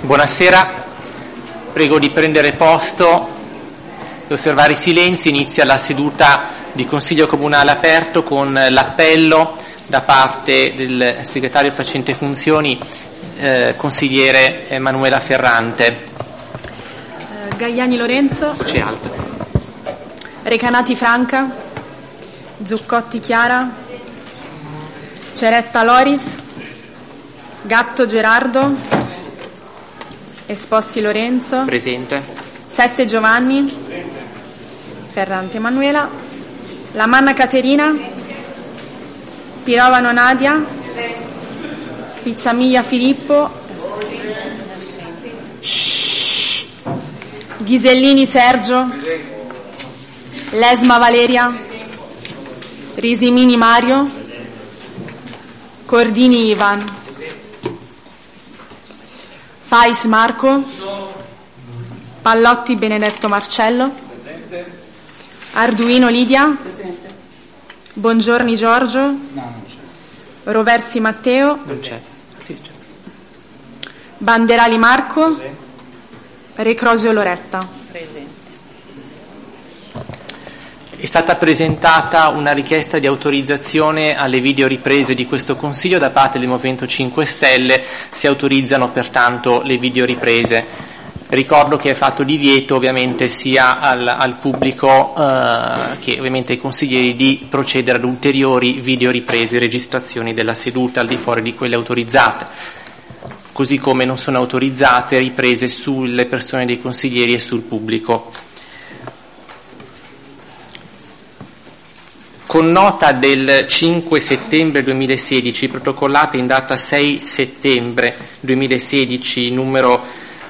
Buonasera, prego di prendere posto e osservare i silenzi. Inizia la seduta di Consiglio Comunale aperto con l'appello da parte del segretario facente funzioni, consigliere Emanuela Ferrante. Gaiani Lorenzo. C'è altro. Recanati Franca. Zuccotti Chiara. Ceretta Loris. Gatto Gerardo. Esposti Lorenzo. Presente. Sette Giovanni. Ferrante Emanuela. Lamanna Caterina. Pirovano Nadia. Pizzamiglia Filippo. Ghisellini Sergio. Lesma Valeria. Risimini Mario. Cordini Ivan. Fais Marco. Pallotti Benedetto Marcello. Arduino Lidia. Bongiorni Giorgio. Roversi Matteo. Non c'è. Sì, c'è. Banderali Marco. Recrosio Loretta. È stata presentata una richiesta di autorizzazione alle videoriprese di questo Consiglio da parte del Movimento 5 Stelle, si autorizzano pertanto le videoriprese. Ricordo che è fatto divieto ovviamente sia al pubblico che ovviamente ai consiglieri di procedere ad ulteriori videoriprese, registrazioni della seduta al di fuori di quelle autorizzate, così come non sono autorizzate riprese sulle persone dei consiglieri e sul pubblico. Con nota del 5 settembre 2016, protocollata in data 6 settembre 2016, numero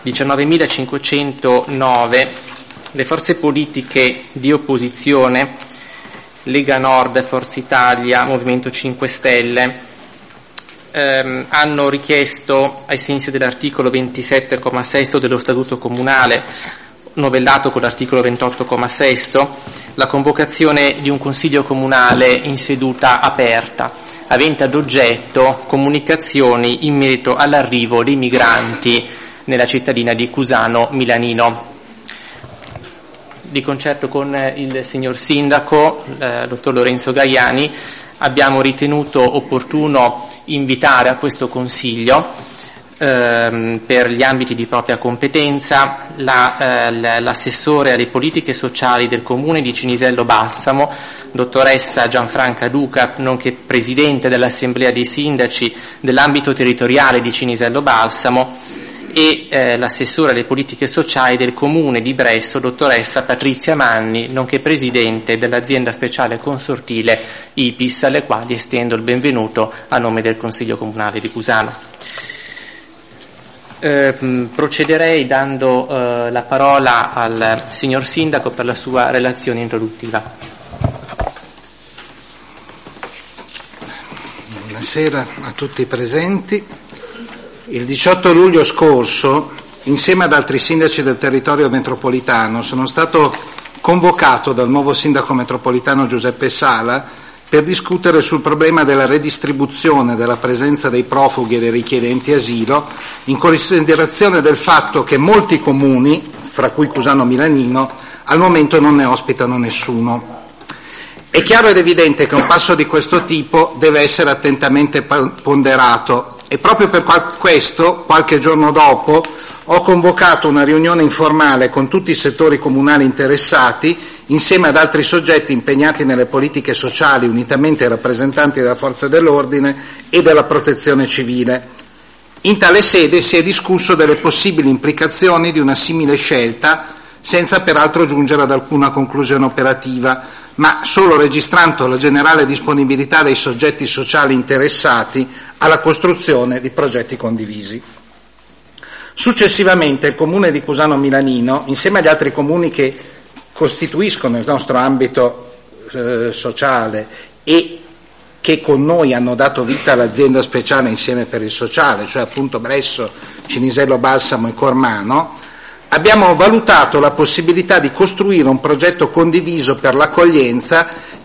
19.509, le forze politiche di opposizione, Lega Nord, Forza Italia, Movimento 5 Stelle, hanno richiesto, ai sensi dell'articolo 27,6 dello Statuto Comunale, novellato con l'articolo 28,6, la convocazione di un Consiglio Comunale in seduta aperta, avente ad oggetto comunicazioni in merito all'arrivo dei migranti nella cittadina di Cusano Milanino. Di concerto con il signor Sindaco, dottor Lorenzo Gaiani, abbiamo ritenuto opportuno invitare a questo Consiglio per gli ambiti di propria competenza l'assessore alle politiche sociali del Comune di Cinisello Balsamo, dottoressa Gianfranca Duca, nonché presidente dell'Assemblea dei Sindaci dell'ambito territoriale di Cinisello Balsamo, e l'assessore alle politiche sociali del Comune di Bresso, dottoressa Patrizia Manni, nonché presidente dell'azienda speciale consortile IPIS, alle quali estendo il benvenuto a nome del Consiglio Comunale di Cusano. Procederei dando la parola al signor Sindaco per la sua relazione introduttiva. Buonasera a tutti i presenti. Il 18 luglio scorso, insieme ad altri sindaci del territorio metropolitano, sono stato convocato dal nuovo sindaco metropolitano Giuseppe Sala per discutere sul problema della redistribuzione della presenza dei profughi e dei richiedenti asilo, in considerazione del fatto che molti comuni, fra cui Cusano Milanino, al momento non ne ospitano nessuno. È chiaro ed evidente che un passo di questo tipo deve essere attentamente ponderato, e proprio per questo, qualche giorno dopo, ho convocato una riunione informale con tutti i settori comunali interessati, insieme ad altri soggetti impegnati nelle politiche sociali, unitamente ai rappresentanti della forza dell'ordine e della protezione civile. In tale sede si è discusso delle possibili implicazioni di una simile scelta, senza peraltro giungere ad alcuna conclusione operativa, ma solo registrando la generale disponibilità dei soggetti sociali interessati alla costruzione di progetti condivisi. Successivamente il Comune di Cusano Milanino, insieme agli altri comuni che costituiscono il nostro ambito sociale e che con noi hanno dato vita all'azienda speciale Insieme per il Sociale, cioè appunto Bresso, Cinisello Balsamo e Cormano, abbiamo valutato la possibilità di costruire un progetto condiviso per l'accoglienza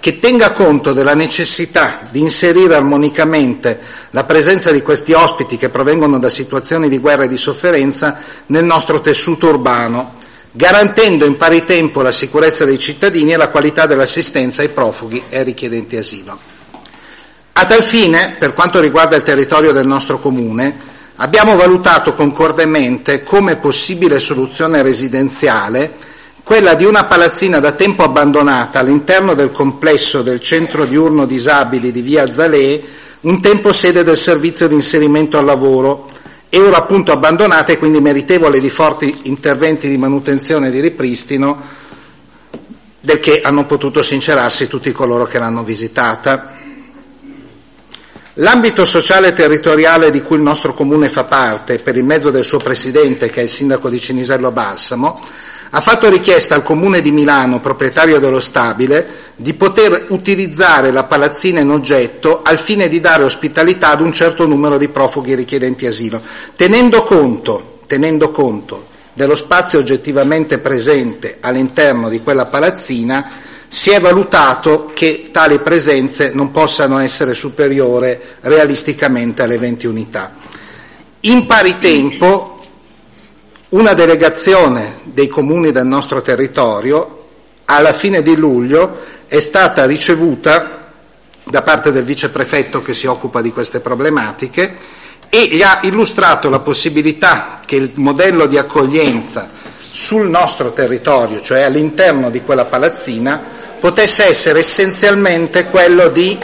che tenga conto della necessità di inserire armonicamente la presenza di questi ospiti che provengono da situazioni di guerra e di sofferenza nel nostro tessuto urbano, garantendo in pari tempo la sicurezza dei cittadini e la qualità dell'assistenza ai profughi e ai richiedenti asilo. A tal fine, per quanto riguarda il territorio del nostro comune, abbiamo valutato concordemente come possibile soluzione residenziale quella di una palazzina da tempo abbandonata all'interno del complesso del centro diurno disabili di via Zalè, un tempo sede del servizio di inserimento al lavoro, e ora appunto abbandonata e quindi meritevole di forti interventi di manutenzione e di ripristino, del che hanno potuto sincerarsi tutti coloro che l'hanno visitata. L'ambito sociale e territoriale di cui il nostro comune fa parte, per il mezzo del suo presidente, che è il sindaco di Cinisello Balsamo, ha fatto richiesta al Comune di Milano, proprietario dello stabile, di poter utilizzare la palazzina in oggetto al fine di dare ospitalità ad un certo numero di profughi richiedenti asilo, tenendo conto dello spazio oggettivamente presente all'interno di quella palazzina. Si è valutato che tali presenze non possano essere superiori realisticamente alle 20 unità. In pari tempo, una delegazione dei comuni del nostro territorio alla fine di luglio è stata ricevuta da parte del viceprefetto che si occupa di queste problematiche e gli ha illustrato la possibilità che il modello di accoglienza sul nostro territorio, cioè all'interno di quella palazzina, potesse essere essenzialmente quello di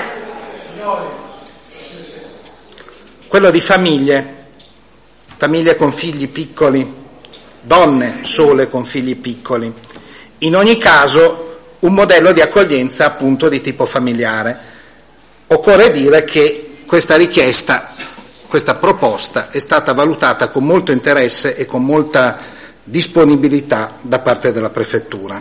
famiglie con figli piccoli, donne sole con figli piccoli, in ogni caso un modello di accoglienza appunto di tipo familiare. Occorre dire che questa richiesta, questa proposta è stata valutata con molto interesse e con molta disponibilità da parte della Prefettura.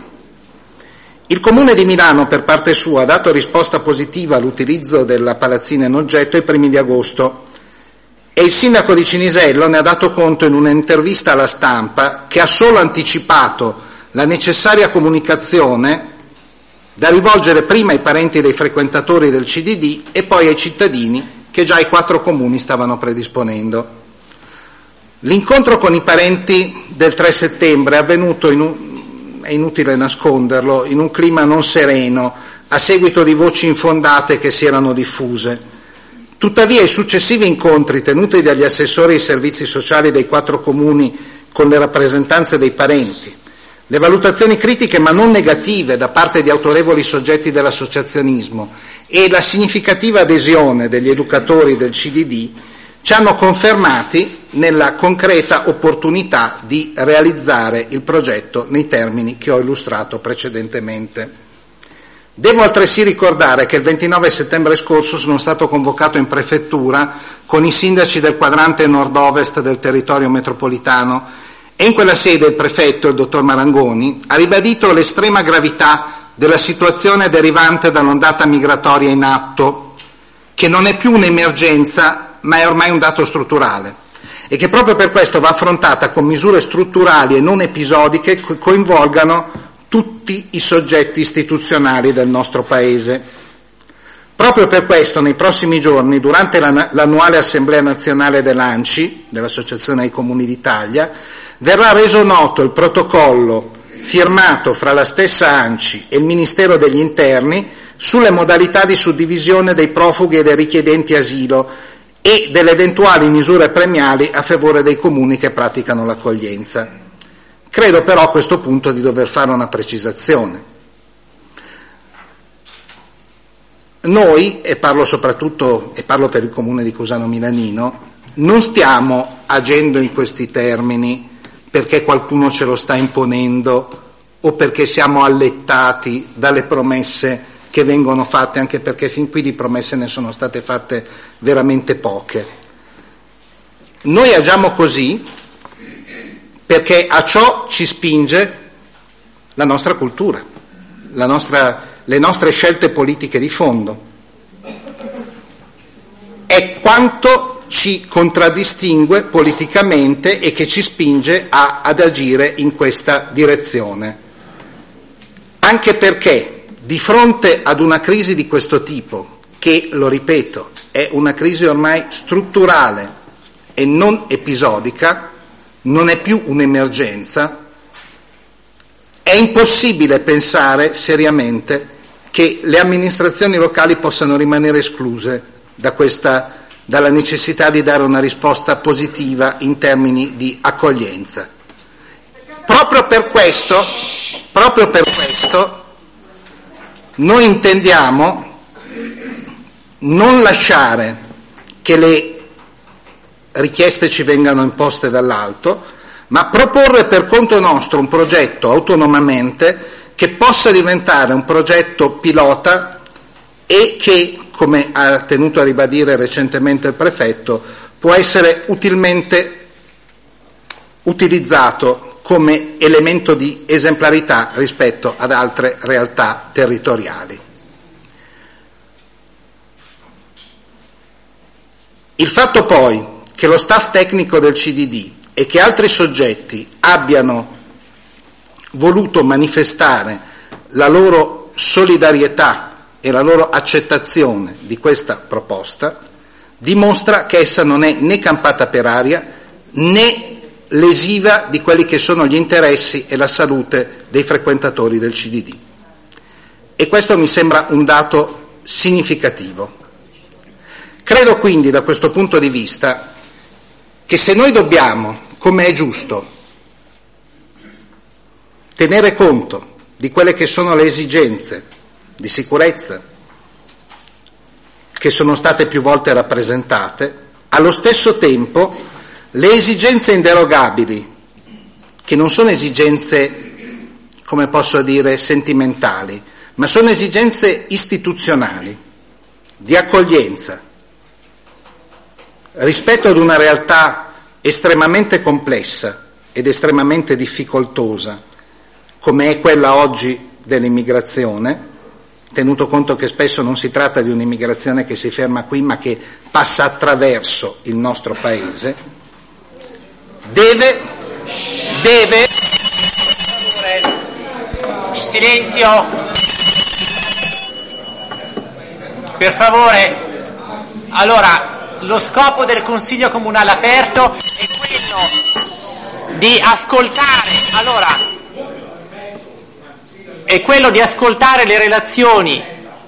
Il Comune di Milano, per parte sua, ha dato risposta positiva all'utilizzo della palazzina in oggetto ai primi di agosto, e il sindaco di Cinisello ne ha dato conto in un'intervista alla stampa, che ha solo anticipato la necessaria comunicazione da rivolgere prima ai parenti dei frequentatori del CDD e poi ai cittadini che già i 4 comuni stavano predisponendo. L'incontro con i parenti del 3 settembre è avvenuto, è inutile nasconderlo, in un clima non sereno, a seguito di voci infondate che si erano diffuse. Tuttavia i successivi incontri tenuti dagli assessori ai servizi sociali dei 4 comuni con le rappresentanze dei parenti, le valutazioni critiche ma non negative da parte di autorevoli soggetti dell'associazionismo e la significativa adesione degli educatori del CDD ci hanno confermati nella concreta opportunità di realizzare il progetto nei termini che ho illustrato precedentemente. Devo altresì ricordare che il 29 settembre scorso sono stato convocato in prefettura con i sindaci del quadrante nord-ovest del territorio metropolitano e in quella sede il prefetto, il dottor Marangoni, ha ribadito l'estrema gravità della situazione derivante dall'ondata migratoria in atto, che non è più un'emergenza ma è ormai un dato strutturale e che proprio per questo va affrontata con misure strutturali e non episodiche che coinvolgano tutti i soggetti istituzionali del nostro Paese. Proprio per questo nei prossimi giorni, durante l'annuale Assemblea Nazionale dell'ANCI, dell'Associazione dei Comuni d'Italia, verrà reso noto il protocollo firmato fra la stessa ANCI e il Ministero degli Interni sulle modalità di suddivisione dei profughi e dei richiedenti asilo e delle eventuali misure premiali a favore dei comuni che praticano l'accoglienza. Credo però a questo punto di dover fare una precisazione. Noi, e parlo per il comune di Cusano Milanino, non stiamo agendo in questi termini perché qualcuno ce lo sta imponendo o perché siamo allettati dalle promesse che vengono fatte, anche perché fin qui di promesse ne sono state fatte veramente poche. Noi agiamo così perché a ciò ci spinge la nostra cultura, le nostre scelte politiche di fondo. È quanto ci contraddistingue politicamente e che ci spinge ad agire in questa direzione. Anche perché Di fronte ad una crisi di questo tipo, che, lo ripeto, è una crisi ormai strutturale e non episodica, non è più un'emergenza, è impossibile pensare seriamente che le amministrazioni locali possano rimanere escluse dalla necessità di dare una risposta positiva in termini di accoglienza. Proprio per questo, noi intendiamo non lasciare che le richieste ci vengano imposte dall'alto, ma proporre per conto nostro un progetto autonomamente che possa diventare un progetto pilota e che, come ha tenuto a ribadire recentemente il prefetto, può essere utilmente utilizzato come elemento di esemplarità rispetto ad altre realtà territoriali. Il fatto poi che lo staff tecnico del CDD e che altri soggetti abbiano voluto manifestare la loro solidarietà e la loro accettazione di questa proposta dimostra che essa non è né campata per aria né lesiva di quelli che sono gli interessi e la salute dei frequentatori del CDD. E questo mi sembra un dato significativo. Credo quindi, da questo punto di vista, che se noi dobbiamo, come è giusto, tenere conto di quelle che sono le esigenze di sicurezza che sono state più volte rappresentate, allo stesso tempo le esigenze inderogabili, che non sono esigenze, come posso dire, sentimentali, ma sono esigenze istituzionali, di accoglienza, rispetto ad una realtà estremamente complessa ed estremamente difficoltosa, come è quella oggi dell'immigrazione, tenuto conto che spesso non si tratta di un'immigrazione che si ferma qui, ma che passa attraverso il nostro Paese, deve silenzio, per favore. Allora, lo scopo del Consiglio Comunale aperto è quello di ascoltare, le relazioni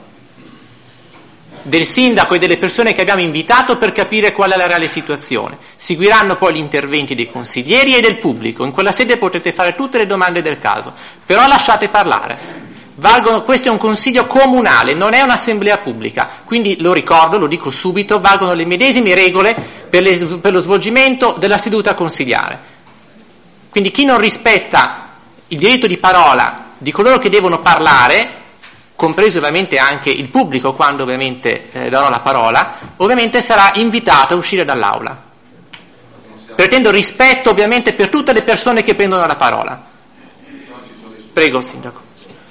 del sindaco e delle persone che abbiamo invitato per capire qual è la reale situazione. Seguiranno poi gli interventi dei consiglieri e del pubblico. In quella sede potrete fare tutte le domande del caso, però lasciate parlare. Questo è un consiglio comunale, non è un'assemblea pubblica, quindi lo ricordo, lo dico subito, valgono le medesime regole per lo svolgimento della seduta consigliare. Quindi chi non rispetta il diritto di parola di coloro che devono parlare, compreso ovviamente anche il pubblico quando ovviamente darò la parola, ovviamente sarà invitato a uscire dall'aula. Pretendo rispetto ovviamente per tutte le persone che prendono la parola. Prego, Sindaco.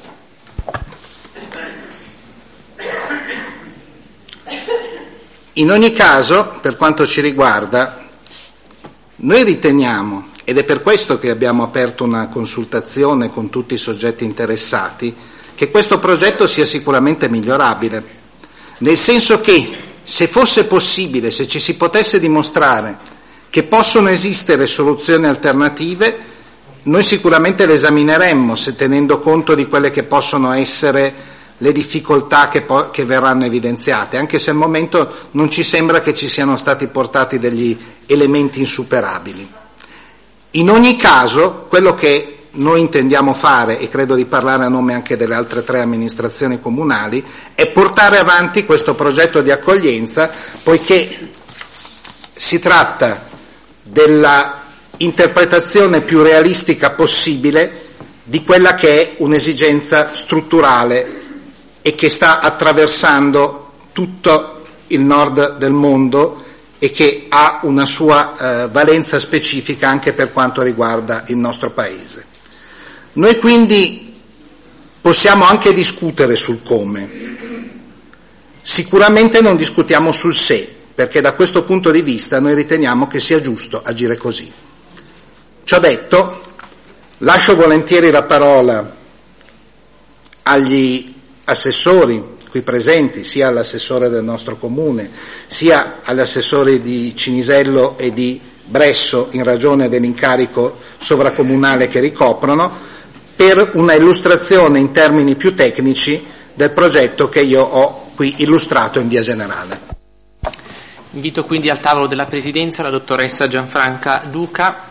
In ogni caso, per quanto ci riguarda, noi riteniamo, ed è per questo che abbiamo aperto una consultazione con tutti i soggetti interessati, che questo progetto sia sicuramente migliorabile, nel senso che se fosse possibile, se ci si potesse dimostrare che possono esistere soluzioni alternative, noi sicuramente le esamineremmo, se tenendo conto di quelle che possono essere le difficoltà che verranno evidenziate, anche se al momento non ci sembra che ci siano stati portati degli elementi insuperabili. In ogni caso, quello che noi intendiamo fare, e credo di parlare a nome anche delle altre 3 amministrazioni comunali, è portare avanti questo progetto di accoglienza, poiché si tratta della interpretazione più realistica possibile di quella che è un'esigenza strutturale e che sta attraversando tutto il nord del mondo e che ha una sua valenza specifica anche per quanto riguarda il nostro Paese. Noi quindi possiamo anche discutere sul come, sicuramente non discutiamo sul se, perché da questo punto di vista noi riteniamo che sia giusto agire così. Ciò detto, lascio volentieri la parola agli assessori qui presenti, sia all'assessore del nostro comune, sia agli assessori di Cinisello e di Bresso in ragione dell'incarico sovracomunale che ricoprono, per una illustrazione in termini più tecnici del progetto che io ho qui illustrato in via generale. Invito quindi al tavolo della Presidenza la dottoressa Gianfranca Duca.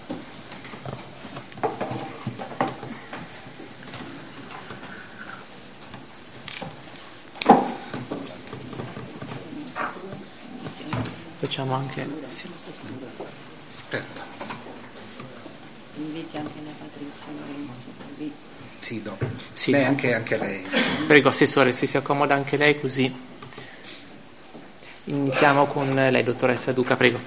Facciamo anche sì. Aspetta. Inviti anche la Patrizia Lorenzo, così. Sì, dopo. Sì. Lei anche lei. Prego, Assessore, se si accomoda anche lei, così iniziamo con lei, dottoressa Duca, prego.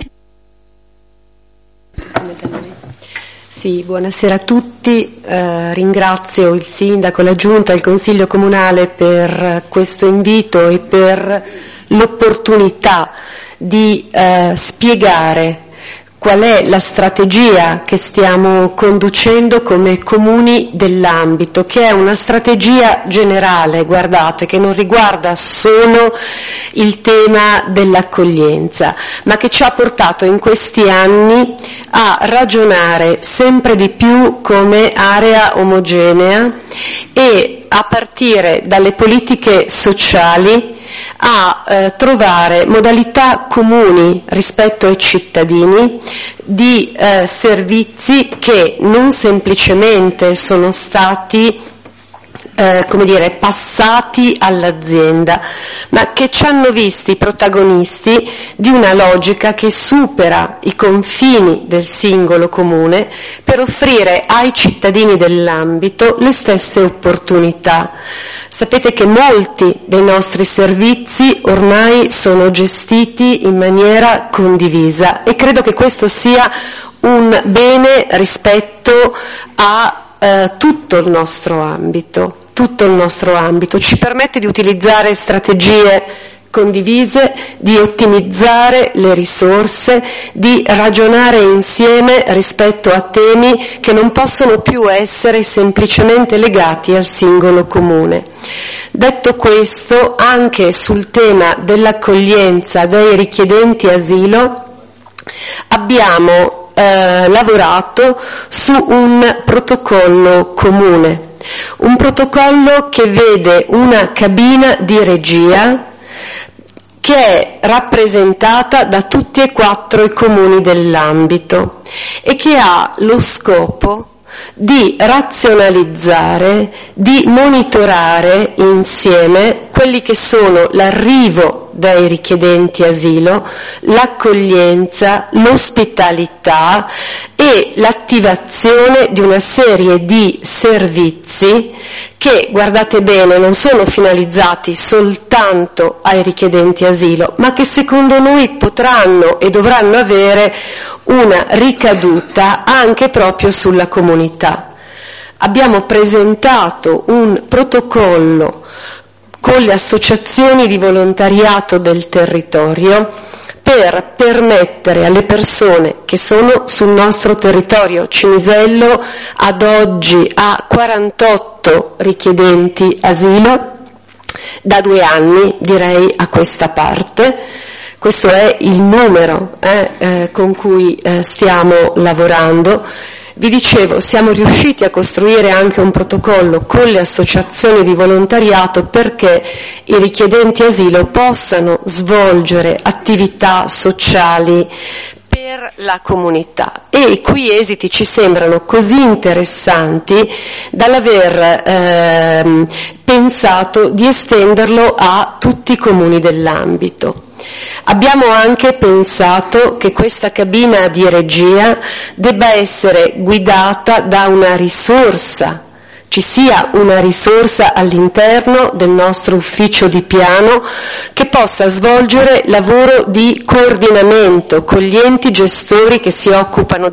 Sì, buonasera a tutti, ringrazio il Sindaco, la Giunta e il Consiglio Comunale per questo invito e per l'opportunità di spiegare qual è la strategia che stiamo conducendo come comuni dell'ambito, che è una strategia generale, guardate, che non riguarda solo il tema dell'accoglienza, ma che ci ha portato in questi anni a ragionare sempre di più come area omogenea e a partire dalle politiche sociali a trovare modalità comuni rispetto ai cittadini di servizi che non semplicemente sono stati passati all'azienda, ma che ci hanno visti protagonisti di una logica che supera i confini del singolo comune per offrire ai cittadini dell'ambito le stesse opportunità. Sapete che molti dei nostri servizi ormai sono gestiti in maniera condivisa e credo che questo sia un bene rispetto a tutto il nostro ambito. Tutto il nostro ambito ci permette di utilizzare strategie condivise, di ottimizzare le risorse, di ragionare insieme rispetto a temi che non possono più essere semplicemente legati al singolo comune. Detto questo, anche sul tema dell'accoglienza dei richiedenti asilo abbiamo lavorato su un protocollo comune. Un protocollo che vede una cabina di regia che è rappresentata da tutti e 4 i comuni dell'ambito e che ha lo scopo di razionalizzare, di monitorare insieme quelli che sono l'arrivo dei richiedenti asilo, l'accoglienza, l'ospitalità e l'attivazione di una serie di servizi che, guardate bene, non sono finalizzati soltanto ai richiedenti asilo, ma che secondo noi potranno e dovranno avere una ricaduta anche proprio sulla comunità. Abbiamo presentato un protocollo con le associazioni di volontariato del territorio per permettere alle persone che sono sul nostro territorio, Cinisello ad oggi ha 48 richiedenti asilo, da 2 anni direi a questa parte. Questo è il numero con cui stiamo lavorando. Vi dicevo, siamo riusciti a costruire anche un protocollo con le associazioni di volontariato perché i richiedenti asilo possano svolgere attività sociali per la comunità e i cui esiti ci sembrano così interessanti dall'aver pensato di estenderlo a tutti i comuni dell'ambito. Abbiamo anche pensato che questa cabina di regia debba essere guidata da una risorsa, ci sia una risorsa all'interno del nostro ufficio di piano che possa svolgere lavoro di coordinamento con gli enti gestori che si occupano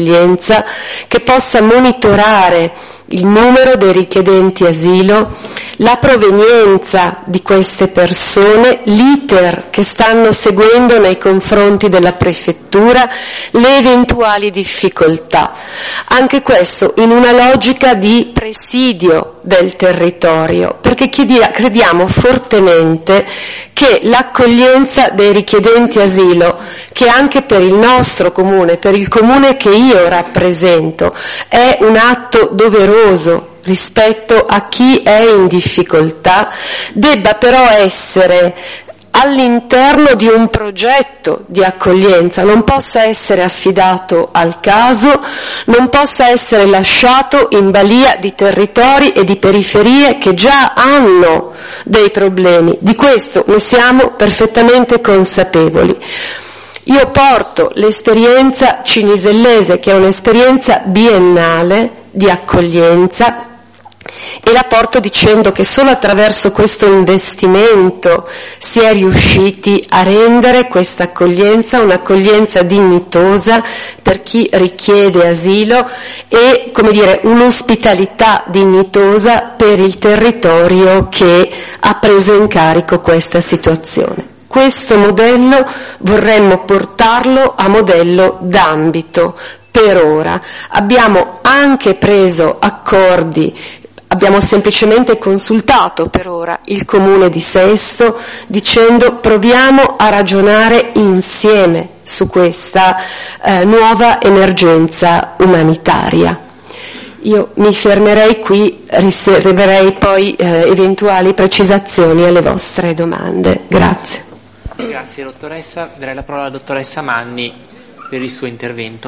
dell'accoglienza, che possa monitorare il numero dei richiedenti asilo, la provenienza di queste persone, l'iter che stanno seguendo nei confronti della prefettura, le eventuali difficoltà. Anche questo in una logica di presidio del territorio, perché crediamo fortemente che l'accoglienza dei richiedenti asilo, che anche per il nostro comune, per il comune che io rappresento, è un atto doveroso rispetto a chi è in difficoltà, debba però essere all'interno di un progetto di accoglienza, non possa essere affidato al caso, non possa essere lasciato in balia di territori e di periferie che già hanno dei problemi. Di questo ne siamo perfettamente consapevoli. Io porto l'esperienza cinisellese, che è un'esperienza biennale di accoglienza, e la porto dicendo che solo attraverso questo investimento si è riusciti a rendere questa accoglienza un'accoglienza dignitosa per chi richiede asilo e, come dire, un'ospitalità dignitosa per il territorio che ha preso in carico questa situazione. Questo modello vorremmo portarlo a modello d'ambito per ora. Abbiamo anche preso accordi, abbiamo semplicemente consultato per ora il Comune di Sesto dicendo proviamo a ragionare insieme su questa nuova emergenza umanitaria. Io mi fermerei qui, riserverei poi eventuali precisazioni alle vostre domande. Grazie. Grazie dottoressa, darei la parola alla dottoressa Manni per il suo intervento.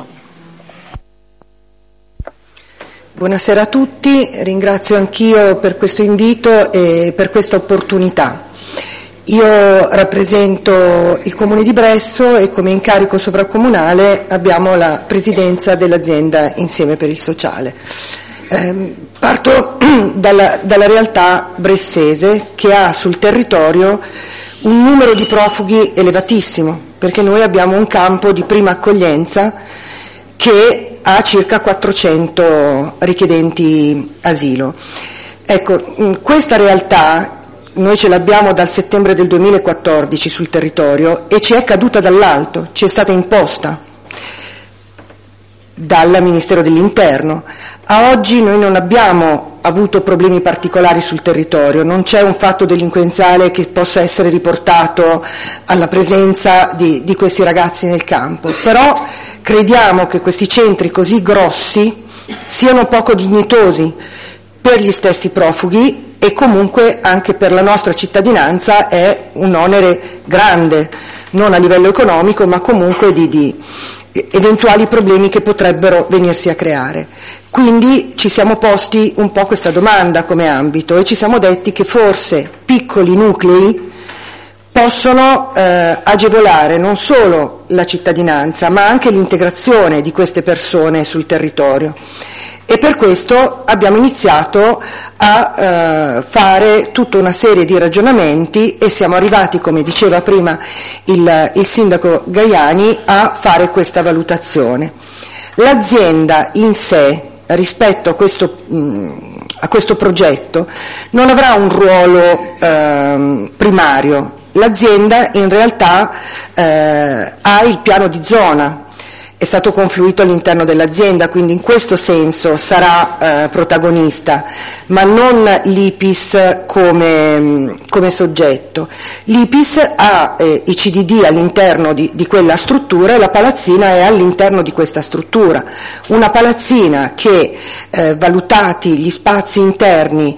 Buonasera a tutti, ringrazio anch'io per questo invito e per questa opportunità. Io rappresento il Comune di Bresso e come incarico sovracomunale abbiamo la presidenza dell'azienda Insieme per il Sociale. Parto dalla realtà bressese che ha sul territorio un numero di profughi elevatissimo, perché noi abbiamo un campo di prima accoglienza che ha circa 400 richiedenti asilo. Ecco, questa realtà noi ce l'abbiamo dal settembre del 2014 sul territorio e ci è caduta dall'alto, ci è stata imposta dal Ministero dell'Interno. A oggi noi non abbiamo avuto problemi particolari sul territorio, non c'è un fatto delinquenziale che possa essere riportato alla presenza di questi ragazzi nel campo, però crediamo che questi centri così grossi siano poco dignitosi per gli stessi profughi e comunque anche per la nostra cittadinanza è un onere grande, non a livello economico ma comunque di eventuali problemi che potrebbero venirsi a creare. Quindi ci siamo posti un po' questa domanda come ambito e ci siamo detti che forse piccoli nuclei possono agevolare non solo la cittadinanza ma anche l'integrazione di queste persone sul territorio. E per questo abbiamo iniziato a fare tutta una serie di ragionamenti e siamo arrivati, come diceva prima il sindaco Gaiani, a fare questa valutazione. L'azienda in sé, rispetto a questo progetto, non avrà un ruolo primario. L'azienda in realtà ha il piano di zona, è stato confluito all'interno dell'azienda, quindi in questo senso sarà protagonista, ma non l'IPIS come soggetto. L'IPIS ha i CDD all'interno di quella struttura e la palazzina è all'interno di questa struttura. Una palazzina che, valutati gli spazi interni,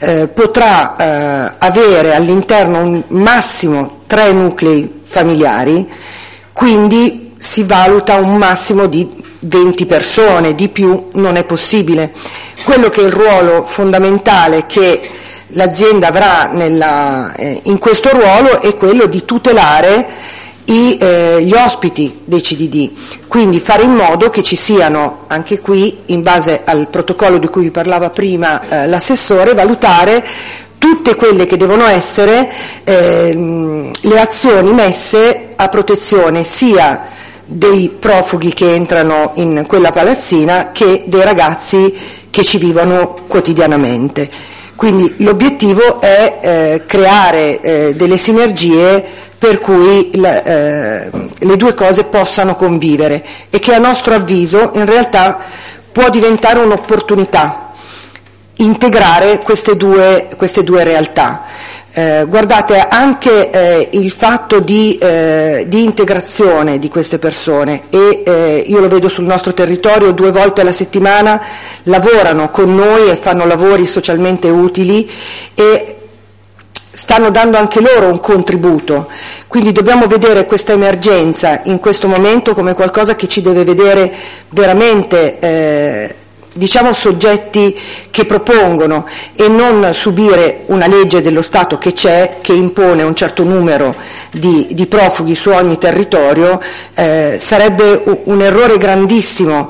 potrà avere all'interno un massimo 3 nuclei familiari, quindi si valuta un massimo di 20 persone, di più non è possibile. Quello che è il ruolo fondamentale che l'azienda avrà in questo ruolo è quello di tutelare gli ospiti dei CDD, quindi fare in modo che ci siano, anche qui in base al protocollo di cui vi parlava prima l'assessore, valutare tutte quelle che devono essere le azioni messe a protezione sia dei profughi che entrano in quella palazzina che dei ragazzi che ci vivono quotidianamente. Quindi l'obiettivo è creare delle sinergie per cui le due cose possano convivere e che a nostro avviso in realtà può diventare un'opportunità integrare queste due realtà. Guardate, anche il fatto di integrazione di queste persone, e io lo vedo sul nostro territorio, 2 volte alla settimana lavorano con noi e fanno lavori socialmente utili e stanno dando anche loro un contributo, quindi dobbiamo vedere questa emergenza in questo momento come qualcosa che ci deve vedere veramente soggetti che propongono e non subire una legge dello Stato che c'è, che impone un certo numero di profughi su ogni territorio. Sarebbe un errore grandissimo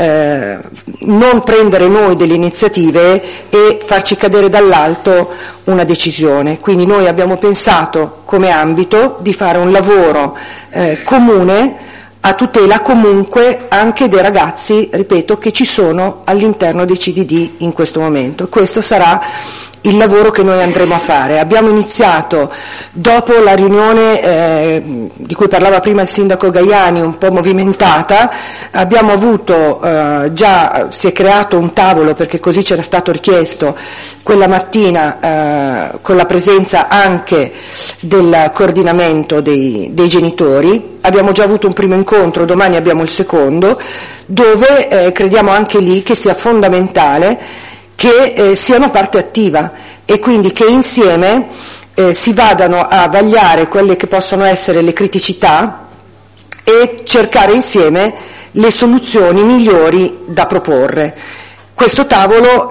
non prendere noi delle iniziative e farci cadere dall'alto una decisione. Quindi noi abbiamo pensato come ambito di fare un lavoro comune a tutela comunque anche dei ragazzi, ripeto, che ci sono all'interno dei CDD in questo momento. Questo sarà il lavoro che noi andremo a fare. Abbiamo iniziato, dopo la riunione di cui parlava prima il sindaco Gaiani, un po' movimentata, abbiamo avuto si è creato un tavolo, perché così c'era stato richiesto quella mattina, con la presenza anche del coordinamento dei genitori. Abbiamo già avuto un primo incontro, domani abbiamo il secondo, dove crediamo anche lì che sia fondamentale che siano parte attiva e quindi che insieme si vadano a vagliare quelle che possono essere le criticità e cercare insieme le soluzioni migliori da proporre. Questo tavolo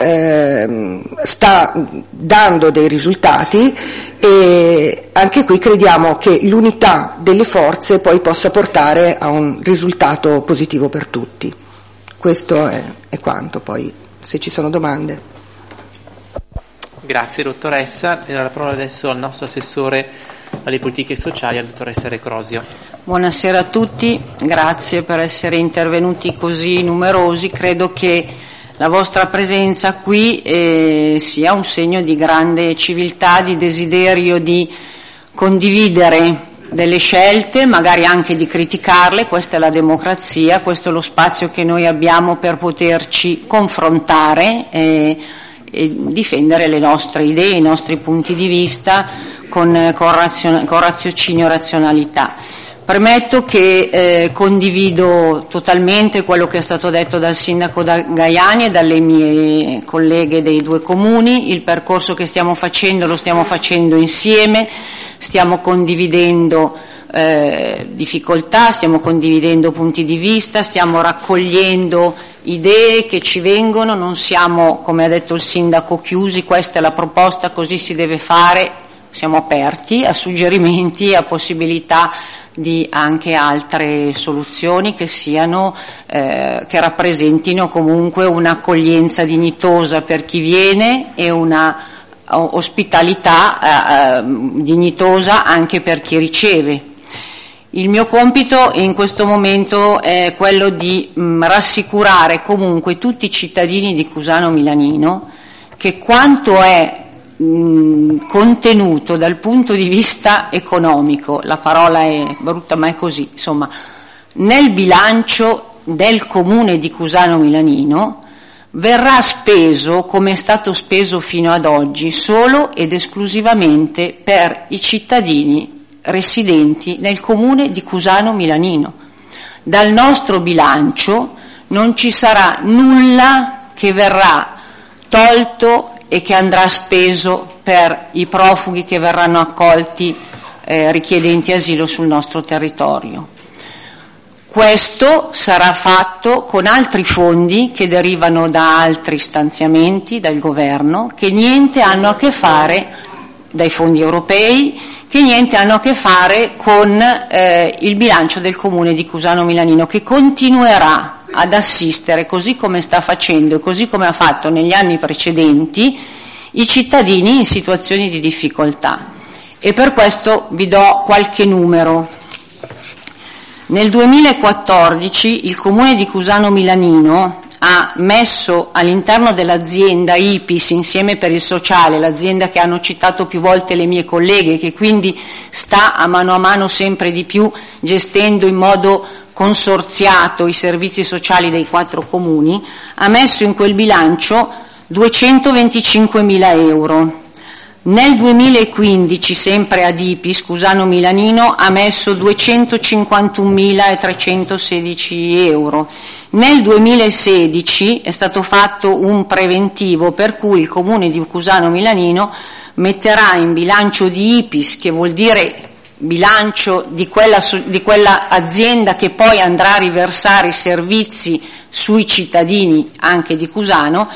sta dando dei risultati e anche qui crediamo che l'unità delle forze poi possa portare a un risultato positivo per tutti. Questo è quanto, poi se ci sono domande. Grazie dottoressa. La parola adesso al nostro assessore alle politiche sociali, alla dottoressa Recrosio. Buonasera a tutti, grazie per essere intervenuti così numerosi. Credo che la vostra presenza qui sia un segno di grande civiltà, di desiderio di condividere delle scelte, magari anche di criticarle. Questa è la democrazia, questo è lo spazio che noi abbiamo per poterci confrontare e difendere le nostre idee, i nostri punti di vista con raziocinio e razionalità. Premetto che condivido totalmente quello che è stato detto dal sindaco Gaiani e dalle mie colleghe dei 2 comuni. Il percorso che stiamo facendo lo stiamo facendo insieme, stiamo condividendo difficoltà, stiamo condividendo punti di vista, stiamo raccogliendo idee che ci vengono, non siamo, come ha detto il sindaco, chiusi, questa è la proposta, così si deve fare, siamo aperti a suggerimenti, a possibilità di anche altre soluzioni che siano che rappresentino comunque un'accoglienza dignitosa per chi viene e una ospitalità dignitosa anche per chi riceve. Il mio compito in questo momento è quello di rassicurare comunque tutti i cittadini di Cusano Milanino che quanto è contenuto dal punto di vista economico, la parola è brutta ma è così, insomma, nel bilancio del comune di Cusano Milanino verrà speso, come è stato speso fino ad oggi, solo ed esclusivamente per i cittadini residenti nel comune di Cusano Milanino. Dal nostro bilancio non ci sarà nulla che verrà tolto e che andrà speso per i profughi che verranno accolti richiedenti asilo sul nostro territorio. Questo sarà fatto con altri fondi che derivano da altri stanziamenti del governo, che niente hanno a che fare, dai fondi europei, che niente hanno a che fare con il bilancio del comune di Cusano Milanino, che continuerà ad assistere, così come sta facendo e così come ha fatto negli anni precedenti, i cittadini in situazioni di difficoltà. E per questo vi do qualche numero. Nel 2014 il comune di Cusano Milanino ha messo all'interno dell'azienda IPIS, Insieme per il Sociale, l'azienda che hanno citato più volte le mie colleghe, che quindi sta a mano sempre di più gestendo in modo consorziato i servizi sociali dei 4 comuni, ha messo in quel bilancio 225.000 euro. Nel 2015, sempre ad IPIS, Cusano Milanino, ha messo 251.316 euro. Nel 2016 è stato fatto un preventivo per cui il Comune di Cusano Milanino metterà in bilancio di IPIS, che vuol dire bilancio di quella azienda che poi andrà a riversare i servizi sui cittadini anche di Cusano,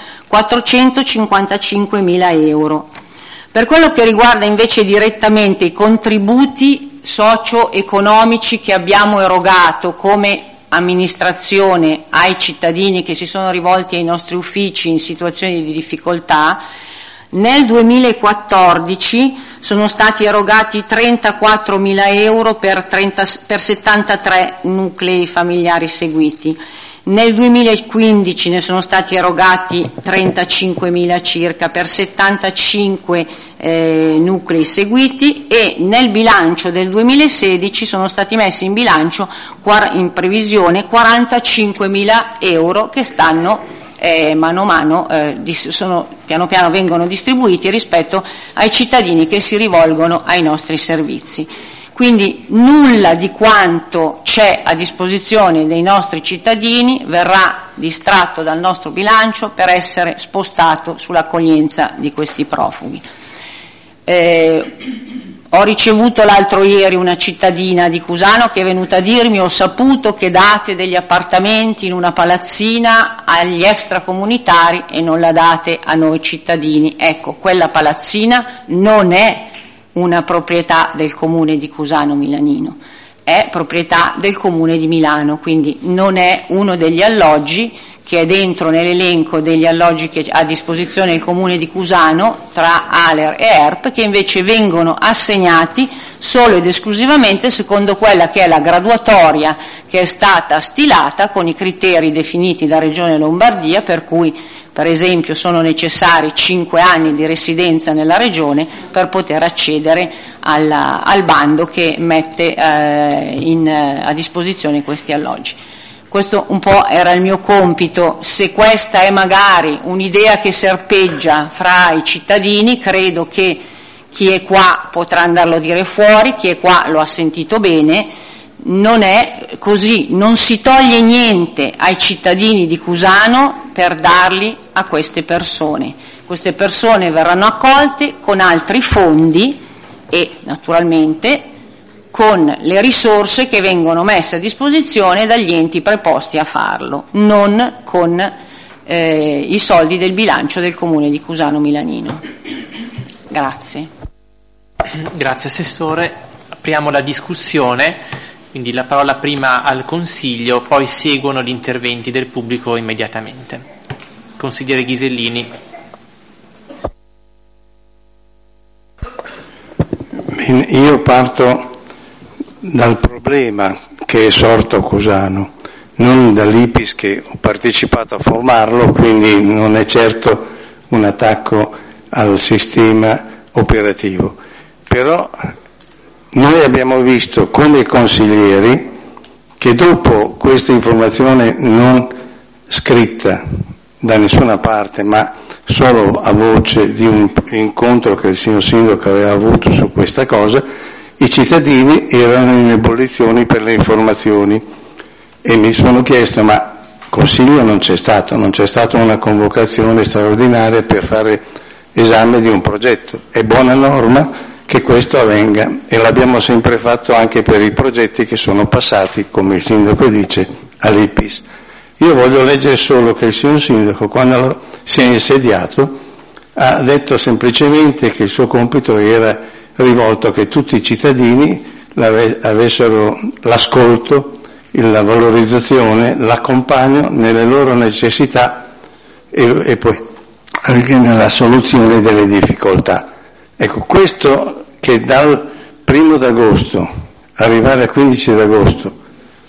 455.000 euro. Per quello che riguarda invece direttamente i contributi socio-economici che abbiamo erogato come amministrazione ai cittadini che si sono rivolti ai nostri uffici in situazioni di difficoltà, nel 2014 sono stati erogati 34.000 euro per 73 nuclei familiari seguiti. Nel 2015 ne sono stati erogati 35.000 circa per 75 nuclei seguiti, e nel bilancio del 2016 sono stati messi in bilancio in previsione 45.000 euro che stanno piano piano vengono distribuiti rispetto ai cittadini che si rivolgono ai nostri servizi. Quindi nulla di quanto c'è a disposizione dei nostri cittadini verrà distratto dal nostro bilancio per essere spostato sull'accoglienza di questi profughi. Ho ricevuto l'altro ieri una cittadina di Cusano che è venuta a dirmi: ho saputo che date degli appartamenti in una palazzina agli extracomunitari e non la date a noi cittadini. Ecco, quella palazzina non è una proprietà del Comune di Cusano Milanino, è proprietà del Comune di Milano, quindi non è uno degli alloggi che è dentro nell'elenco degli alloggi che ha a disposizione il Comune di Cusano tra ALER e ERP, che invece vengono assegnati solo ed esclusivamente secondo quella che è la graduatoria che è stata stilata con i criteri definiti da Regione Lombardia, per cui per esempio sono necessari 5 anni di residenza nella Regione per poter accedere al bando che mette a disposizione questi alloggi. Questo un po' era il mio compito. Se questa è magari un'idea che serpeggia fra i cittadini, credo che chi è qua potrà andarlo a dire fuori, chi è qua lo ha sentito bene. Non è così, non si toglie niente ai cittadini di Cusano per darli a queste persone. Queste persone verranno accolte con altri fondi e naturalmente con le risorse che vengono messe a disposizione dagli enti preposti a farlo, non con i soldi del bilancio del Comune di Cusano Milanino. Grazie. Grazie Assessore. Apriamo la discussione, quindi la parola prima al Consiglio, poi seguono gli interventi del pubblico immediatamente. Consigliere Ghisellini. Io parto dal problema che è sorto a Cusano, non dall'IPIS che ho partecipato a formarlo, quindi non è certo un attacco al sistema operativo. Però noi abbiamo visto come consiglieri che dopo questa informazione non scritta da nessuna parte, ma solo a voce di un incontro che il signor Sindaco aveva avuto su questa cosa, i cittadini erano in ebollizione per le informazioni e mi sono chiesto: ma consiglio non c'è stata una convocazione straordinaria per fare esame di un progetto? È buona norma che questo avvenga e l'abbiamo sempre fatto anche per i progetti che sono passati, come il Sindaco dice, all'IPIS. Io voglio leggere solo che il signor Sindaco, quando si è insediato, ha detto semplicemente che il suo compito era rivolto a che tutti i cittadini avessero l'ascolto, la valorizzazione, l'accompagno nelle loro necessità e poi anche nella soluzione delle difficoltà. Ecco, questo che dal 1° d'agosto arrivare al 15 d'agosto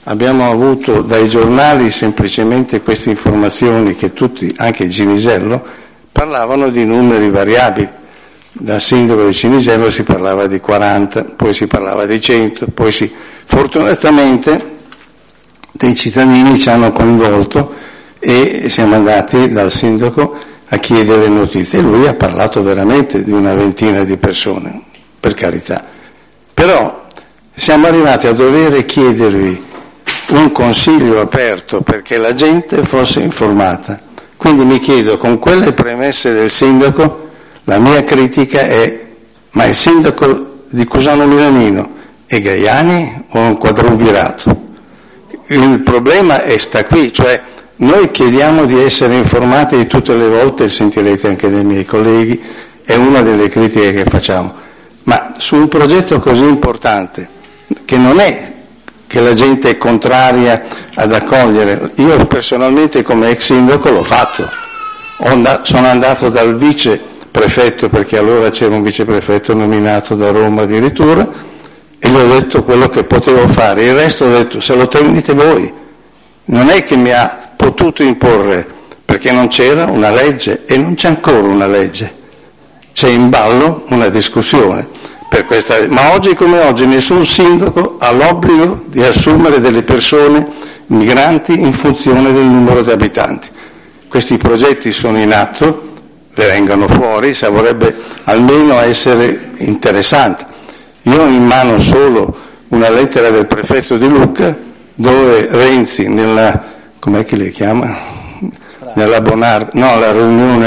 abbiamo avuto dai giornali semplicemente queste informazioni che tutti, anche Cinisello, parlavano di numeri variabili. Dal sindaco di Cinisello si parlava di 40, poi si parlava di 100, fortunatamente dei cittadini ci hanno coinvolto e siamo andati dal sindaco a chiedere notizie e lui ha parlato veramente di una ventina di persone, per carità. Però siamo arrivati a dover chiedervi un consiglio aperto perché la gente fosse informata. Quindi mi chiedo, con quelle premesse del sindaco, la mia critica è: ma il sindaco di Cusano Milanino è Gaiani o un quadrumvirato? Il problema sta qui, cioè noi chiediamo di essere informati di tutte le volte, e sentirete anche dai miei colleghi, è una delle critiche che facciamo, ma su un progetto così importante, che non è che la gente è contraria ad accogliere, io personalmente come ex sindaco l'ho fatto, sono andato dal vice prefetto, perché allora c'era un viceprefetto nominato da Roma addirittura, e gli ho detto quello che potevo fare, il resto ho detto se lo tenete voi, non è che mi ha potuto imporre, perché non c'era una legge e non c'è ancora una legge, c'è in ballo una discussione per questa, ma oggi come oggi nessun sindaco ha l'obbligo di assumere delle persone migranti in funzione del numero di abitanti. Questi progetti sono in atto, vengano fuori, se vorrebbe almeno essere interessante. Io ho in mano solo una lettera del prefetto di Lucca dove Renzi nella, com'è che le chiama? Nella Bonarda, no, la riunione,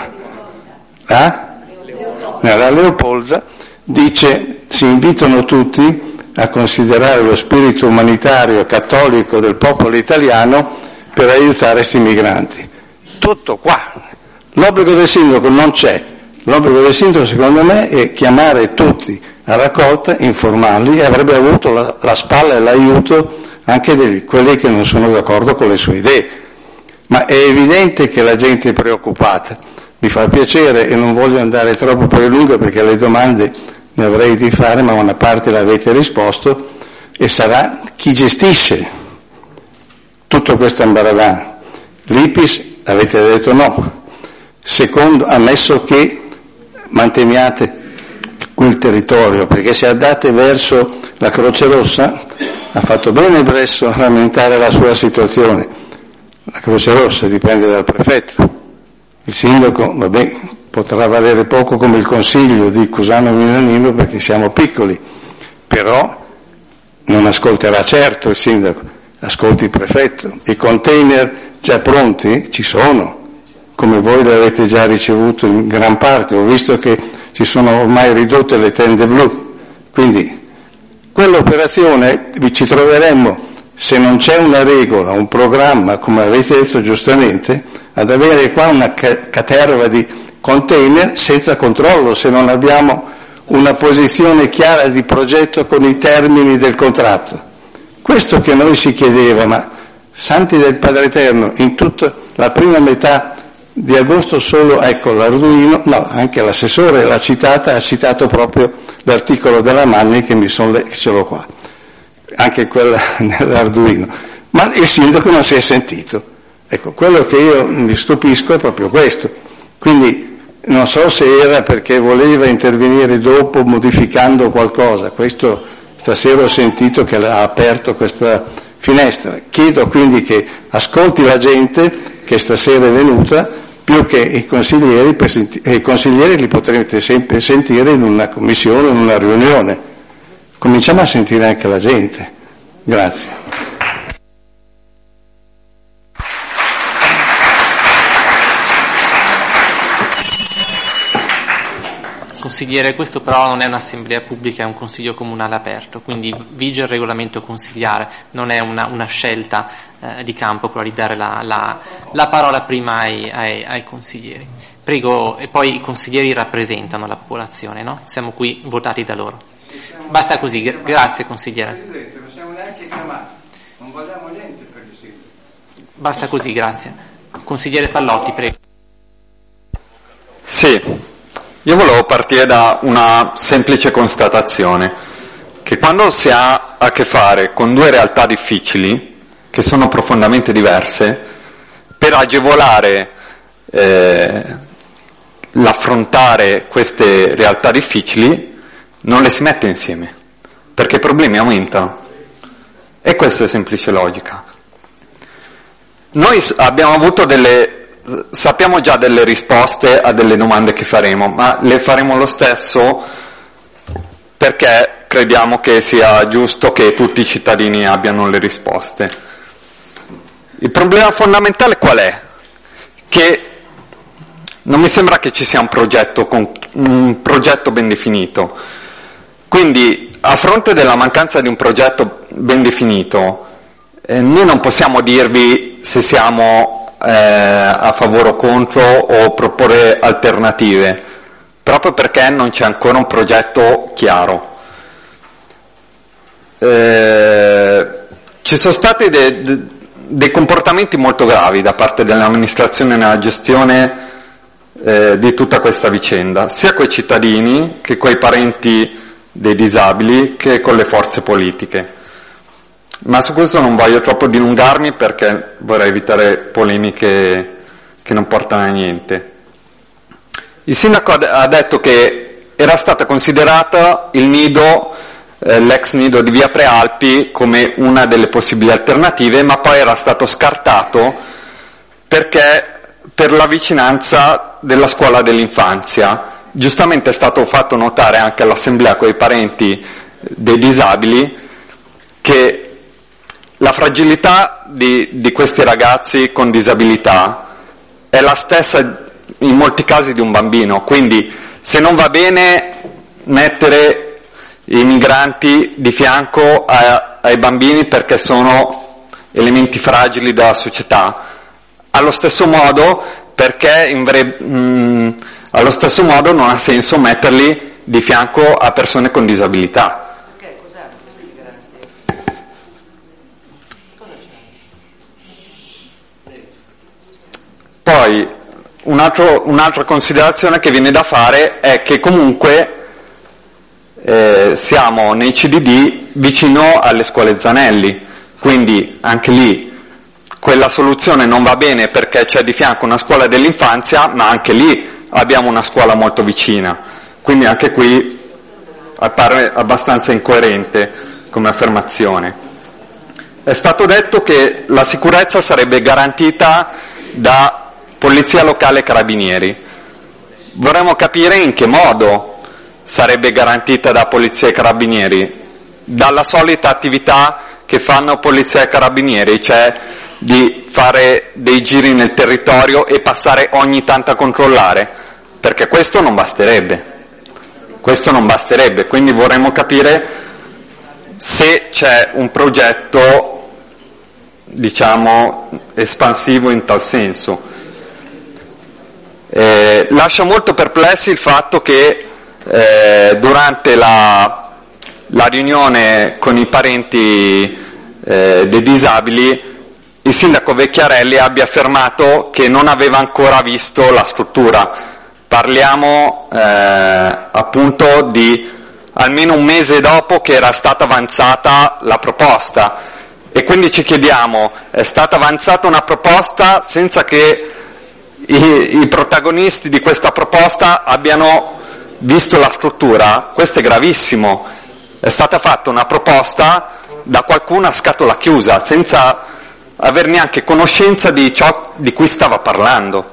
nella Leopolda, dice si invitano tutti a considerare lo spirito umanitario cattolico del popolo italiano per aiutare questi migranti. Tutto qua. L'obbligo del sindaco non c'è. L'obbligo del sindaco secondo me è chiamare tutti a raccolta, informarli, e avrebbe avuto la spalla e l'aiuto anche di quelli che non sono d'accordo con le sue idee. Ma è evidente che la gente è preoccupata. Mi fa piacere e non voglio andare troppo per lungo perché le domande ne avrei di fare, ma una parte l'avete risposto, e sarà chi gestisce tutto questo ambaradan. L'IPIS avete detto no. Secondo, ammesso che manteniate quel territorio, perché se andate verso la Croce Rossa, ha fatto bene Bresso a rammentare la sua situazione. La Croce Rossa dipende dal prefetto, il sindaco, vabbè, potrà valere poco come il consiglio di Cusano Milanino perché siamo piccoli, però non ascolterà certo il sindaco, ascolti il prefetto. I container già pronti ci sono, come voi li avete già ricevuto in gran parte, ho visto che ci sono ormai ridotte le tende blu, quindi quell'operazione ci troveremmo, se non c'è una regola, un programma, come avete detto giustamente, ad avere qua una caterva di container senza controllo, se non abbiamo una posizione chiara di progetto con i termini del contratto. Questo che noi si chiedeva, ma santi del Padre Eterno, in tutta la prima metà di agosto solo, ecco, l'Arduino, no, anche l'assessore l'ha citata, ha citato proprio l'articolo della Manni che ce l'ho qua, anche quella nell'Arduino, ma il sindaco non si è sentito. Ecco, quello che io mi stupisco è proprio questo, quindi non so se era perché voleva intervenire dopo modificando qualcosa, questo stasera ho sentito che ha aperto questa finestra, chiedo quindi che ascolti la gente che stasera è venuta, più che i consiglieri, i consiglieri li potrete sempre sentire in una commissione, in una riunione. Cominciamo a sentire anche la gente. Grazie. Consigliere, questo però non è un'assemblea pubblica, è un consiglio comunale aperto, quindi vige il regolamento consigliare, non è una scelta di campo quella di dare la parola prima ai consiglieri. Prego, e poi i consiglieri rappresentano la popolazione, no? Siamo qui votati da loro. Basta così, grazie consigliere. Presidente, non siamo neanche chiamati, non vogliamo niente per il sindaco. Basta così, grazie. Consigliere Pallotti, prego. Sì. Io volevo partire da una semplice constatazione, che quando si ha a che fare con due realtà difficili, che sono profondamente diverse, per agevolare l'affrontare queste realtà difficili non le si mette insieme, perché i problemi aumentano. E questa è semplice logica. Noi abbiamo avuto sappiamo già delle risposte a delle domande che faremo, ma le faremo lo stesso perché crediamo che sia giusto che tutti i cittadini abbiano le risposte. Il problema fondamentale qual è? Che non mi sembra che ci sia un progetto ben definito. Quindi, a fronte della mancanza di un progetto ben definito, noi non possiamo dirvi se siamo a favore o contro o proporre alternative, proprio perché non c'è ancora un progetto chiaro. Ci sono stati dei comportamenti molto gravi da parte dell'amministrazione nella gestione di tutta questa vicenda, sia coi cittadini che coi parenti dei disabili che con le forze politiche. Ma su questo non voglio troppo dilungarmi perché vorrei evitare polemiche che non portano a niente. Il sindaco ha detto che era stata considerata il nido, l'ex nido di via Prealpi, come una delle possibili alternative, ma poi era stato scartato perché per la vicinanza della scuola dell'infanzia. Giustamente è stato fatto notare anche all'assemblea con i parenti dei disabili che la fragilità di questi ragazzi con disabilità è la stessa in molti casi di un bambino, quindi se non va bene mettere i migranti di fianco ai bambini perché sono elementi fragili della società, allo stesso modo allo stesso modo non ha senso metterli di fianco a persone con disabilità. Poi un'altra considerazione che viene da fare è che comunque siamo nei CDD vicino alle scuole Zanelli, quindi anche lì quella soluzione non va bene perché c'è di fianco una scuola dell'infanzia, ma anche lì abbiamo una scuola molto vicina, quindi anche qui appare abbastanza incoerente come affermazione. È stato detto che la sicurezza sarebbe garantita da Polizia Locale e Carabinieri. Vorremmo capire in che modo sarebbe garantita da Polizia e Carabinieri, dalla solita attività che fanno Polizia e Carabinieri, cioè di fare dei giri nel territorio e passare ogni tanto a controllare, perché questo non basterebbe, quindi vorremmo capire se c'è un progetto, diciamo, espansivo in tal senso. Lascia molto perplessi il fatto che durante la riunione con i parenti dei disabili il sindaco Vecchiarelli abbia affermato che non aveva ancora visto la struttura. Parliamo appunto di almeno un mese dopo che era stata avanzata la proposta, e quindi ci chiediamo, è stata avanzata una proposta senza che i protagonisti di questa proposta abbiano visto la struttura? Questo è gravissimo. È stata fatta una proposta da qualcuno a scatola chiusa, senza aver neanche conoscenza di ciò di cui stava parlando.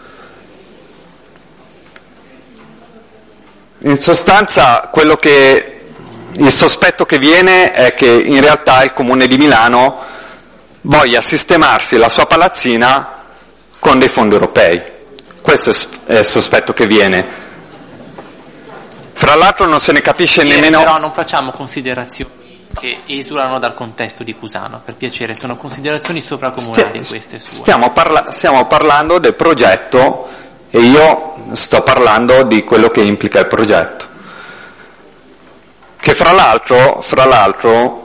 In sostanza, il sospetto che viene è che in realtà il Comune di Milano voglia sistemarsi la sua palazzina con dei fondi europei. Questo è il sospetto che viene. Fra l'altro non se ne capisce nemmeno... Però non facciamo considerazioni che esulano dal contesto di Cusano, per piacere, sono considerazioni sovracomunali queste sue. Stiamo parlando del progetto e io sto parlando di quello che implica il progetto. Che fra l'altro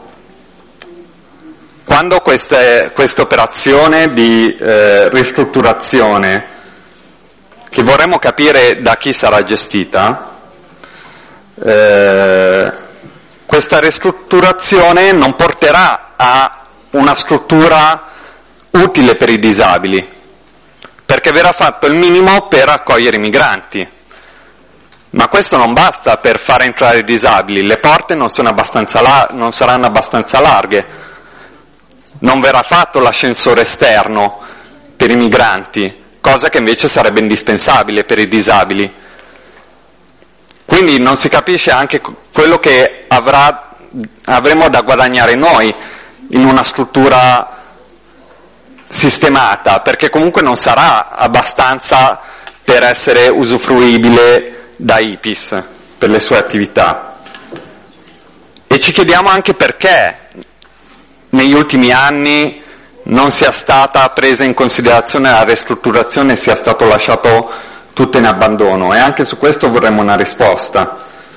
quando questa operazione di ristrutturazione, che vorremmo capire da chi sarà gestita, questa ristrutturazione non porterà a una struttura utile per i disabili, perché verrà fatto il minimo per accogliere i migranti. Ma questo non basta per far entrare i disabili, le porte non saranno abbastanza larghe, non verrà fatto l'ascensore esterno per i migranti, cosa che invece sarebbe indispensabile per i disabili. Quindi non si capisce anche quello che avremo da guadagnare noi in una struttura sistemata, perché comunque non sarà abbastanza per essere usufruibile da IPIS per le sue attività. E ci chiediamo anche perché negli ultimi anni non sia stata presa in considerazione la ristrutturazione e sia stato lasciato tutto in abbandono, e anche su questo vorremmo una risposta.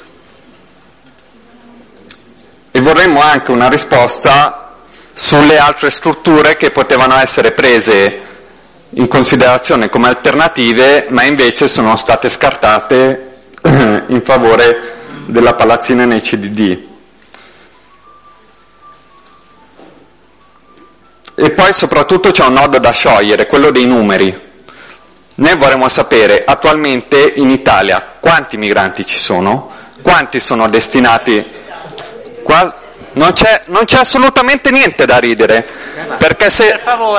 E vorremmo anche una risposta sulle altre strutture che potevano essere prese in considerazione come alternative, ma invece sono state scartate in favore della palazzina nei CDD. E poi soprattutto c'è un nodo da sciogliere, quello dei numeri. Noi vorremmo sapere attualmente in Italia quanti migranti ci sono, quanti sono destinati. Non c'è assolutamente niente da ridere, perché se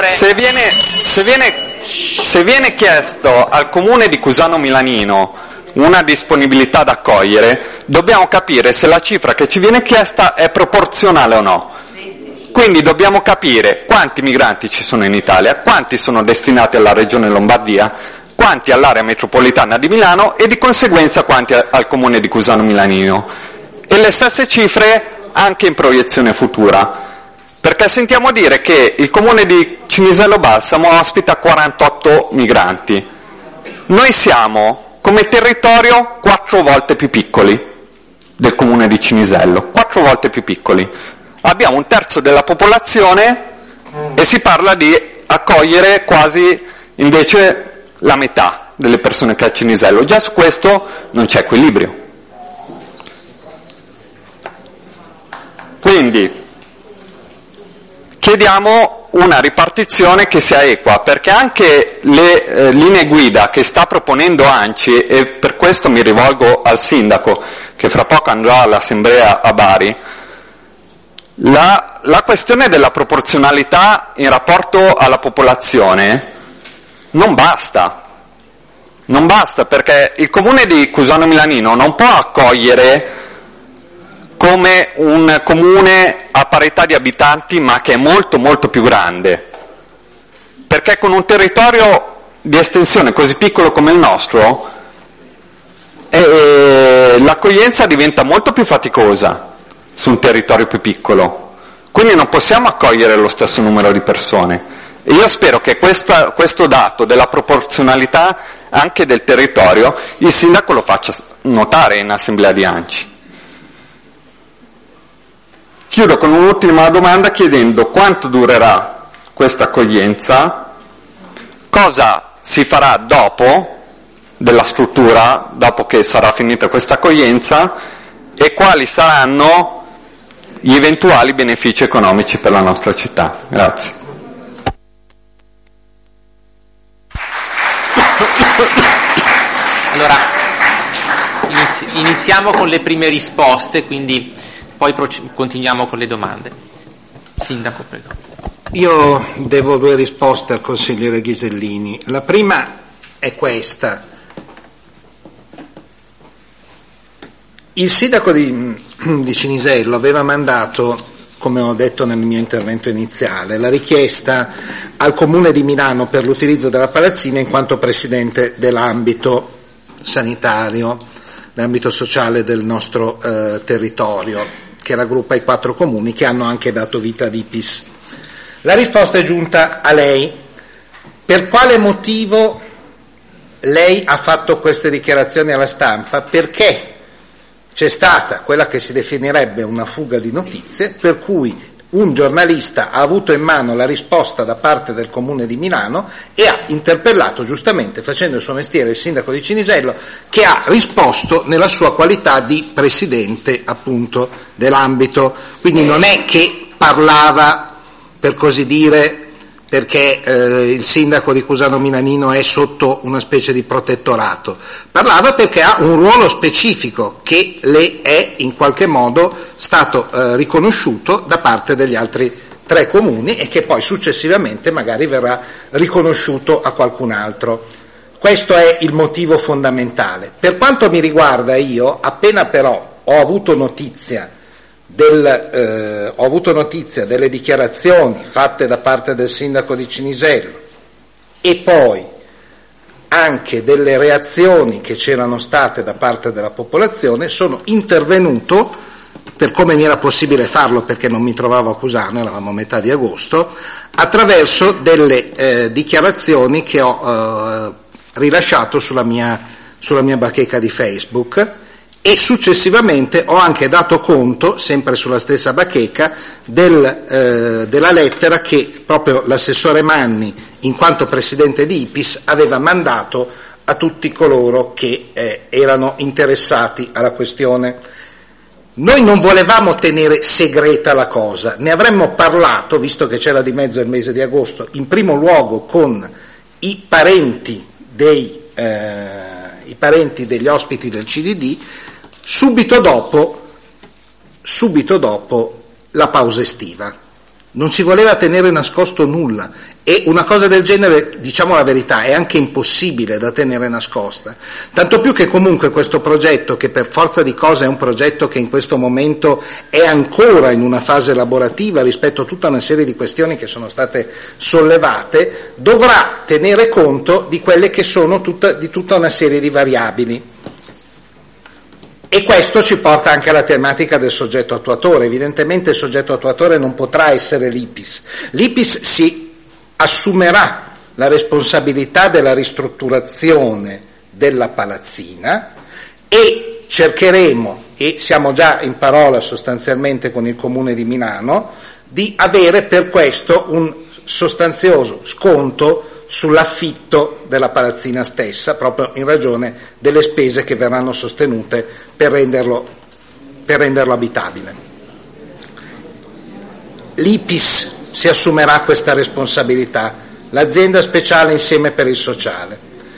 viene chiesto al comune di Cusano Milanino una disponibilità da accogliere, dobbiamo capire se la cifra che ci viene chiesta è proporzionale o no. Quindi dobbiamo capire quanti migranti ci sono in Italia, quanti sono destinati alla regione Lombardia, quanti all'area metropolitana di Milano e di conseguenza quanti al comune di Cusano Milanino. E le stesse cifre anche in proiezione futura, perché sentiamo dire che il comune di Cinisello Balsamo ospita 48 migranti. Noi siamo come territorio 4 volte più piccoli del comune di Cinisello, 4 volte più piccoli. Abbiamo un terzo della popolazione e si parla di accogliere quasi invece la metà delle persone che ha a Cinisello. Già su questo non c'è equilibrio. Quindi chiediamo una ripartizione che sia equa, perché anche le linee guida che sta proponendo ANCI, e per questo mi rivolgo al sindaco che fra poco andrà all'assemblea a Bari, la questione della proporzionalità in rapporto alla popolazione non basta, perché il comune di Cusano Milanino non può accogliere come un comune a parità di abitanti, ma che è molto molto più grande, perché con un territorio di estensione così piccolo come il nostro l'accoglienza diventa molto più faticosa su un territorio più piccolo, quindi non possiamo accogliere lo stesso numero di persone. E io spero che questo dato della proporzionalità anche del territorio il sindaco lo faccia notare in assemblea di ANCI. Chiudo con un'ultima domanda chiedendo quanto durerà questa accoglienza, cosa si farà dopo della struttura, dopo che sarà finita questa accoglienza, e quali saranno gli eventuali benefici economici per la nostra città. Grazie. Allora, iniziamo con le prime risposte, quindi poi continuiamo con le domande. Sindaco, prego. Io devo 2 risposte al consigliere Ghisellini. La prima è questa. Il sindaco di Cinisello aveva mandato, come ho detto nel mio intervento iniziale, la richiesta al Comune di Milano per l'utilizzo della palazzina in quanto presidente dell'ambito sanitario, l'ambito sociale del nostro territorio, che raggruppa i 4 comuni che hanno anche dato vita ad IPIS. La risposta è giunta a lei. Per quale motivo lei ha fatto queste dichiarazioni alla stampa? Perché c'è stata quella che si definirebbe una fuga di notizie, per cui un giornalista ha avuto in mano la risposta da parte del Comune di Milano e ha interpellato giustamente, facendo il suo mestiere, il sindaco di Cinisello, che ha risposto nella sua qualità di presidente appunto dell'ambito. Quindi non è che parlava, per così dire, perché il sindaco di Cusano Milanino è sotto una specie di protettorato, parlava perché ha un ruolo specifico che le è in qualche modo stato riconosciuto da parte degli altri 3 comuni e che poi successivamente magari verrà riconosciuto a qualcun altro. Questo è il motivo fondamentale. Per quanto mi riguarda, io appena però ho avuto notizia delle dichiarazioni fatte da parte del sindaco di Cinisello e poi anche delle reazioni che c'erano state da parte della popolazione, sono intervenuto, per come mi era possibile farlo perché non mi trovavo a Cusano, eravamo a metà di agosto, attraverso delle dichiarazioni che ho rilasciato sulla mia bacheca di Facebook. E successivamente ho anche dato conto, sempre sulla stessa bacheca, della lettera che proprio l'assessore Manni, in quanto presidente di IPIS, aveva mandato a tutti coloro che erano interessati alla questione. Noi non volevamo tenere segreta la cosa, ne avremmo parlato, visto che c'era di mezzo il mese di agosto, in primo luogo con i parenti degli ospiti del CDD, subito dopo la pausa estiva. Non si voleva tenere nascosto nulla e una cosa del genere, diciamo la verità, è anche impossibile da tenere nascosta, tanto più che comunque questo progetto, che per forza di cose è un progetto che in questo momento è ancora in una fase lavorativa rispetto a tutta una serie di questioni che sono state sollevate, dovrà tenere conto di quelle che sono di tutta una serie di variabili. E questo ci porta anche alla tematica del soggetto attuatore. Evidentemente il soggetto attuatore non potrà essere l'IPIS. L'IPIS si assumerà la responsabilità della ristrutturazione della palazzina e cercheremo, e siamo già in parola sostanzialmente con il Comune di Milano, di avere per questo un sostanzioso sconto sull'affitto della palazzina stessa, proprio in ragione delle spese che verranno sostenute per renderlo abitabile. L'IPIS si assumerà questa responsabilità, l'azienda speciale insieme per il sociale.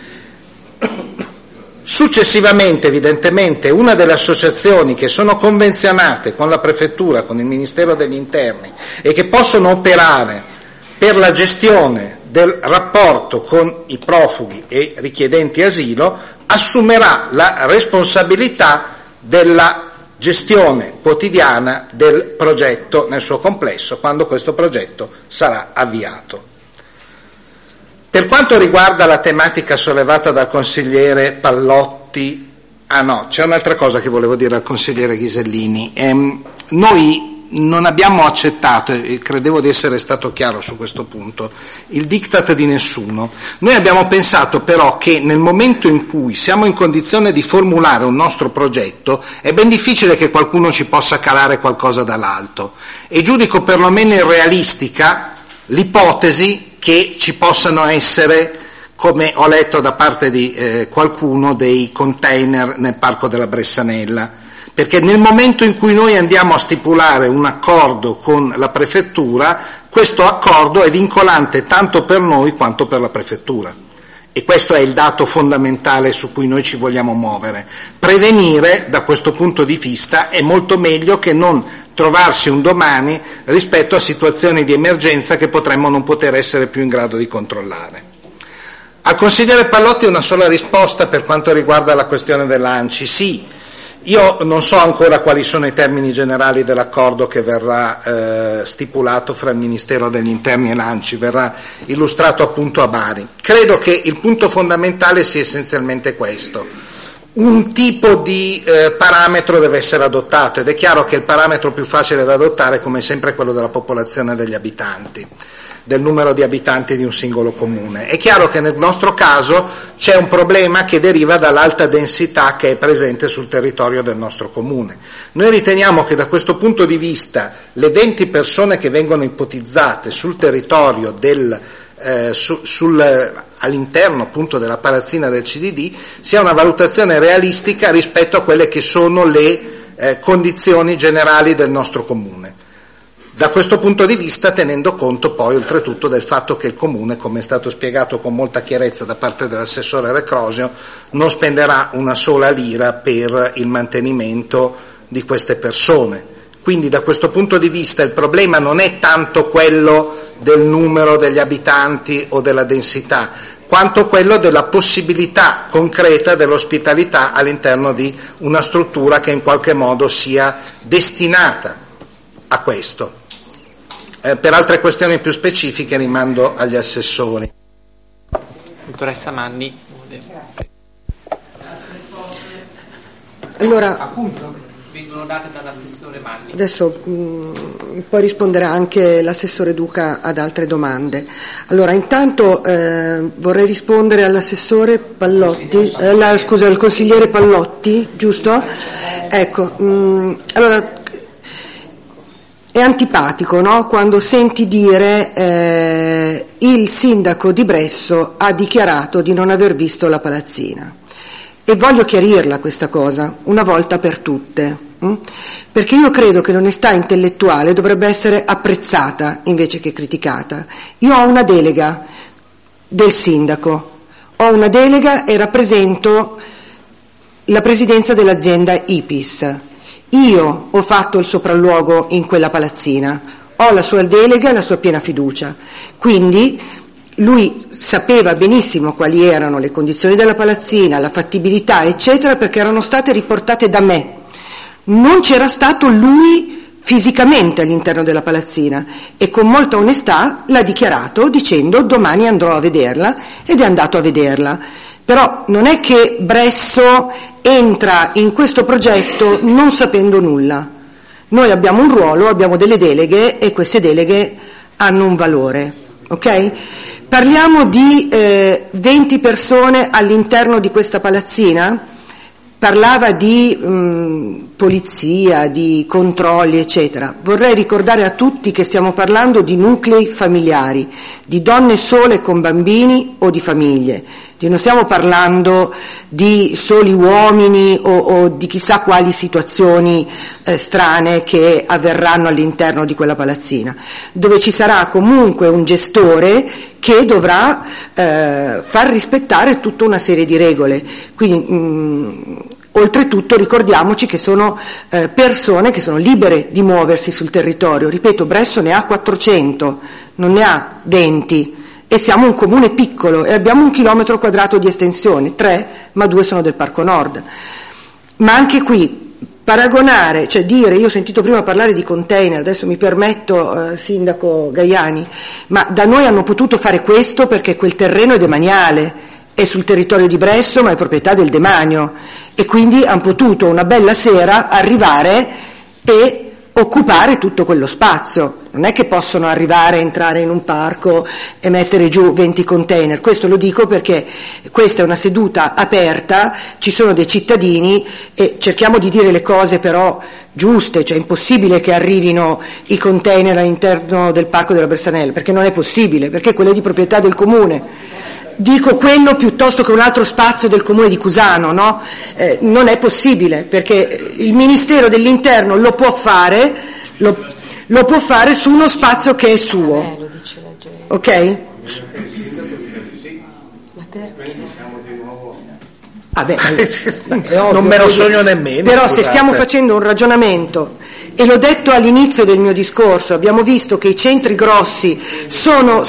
Successivamente, evidentemente, una delle associazioni che sono convenzionate con la Prefettura, con il Ministero degli Interni e che possono operare per la gestione del rapporto con i profughi e richiedenti asilo, assumerà la responsabilità della gestione quotidiana del progetto nel suo complesso, quando questo progetto sarà avviato. Per quanto riguarda la tematica sollevata dal consigliere Pallotti, c'è un'altra cosa che volevo dire al consigliere Ghisellini. Noi non abbiamo accettato, e credevo di essere stato chiaro su questo punto, il diktat di nessuno. Noi abbiamo pensato però che nel momento in cui siamo in condizione di formulare un nostro progetto è ben difficile che qualcuno ci possa calare qualcosa dall'alto, e giudico perlomeno irrealistica l'ipotesi che ci possano essere, come ho letto da parte di qualcuno, dei container nel parco della Bressanella. Perché nel momento in cui noi andiamo a stipulare un accordo con la Prefettura, questo accordo è vincolante tanto per noi quanto per la Prefettura. E questo è il dato fondamentale su cui noi ci vogliamo muovere. Prevenire da questo punto di vista è molto meglio che non trovarsi un domani rispetto a situazioni di emergenza che potremmo non poter essere più in grado di controllare. Al consigliere Pallotti una sola risposta per quanto riguarda la questione dell'ANCI. Sì, io non so ancora quali sono i termini generali dell'accordo che verrà stipulato fra il Ministero degli Interni e l'ANCI, verrà illustrato appunto a Bari. Credo che il punto fondamentale sia essenzialmente questo. Un tipo di parametro deve essere adottato, ed è chiaro che il parametro più facile da adottare, come sempre, è quello della popolazione degli abitanti. del numero di abitanti di un singolo comune. È chiaro che nel nostro caso c'è un problema che deriva dall'alta densità che è presente sul territorio del nostro comune. Noi riteniamo che da questo punto di vista le 20 persone che vengono ipotizzate sul territorio all'interno appunto della palazzina del CDD sia una valutazione realistica rispetto a quelle che sono le condizioni generali del nostro comune. Da questo punto di vista tenendo conto poi oltretutto del fatto che il comune, come è stato spiegato con molta chiarezza da parte dell'assessore Recrosio, non spenderà una sola lira per il mantenimento di queste persone. Quindi da questo punto di vista il problema non è tanto quello del numero degli abitanti o della densità, quanto quello della possibilità concreta dell'ospitalità all'interno di una struttura che in qualche modo sia destinata a questo. Per altre questioni più specifiche rimando agli assessori. Dottoressa Manni. Allora, vengono date dall'assessore Manni. Adesso poi risponderà anche l'assessore Duca ad altre domande. Allora, intanto vorrei rispondere all'assessore Pallotti, al consigliere Pallotti, giusto? Ecco, allora è antipatico, no? Quando senti dire il sindaco di Bresso ha dichiarato di non aver visto la palazzina. E voglio chiarirla questa cosa, una volta per tutte, perché io credo che l'onestà intellettuale dovrebbe essere apprezzata invece che criticata. Io ho una delega del sindaco, ho una delega e rappresento la presidenza dell'azienda IPIS. Io ho fatto il sopralluogo in quella palazzina, ho la sua delega e la sua piena fiducia, quindi lui sapeva benissimo quali erano le condizioni della palazzina, la fattibilità eccetera, perché erano state riportate da me. Non c'era stato lui fisicamente all'interno della palazzina e con molta onestà l'ha dichiarato dicendo domani andrò a vederla, ed è andato a vederla. Però non è che Bresso entra in questo progetto non sapendo nulla. Noi abbiamo un ruolo, abbiamo delle deleghe e queste deleghe hanno un valore, ok? Parliamo di 20 persone all'interno di questa palazzina, parlava di polizia, di controlli eccetera. Vorrei ricordare a tutti che stiamo parlando di nuclei familiari, di donne sole con bambini o di famiglie. Non stiamo parlando di soli uomini o di chissà quali situazioni strane che avverranno all'interno di quella palazzina, dove ci sarà comunque un gestore che dovrà far rispettare tutta una serie di regole. Quindi oltretutto ricordiamoci che sono persone che sono libere di muoversi sul territorio. Ripeto, Bresso ne ha 400, non ne ha 20. E siamo un comune piccolo e abbiamo 1 chilometro quadrato di estensione, 3, ma 2 sono del Parco Nord. Ma anche qui paragonare, cioè dire, io ho sentito prima parlare di container, adesso mi permetto, sindaco Gaiani, ma da noi hanno potuto fare questo perché quel terreno è demaniale, è sul territorio di Bresso ma è proprietà del demanio, e quindi hanno potuto una bella sera arrivare e occupare tutto quello spazio. Non è che possono arrivare, entrare in un parco e mettere giù 20 container. Questo lo dico perché questa è una seduta aperta, ci sono dei cittadini e cerchiamo di dire le cose però giuste, cioè è impossibile che arrivino i container all'interno del parco della Bersanella, perché non è possibile, perché quello è di proprietà del comune. Dico quello piuttosto che un altro spazio del comune di Cusano, no? Non è possibile, perché il Ministero dell'Interno lo può fare, lo può fare su uno spazio che è suo, ok? Non me lo sogno nemmeno. Però se stiamo facendo un ragionamento, e l'ho detto all'inizio del mio discorso, abbiamo visto che i centri grossi sono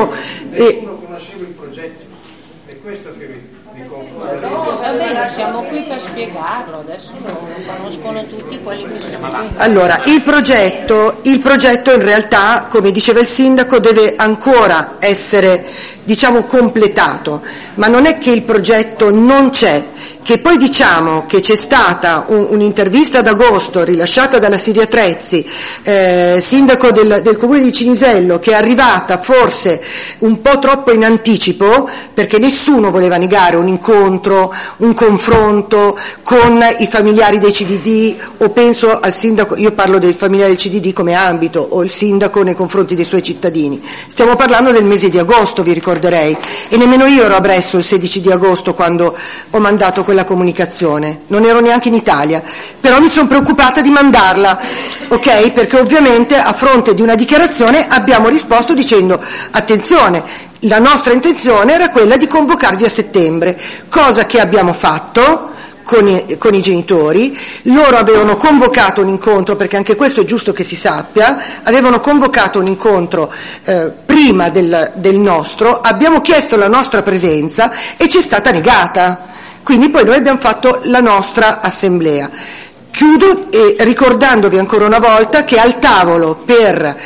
siamo qui per spiegarlo, adesso lo conoscono tutti quelli che sono qui. Allora, il progetto in realtà, come diceva il sindaco, deve ancora essere, completato, ma non è che il progetto non c'è. che poi diciamo che c'è stata un'intervista ad agosto rilasciata dalla Siria Trezzi, sindaco del comune di Cinisello, che è arrivata forse un po' troppo in anticipo, perché nessuno voleva negare un incontro, un confronto con i familiari dei CDD, o penso al sindaco, io parlo dei familiari del CDD come ambito, o il sindaco nei confronti dei suoi cittadini. Stiamo parlando del mese di agosto, vi ricorderei, e nemmeno io ero a Bresso il 16 di agosto quando ho mandato quella comunicazione, non ero neanche in Italia, però mi sono preoccupata di mandarla, ok? Perché ovviamente a fronte di una dichiarazione abbiamo risposto dicendo: attenzione, la nostra intenzione era quella di convocarvi a settembre, cosa che abbiamo fatto con i genitori. Loro avevano convocato un incontro, perché anche questo è giusto che si sappia, avevano convocato un incontro prima del nostro, abbiamo chiesto la nostra presenza e ci è stata negata. Quindi poi noi abbiamo fatto la nostra assemblea. Chiudo ricordandovi ancora una volta che al tavolo per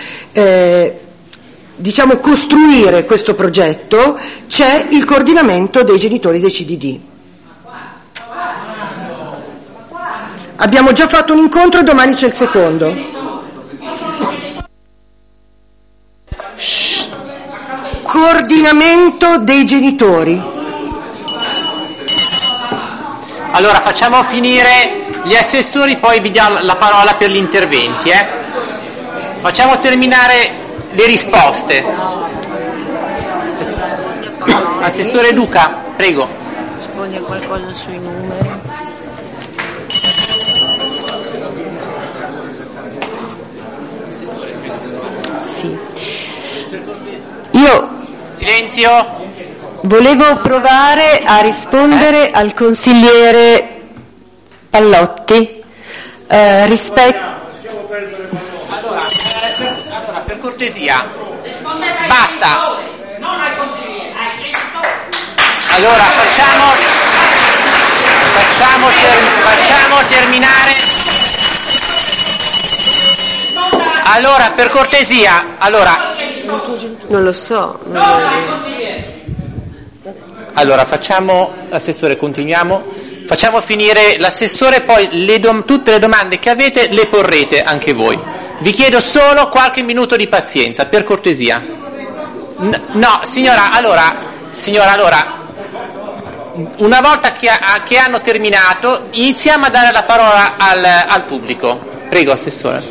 costruire questo progetto c'è il coordinamento dei genitori dei CDD. Abbiamo già fatto un incontro e domani c'è il secondo. Coordinamento dei genitori. Allora facciamo finire gli assessori, poi vi diamo la parola per gli interventi. Facciamo terminare le risposte. Assessore Duca, prego. Risponde qualcosa sui numeri. Sì. Io silenzio. Volevo provare a rispondere al consigliere Pallotti rispetto. Allora, per cortesia, basta. Allora, facciamo terminare. Allora, per cortesia, Non lo so. Allora, assessore, continuiamo. Facciamo finire l'assessore, poi tutte le domande che avete le porrete anche voi. Vi chiedo solo qualche minuto di pazienza, per cortesia. No, signora, una volta che hanno terminato, iniziamo a dare la parola al pubblico. Prego, assessore.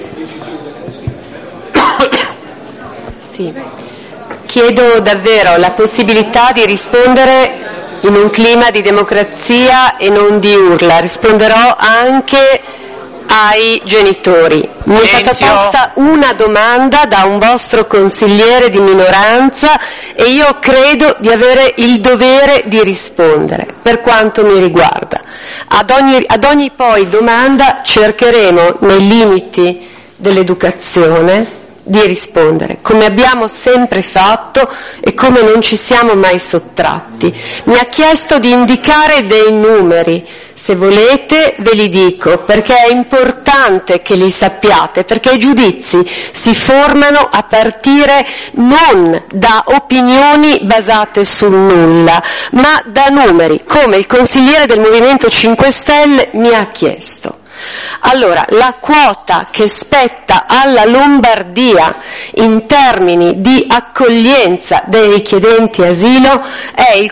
Sì. Chiedo davvero la possibilità di rispondere in un clima di democrazia e non di urla. Risponderò anche ai genitori. Mi è stata posta una domanda da un vostro consigliere di minoranza e io credo di avere il dovere di rispondere, per quanto mi riguarda. Ad ogni poi domanda cercheremo, nei limiti dell'educazione, di rispondere, come abbiamo sempre fatto e come non ci siamo mai sottratti. Mi ha chiesto di indicare dei numeri, se volete ve li dico, perché è importante che li sappiate, perché i giudizi si formano a partire non da opinioni basate sul nulla, ma da numeri, come il consigliere del Movimento 5 Stelle mi ha chiesto. Allora, la quota che spetta alla Lombardia in termini di accoglienza dei richiedenti asilo è il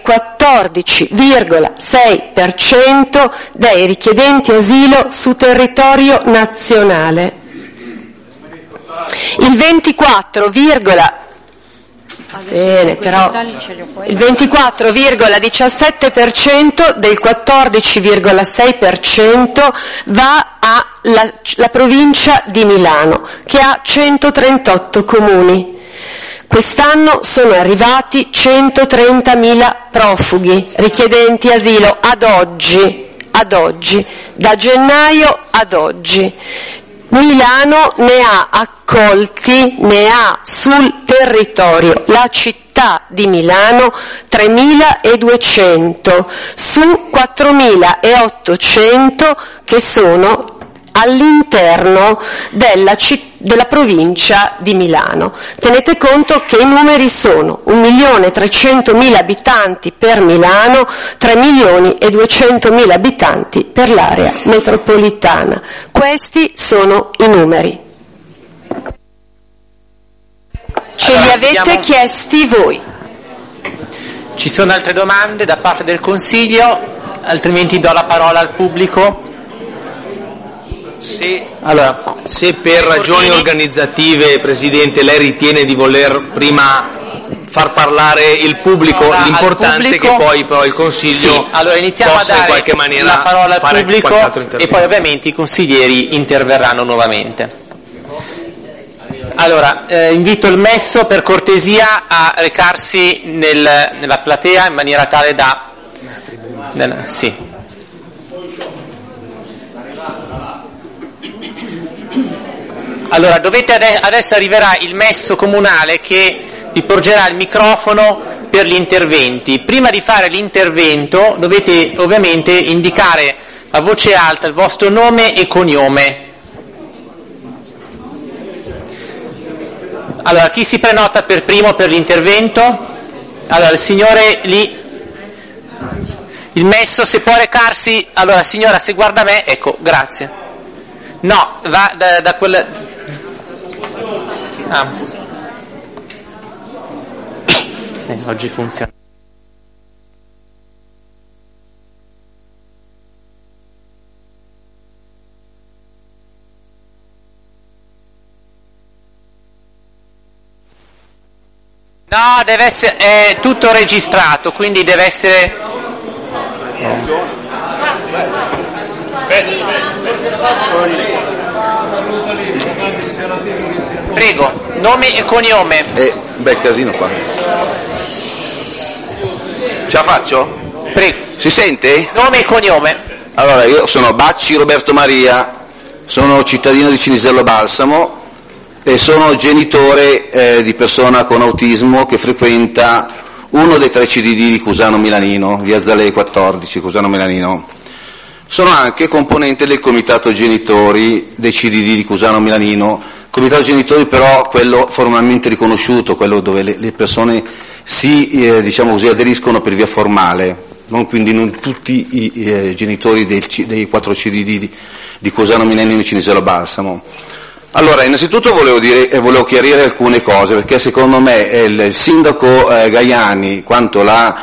14,6% dei richiedenti asilo su territorio nazionale. Il 24,17% del 14,6% va alla provincia di Milano, che ha 138 comuni. Quest'anno sono arrivati 130.000 profughi, richiedenti asilo ad oggi, da gennaio ad oggi. Milano ne ha accolti, ne ha sul territorio, la città di Milano, 3.200 su 4.800 che sono all'interno della provincia di Milano. Tenete conto che i numeri sono 1.300.000 abitanti per Milano, 3.200.000 abitanti per l'area metropolitana. Questi sono i numeri. Ce li avete chiesti voi. Ci sono altre domande da parte del Consiglio? Altrimenti do la parola al pubblico. Se per ragioni organizzative, Presidente, lei ritiene di voler prima far parlare il pubblico, l'importante è che poi però il Consiglio possa in qualche maniera la parola al fare pubblico qualche altro intervento. E poi ovviamente i consiglieri interverranno nuovamente. Allora, invito il Messo per cortesia a recarsi nella platea in maniera tale da... Sì. Allora, adesso arriverà il Messo comunale che vi porgerà il microfono per gli interventi. Prima di fare l'intervento dovete ovviamente indicare a voce alta il vostro nome e cognome. Allora, chi si prenota per primo per l'intervento? Allora, il signore lì, il Messo, se può recarsi, allora signora, se guarda me, ecco, grazie. No, va da quel... oggi funziona. No, deve essere, è tutto registrato, quindi deve essere... Prego, nome e cognome. Bel casino qua. Ce la faccio? Prego. Si sente? Nome e cognome. Allora, io sono Bacci Roberto Maria, sono cittadino di Cinisello Balsamo e sono genitore di persona con autismo che frequenta uno dei 3 CDD di Cusano Milanino, via Zalee 14, Cusano Milanino. Sono anche componente del comitato genitori dei CDD di Cusano Milanino, comitato genitori però quello formalmente riconosciuto, quello dove le persone si diciamo così, aderiscono per via formale, quindi non tutti i genitori dei 4 CDD di Cusano Milanino e Cinisello Balsamo. Allora, innanzitutto volevo chiarire alcune cose, perché secondo me il sindaco Gaiani, quanto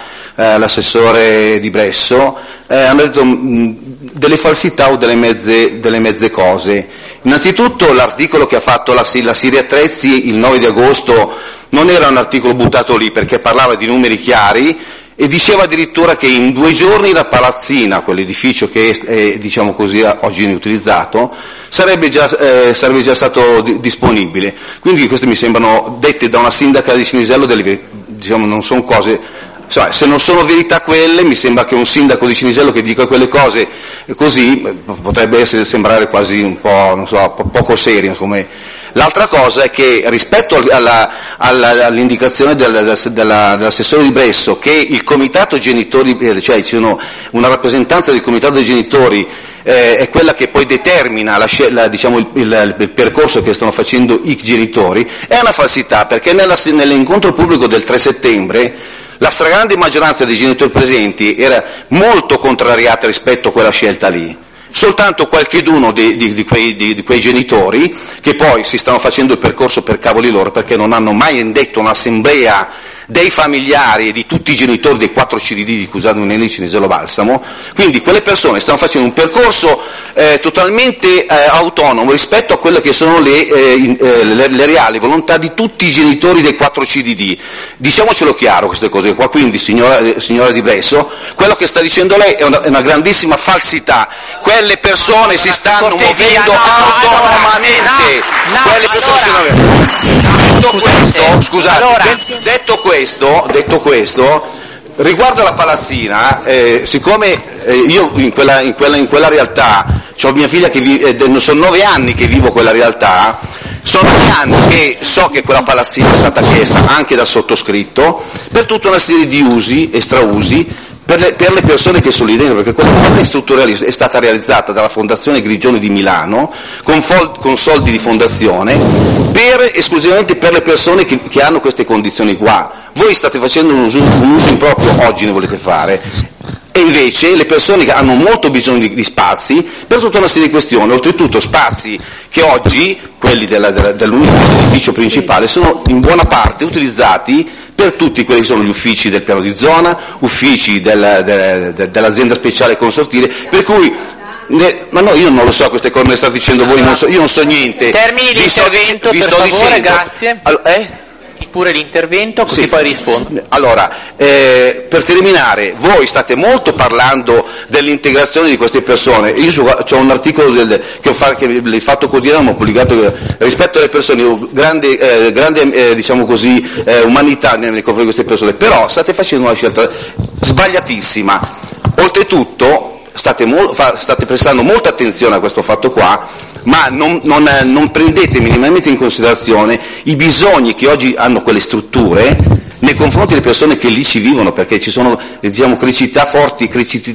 l'assessore Di Bresso, hanno detto delle falsità o delle mezze cose. Innanzitutto l'articolo che ha fatto la Siria Attrezzi il 9 di agosto non era un articolo buttato lì, perché parlava di numeri chiari e diceva addirittura che in 2 giorni la palazzina, quell'edificio che è diciamo così oggi inutilizzato, sarebbe già stato disponibile. Quindi queste mi sembrano dette da una sindaca di Cinisello, diciamo non sono cose, se non sono verità quelle, mi sembra che un sindaco di Cinisello che dica quelle cose così potrebbe sembrare quasi un po', non so, poco serio, insomma. L'altra cosa è che rispetto all'indicazione dell'assessore Di Bresso che il comitato genitori, cioè ci sono una rappresentanza del comitato dei genitori è quella che poi determina diciamo, il percorso che stanno facendo i genitori, è una falsità, perché nell'incontro pubblico del 3 settembre la stragrande maggioranza dei genitori presenti era molto contrariata rispetto a quella scelta lì. Soltanto qualcheduno di quei genitori, che poi si stanno facendo il percorso per cavoli loro, perché non hanno mai indetto un'assemblea dei familiari e di tutti i genitori dei 4 CDD di Cusano Milanino e Cinisello Balsamo, quindi quelle persone stanno facendo un percorso totalmente autonomo rispetto a quelle che sono le reali volontà di tutti i genitori dei 4 CDD. Diciamocelo chiaro queste cose qua, quindi signora Di Bresso, quello che sta dicendo lei è una grandissima falsità. Quelle persone si stanno muovendo autonomamente. Quelle persone Detto questo, riguardo alla palazzina, siccome io in quella realtà ho mia figlia sono 9 anni che vivo quella realtà, sono 9 anni che so che quella palazzina è stata chiesta anche dal sottoscritto per tutta una serie di usi e strausi, per le persone che sono lì dentro, perché quella struttura lì è stata realizzata dalla Fondazione Grigioni di Milano con soldi di fondazione esclusivamente per le persone che hanno queste condizioni qua. Voi state facendo un uso improprio, oggi ne volete fare, e invece le persone che hanno molto bisogno di spazi per tutta una serie di questioni, oltretutto spazi che oggi, quelli dell'unità, dell'edificio principale, sono in buona parte utilizzati per tutti quelli che sono gli uffici del piano di zona, uffici dell'azienda speciale consortile, per cui ma no, io non lo so queste cose, me le state dicendo voi, io non so niente. Termini l'intervento, per favore, grazie. Pure l'intervento, così sì. Poi rispondo. Allora, per terminare, voi state molto parlando dell'integrazione di queste persone. Io ho un articolo che il Fatto Quotidiano ho pubblicato rispetto alle persone, grande diciamo così, umanità nei confronti di queste persone, però state facendo una scelta sbagliatissima. Oltretutto state prestando molta attenzione a questo fatto qua, ma non prendete minimamente in considerazione i bisogni che oggi hanno quelle strutture nei confronti delle persone che lì ci vivono, perché ci sono, diciamo, criticità forti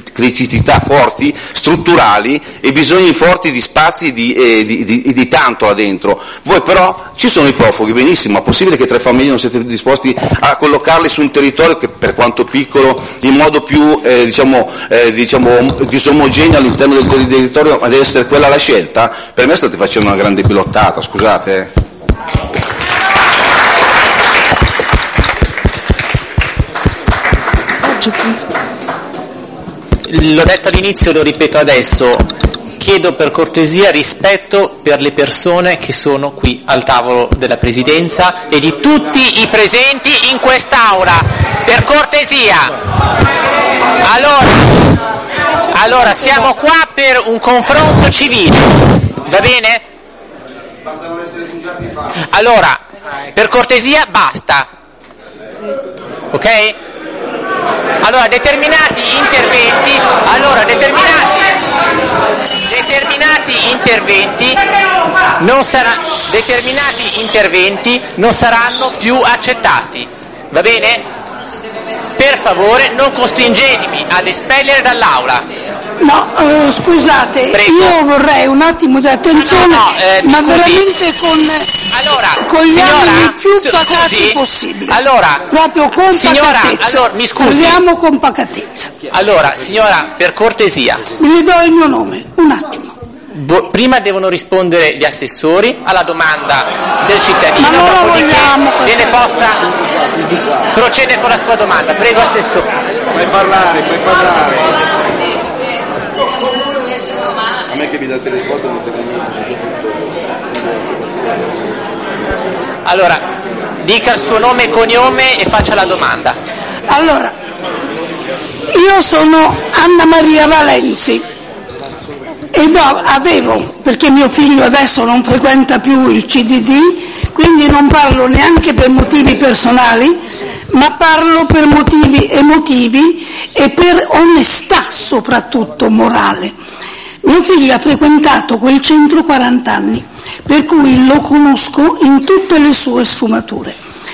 strutturali e bisogni forti di spazi di tanto là dentro. Voi però, ci sono i profughi, benissimo, ma è possibile che 3 famiglie non siete disposti a collocarli su un territorio che, per quanto piccolo, in modo più diciamo disomogeneo all'interno del territorio, ma deve essere quella la scelta? Per me state facendo una grande pilottata, scusate. L'ho detto all'inizio, lo ripeto adesso, chiedo per cortesia rispetto per le persone che sono qui al tavolo della Presidenza e di tutti i presenti in quest'Aula, per cortesia. Allora siamo qua per un confronto civile, va bene? Allora, per cortesia basta, ok? Allora, determinati interventi non saranno più accettati, va bene? Per favore, non costringetemi ad espellere dall'Aula. No, scusate, prego. Io vorrei un attimo di attenzione, ma veramente con gli animi più pacati possibili. Allora, proprio con pacatezza. Mi scusi. Parliamo con pacatezza. Allora, signora, per cortesia. Mi do il mio nome, un attimo. Prima devono rispondere gli assessori alla domanda del cittadino, dopodiché viene posta, procede con la sua domanda. Prego, assessore. Puoi parlare. A me che mi date le foto non frega niente. Allora, dica il suo nome e cognome e faccia la domanda. Allora, io sono Anna Maria Valenzi e avevo, perché mio figlio adesso non frequenta più il CDD, quindi non parlo neanche per motivi personali, ma parlo per motivi emotivi e per onestà soprattutto morale. Mio figlio ha frequentato quel centro 40 anni, per cui lo conosco in tutte le sue sfumature.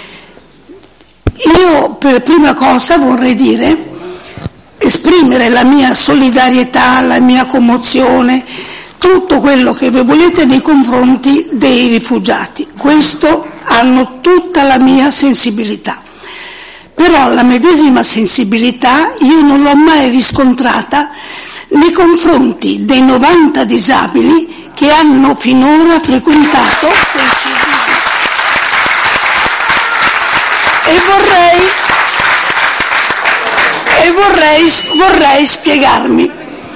Io per prima cosa vorrei esprimere la mia solidarietà, la mia commozione, tutto quello che voi volete nei confronti dei rifugiati. Questo hanno tutta la mia sensibilità. Però la medesima sensibilità io non l'ho mai riscontrata nei confronti dei 90 disabili che hanno finora frequentato quel CDD. E vorrei spiegarmi.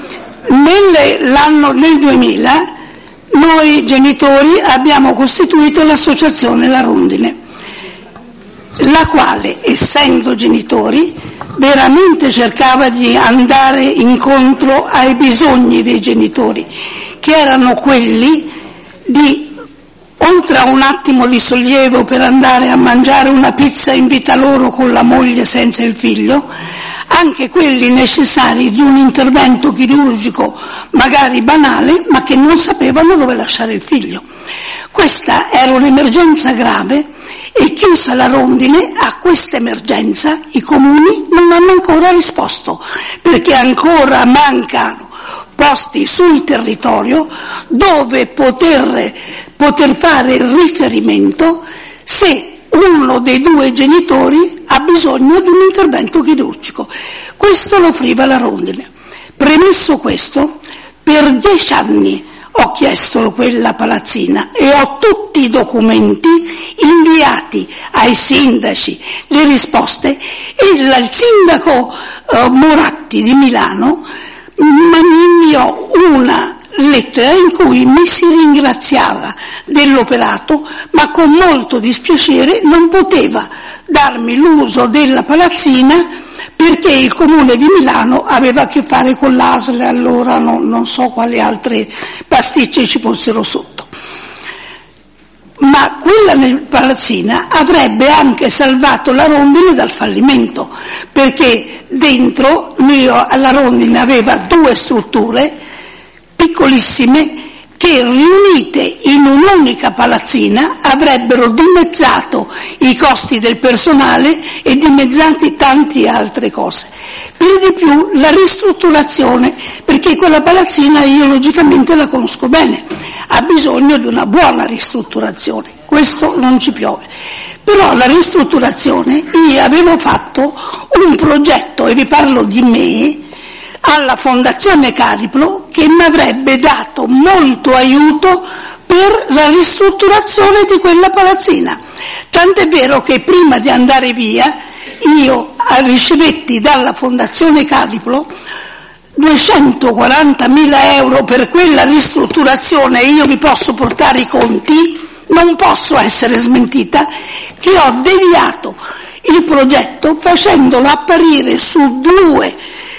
Nel 2000 noi genitori abbiamo costituito l'associazione La Rondine, la quale, essendo genitori, veramente cercava di andare incontro ai bisogni dei genitori, che erano quelli di, oltre a un attimo di sollievo per andare a mangiare una pizza in vita loro con la moglie senza il figlio, anche quelli necessari di un intervento chirurgico magari banale, ma che non sapevano dove lasciare il figlio. Questa era un'emergenza grave e, chiusa La Rondine, a questa emergenza i comuni non hanno ancora risposto. perché ancora mancano posti sul territorio dove poter fare riferimento se uno dei due genitori ha bisogno di un intervento chirurgico. Questo lo offriva la Rondine. Premesso questo, per 10 anni ho chiesto quella palazzina e ho tutti i documenti inviati ai sindaci, le risposte, e il sindaco Moratti di Milano mi inviò una lettera in cui mi si ringraziava dell'operato, ma con molto dispiacere non poteva darmi l'uso della palazzina perché il Comune di Milano aveva a che fare con l'ASL, allora non so quali altre pasticce ci fossero sotto. Ma quella palazzina avrebbe anche salvato la Rondine dal fallimento, perché dentro la Rondine aveva 2 strutture piccolissime che riunite in un'unica palazzina avrebbero dimezzato i costi del personale e dimezzati tante altre cose. Per di più la ristrutturazione, perché quella palazzina io logicamente la conosco bene, ha bisogno di una buona ristrutturazione, questo non ci piove. Però la ristrutturazione, io avevo fatto un progetto, e vi parlo di me, alla Fondazione Cariplo, che mi avrebbe dato molto aiuto per la ristrutturazione di quella palazzina. Tant'è vero che prima di andare via io ricevetti dalla Fondazione Cariplo 240.000 euro per quella ristrutturazione, io vi posso portare i conti, non posso essere smentita, che ho deviato il progetto facendolo apparire su 2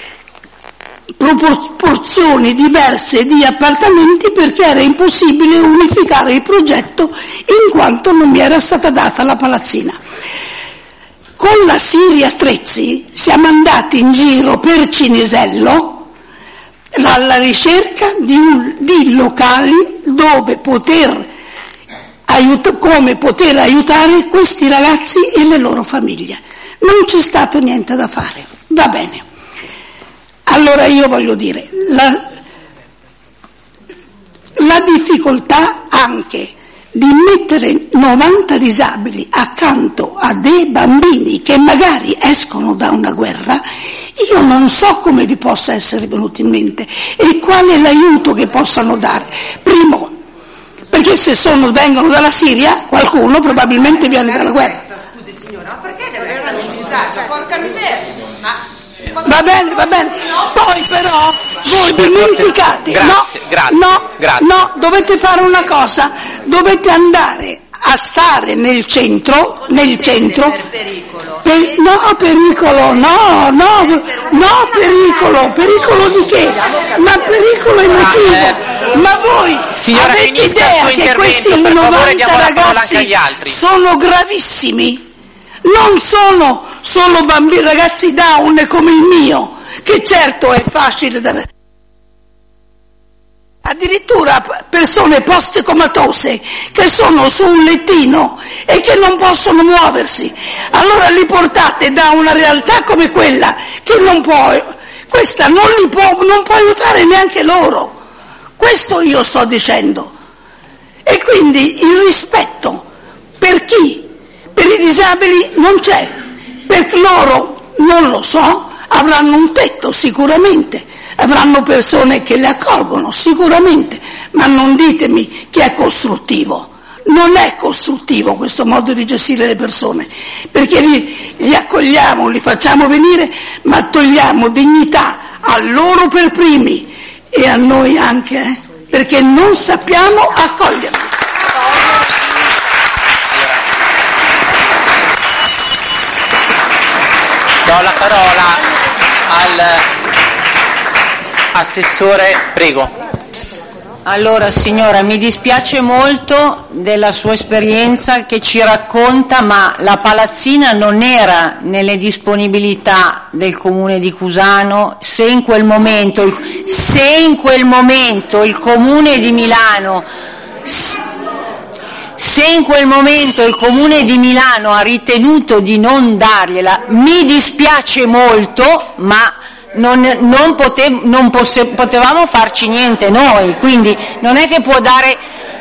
proporzioni diverse di appartamenti, perché era impossibile unificare il progetto in quanto non mi era stata data la palazzina. Con la Siri Attrezzi siamo andati in giro per Cinisello alla ricerca di locali dove come poter aiutare questi ragazzi e le loro famiglie. Non c'è stato niente da fare, va bene. Allora io voglio dire, la difficoltà anche di mettere 90 disabili accanto a dei bambini che magari escono da una guerra, io non so come vi possa essere venuto in mente e qual è l'aiuto che possano dare. Primo, perché se vengono dalla Siria, qualcuno probabilmente viene dalla guerra. Scusi signora, ma perché deve essere un disagio? Porca miseria! Va bene, poi però voi dimenticate, no, dovete fare una cosa, dovete andare a stare nel centro, pericolo di che? Ma pericolo emotivo, ma voi signora, avete idea che questi 90 ragazzi sono gravissimi? Non sono solo bambini, ragazzi Down come il mio, che certo è facile da... Addirittura persone post-comatose che sono su un lettino e che non possono muoversi. Allora li portate da una realtà come quella che questa non può aiutare neanche loro. Questo io sto dicendo. E quindi il rispetto per chi? Per i disabili non c'è, per loro non lo so, avranno un tetto sicuramente, avranno persone che le accolgono sicuramente, ma non ditemi che è costruttivo. Non è costruttivo questo modo di gestire le persone, perché li accogliamo, li facciamo venire, ma togliamo dignità a loro per primi e a noi anche, perché non sappiamo accoglierli. Do la parola all'assessore, prego. Allora signora, mi dispiace molto della sua esperienza che ci racconta, ma la palazzina non era nelle disponibilità del Comune di Cusano. Se in quel momento il Comune di Milano ha ritenuto di non dargliela, mi dispiace molto, ma non potevamo farci niente noi, quindi non è che può dare.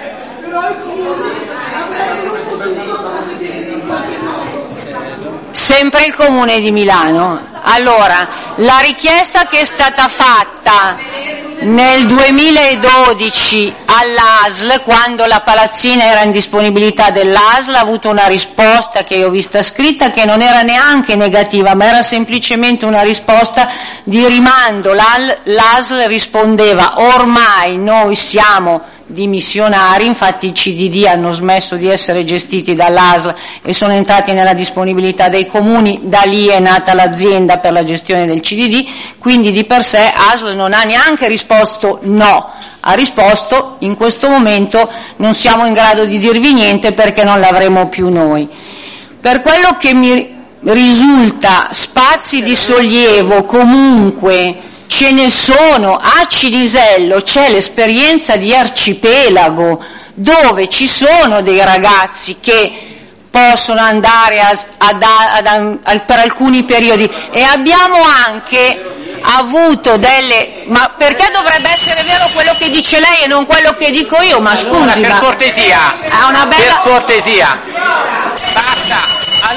Sempre il Comune di Milano. Allora, la richiesta che è stata fatta nel 2012 all'ASL, quando la palazzina era in disponibilità dell'ASL, ha avuto una risposta che ho vista scritta che non era neanche negativa, ma era semplicemente una risposta di rimando. L'ASL rispondeva: ormai noi siamo dimissionari, infatti i CDD hanno smesso di essere gestiti dall'ASL e sono entrati nella disponibilità dei comuni, da lì è nata l'azienda per la gestione del CDD, quindi di per sé ASL non ha neanche risposto no, ha risposto: in questo momento non siamo in grado di dirvi niente perché non l'avremo più noi. Per quello che mi risulta, spazi di sollievo comunque ce ne sono. A Cinisello c'è l'esperienza di Arcipelago, dove ci sono dei ragazzi che possono andare per alcuni periodi, e abbiamo anche avuto delle. Ma perché dovrebbe essere vero quello che dice lei e non quello che dico io? Ma scusi, per cortesia, per cortesia, basta.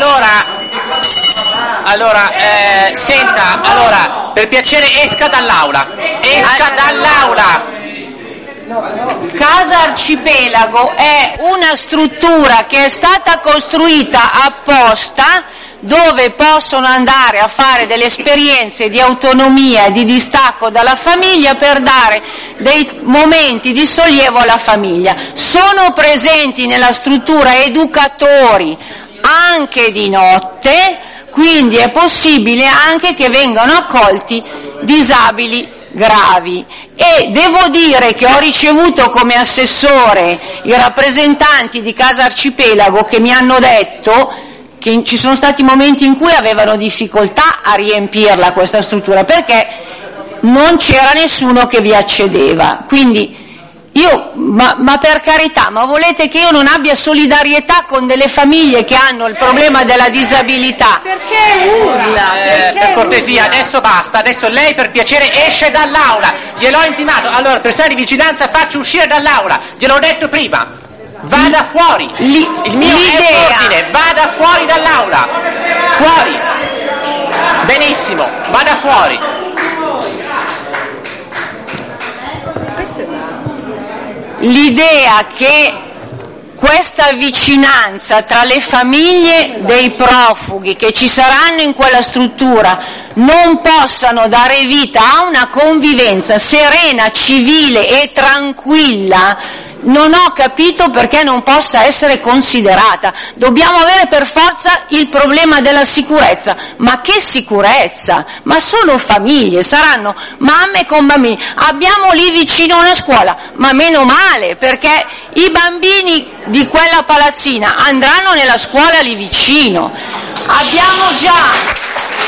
Senta, per piacere esca dall'aula. Casa Arcipelago è una struttura che è stata costruita apposta, dove possono andare a fare delle esperienze di autonomia e di distacco dalla famiglia per dare dei momenti di sollievo alla famiglia. Sono presenti nella struttura educatori anche di notte, quindi è possibile anche che vengano accolti disabili gravi. E devo dire che ho ricevuto come assessore i rappresentanti di Casa Arcipelago che mi hanno detto che ci sono stati momenti in cui avevano difficoltà a riempirla questa struttura perché non c'era nessuno che vi accedeva. Quindi ma per carità, ma volete che io non abbia solidarietà con delle famiglie che hanno il problema della disabilità? Perché urla? Per cortesia, adesso basta, adesso lei per piacere esce dall'aula, gliel'ho intimato. Allora, persone di vigilanza, faccio uscire dall'aula, gliel'ho detto prima, vada fuori, il mio è ordine, vada fuori dall'aula, fuori, benissimo, vada fuori. L'idea che questa vicinanza tra le famiglie dei profughi che ci saranno in quella struttura non possano dare vita a una convivenza serena, civile e tranquilla, non ho capito perché non possa essere considerata. Dobbiamo avere per forza il problema della sicurezza. Ma che sicurezza? Ma sono famiglie, saranno mamme con bambini. Abbiamo lì vicino una scuola, ma meno male, perché i bambini di quella palazzina andranno nella scuola lì vicino. Abbiamo già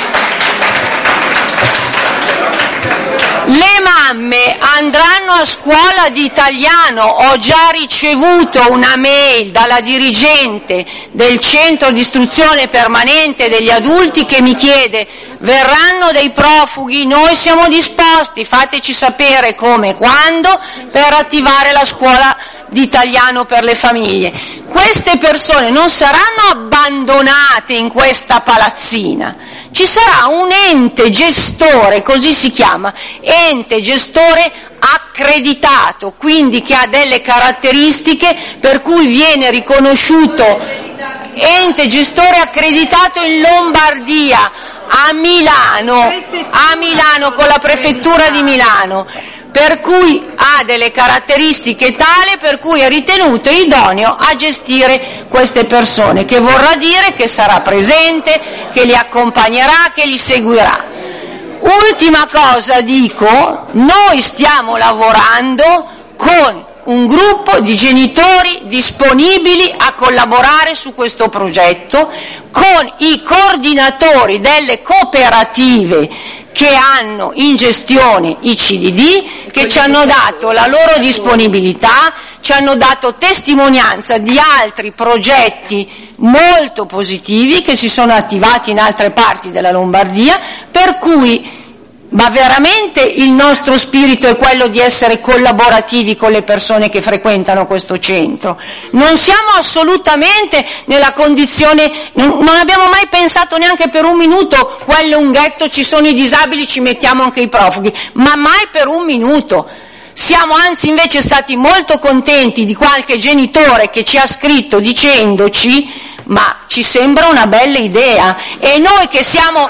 le mamme andranno a scuola di italiano. Ho già ricevuto una mail dalla dirigente del centro di istruzione permanente degli adulti che mi chiede: verranno dei profughi, noi siamo disposti, fateci sapere come e quando per attivare la scuola di italiano per le famiglie. Queste persone non saranno abbandonate in questa palazzina, ci sarà un ente gestore, così si chiama, ente gestore accreditato, quindi che ha delle caratteristiche per cui viene riconosciuto, ente gestore accreditato in Lombardia, a Milano con la prefettura di Milano, per cui ha delle caratteristiche tali per cui è ritenuto idoneo a gestire queste persone, che vorrà dire che sarà presente, che li accompagnerà, che li seguirà. Ultima cosa dico, noi stiamo lavorando con un gruppo di genitori disponibili a collaborare su questo progetto, con i coordinatori delle cooperative che hanno in gestione i CDD, che ci hanno dato la loro disponibilità, ci hanno dato testimonianza di altri progetti molto positivi che si sono attivati in altre parti della Lombardia, per cui Ma veramente il nostro spirito è quello di essere collaborativi con le persone che frequentano questo centro? Non siamo assolutamente nella condizione, non abbiamo mai pensato neanche per un minuto, quello è un ghetto, ci sono i disabili, ci mettiamo anche i profughi, ma mai per un minuto. Siamo anzi invece stati molto contenti di qualche genitore che ci ha scritto dicendoci: ma ci sembra una bella idea, e noi che siamo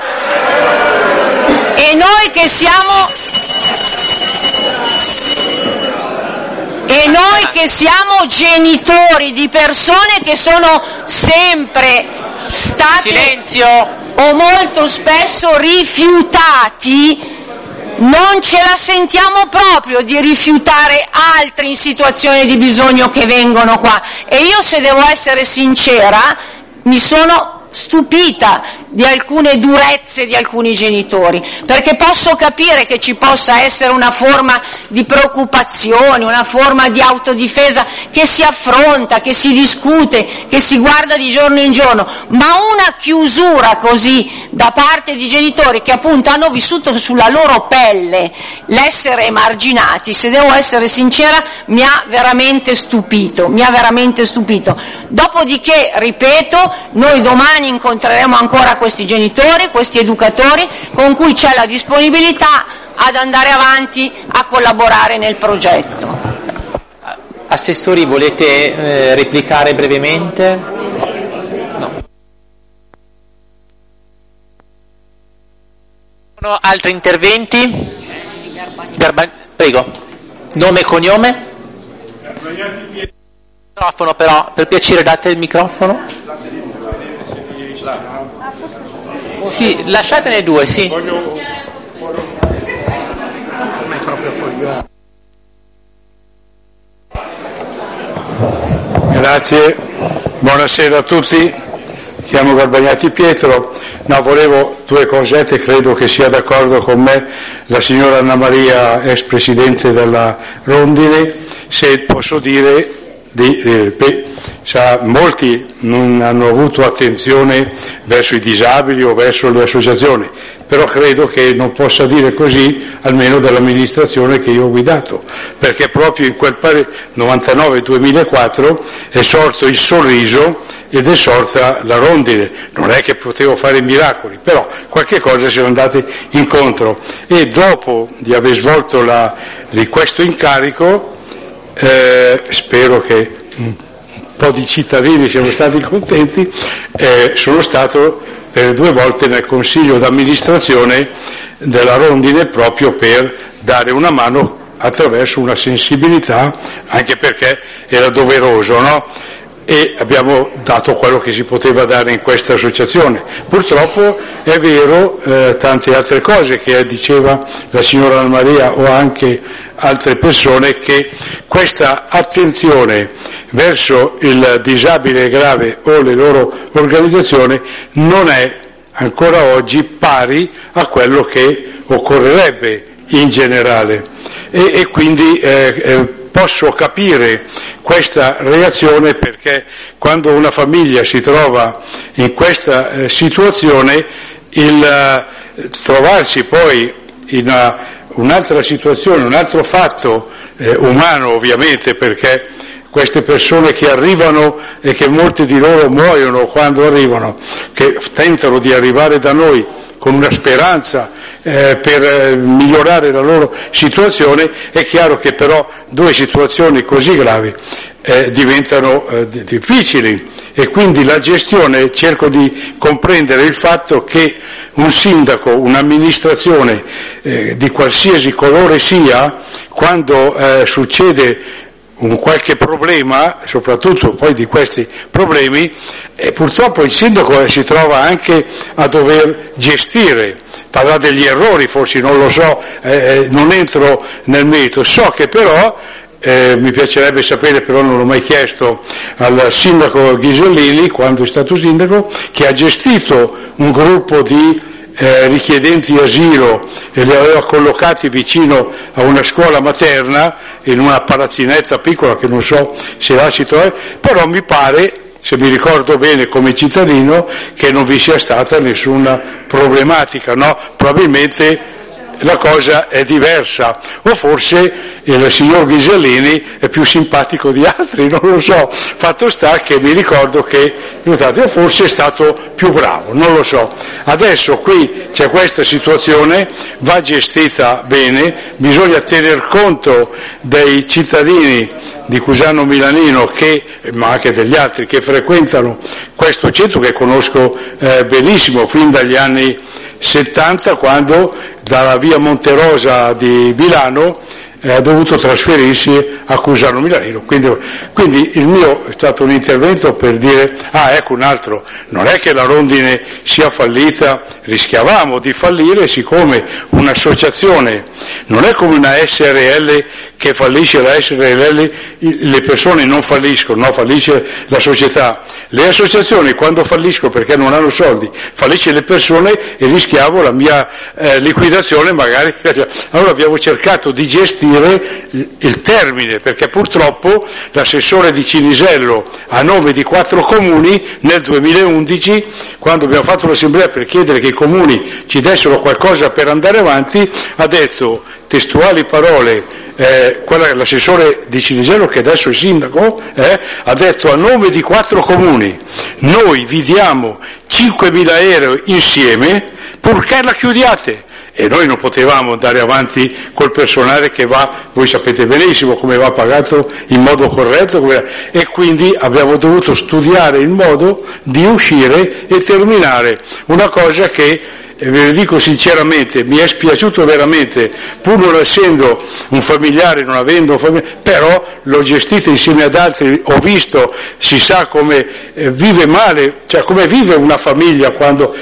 genitori di persone che sono sempre state silenzio o molto spesso rifiutati, non ce la sentiamo proprio di rifiutare altri in situazione di bisogno che vengono qua. E io, se devo essere sincera, mi sono stupita di alcune durezze di alcuni genitori, perché posso capire che ci possa essere una forma di preoccupazione, una forma di autodifesa che si affronta, che si discute, che si guarda di giorno in giorno, ma una chiusura così da parte di genitori che appunto hanno vissuto sulla loro pelle l'essere emarginati, se devo essere sincera, mi ha veramente stupito. Dopodiché, ripeto, noi domani incontreremo ancora questi genitori, questi educatori, con cui c'è la disponibilità ad andare avanti a collaborare nel progetto. Assessori, volete replicare brevemente? No. Sono altri interventi? Prego. Nome e cognome? Microfono, però, per piacere date il microfono. Sì, lasciatene due, sì. Grazie, buonasera a tutti. Chiamo Garbagnati Pietro. No, volevo due cosette, credo che sia d'accordo con me la signora Anna Maria, ex presidente della Rondine, se posso dire molti non hanno avuto attenzione verso i disabili o verso le associazioni, però credo che non possa dire così almeno dall'amministrazione che io ho guidato, perché proprio in quel 99-2004 è sorto il sorriso ed è sorta la Rondine. Non è che potevo fare miracoli, però qualche cosa siamo andati incontro, e dopo di aver svolto questo incarico spero che un po' di cittadini siano stati contenti. Sono stato per 2 volte nel consiglio d'amministrazione della Rondine proprio per dare una mano attraverso una sensibilità, anche perché era doveroso, no? E abbiamo dato quello che si poteva dare in questa associazione. Purtroppo è vero tante altre cose che diceva la signora Anna Maria o anche altre persone, che questa attenzione verso il disabile grave o le loro organizzazioni non è ancora oggi pari a quello che occorrerebbe in generale, e quindi posso capire questa reazione, perché quando una famiglia si trova in questa situazione, il trovarsi poi in un'altra situazione, un altro fatto umano ovviamente, perché queste persone che arrivano e che molti di loro muoiono quando arrivano, che tentano di arrivare da noi con una speranza per migliorare la loro situazione, è chiaro che però 2 situazioni così gravi diventano difficili, e quindi la gestione, cerco di comprendere il fatto che un sindaco, un'amministrazione di qualsiasi colore sia, quando succede un qualche problema, soprattutto poi di questi problemi, purtroppo il sindaco si trova anche a dover gestire, farà degli errori forse, non lo so, non entro nel merito, so che però mi piacerebbe sapere, però non l'ho mai chiesto al sindaco Ghisellini quando è stato sindaco, che ha gestito un gruppo di richiedenti asilo e li aveva collocati vicino a una scuola materna in una palazzinetta piccola che non so se la si trova, però mi pare, se mi ricordo bene come cittadino, che non vi sia stata nessuna problematica, no? Probabilmente la cosa è diversa, o forse il signor Ghisellini è più simpatico di altri, non lo so. Fatto sta che mi ricordo che forse è stato più bravo, non lo so. Adesso qui c'è questa situazione, va gestita bene, bisogna tener conto dei cittadini di Cusano Milanino, ma anche degli altri che frequentano questo centro, che conosco benissimo fin dagli anni 70, quando dalla via Monterosa di Milano ha dovuto trasferirsi a Cusano Milanino. Quindi il mio è stato un intervento per dire, ecco un altro, non è che la Rondine sia fallita, rischiavamo di fallire, siccome un'associazione non è come una SRL che fallisce. La SRL le persone non falliscono, no, fallisce la società. Le associazioni quando falliscono perché non hanno soldi, fallisce le persone e rischiavo la mia liquidazione magari. Allora abbiamo cercato di gestire il termine, perché purtroppo l'assessore di Cinisello, a nome di 4 comuni, nel 2011, quando abbiamo fatto l'assemblea per chiedere che i comuni ci dessero qualcosa per andare avanti, ha detto, testuali parole, l'assessore di Cinisello, che adesso è sindaco, ha detto, a nome di 4 comuni noi vi diamo 5.000 euro insieme purché la chiudiate. E noi non potevamo andare avanti col personale che va, voi sapete benissimo come va pagato in modo corretto, e quindi abbiamo dovuto studiare il modo di uscire e terminare una cosa che, ve lo dico sinceramente, mi è spiaciuto veramente, pur non essendo un familiare, non avendo un familiare, però l'ho gestito insieme ad altri, ho visto, si sa come vive male, cioè come vive una famiglia quando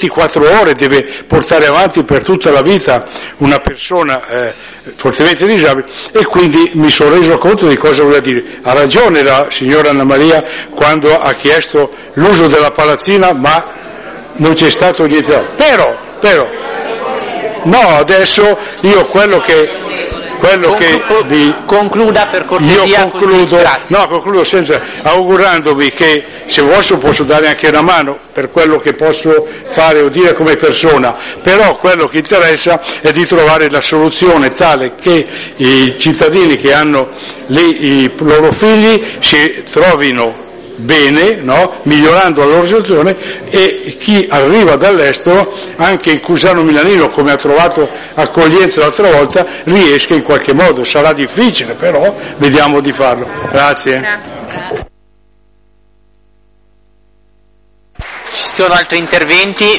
24 ore deve portare avanti per tutta la vita una persona fortemente disabile, e quindi mi sono reso conto di cosa voleva dire. Ha ragione la signora Anna Maria quando ha chiesto l'uso della palazzina, ma non c'è stato niente, però, no, adesso io quello che concluda per cortesia. Io concludo senza, augurandovi che, se posso dare anche una mano per quello che posso fare o dire come persona, però quello che interessa è di trovare la soluzione tale che i cittadini che hanno lì i loro figli si trovino bene, no? Migliorando la loro situazione, e chi arriva dall'estero, anche in Cusano Milanino, come ha trovato accoglienza l'altra volta, riesca in qualche modo. Sarà difficile, però vediamo di farlo. Grazie. Ci sono altri interventi?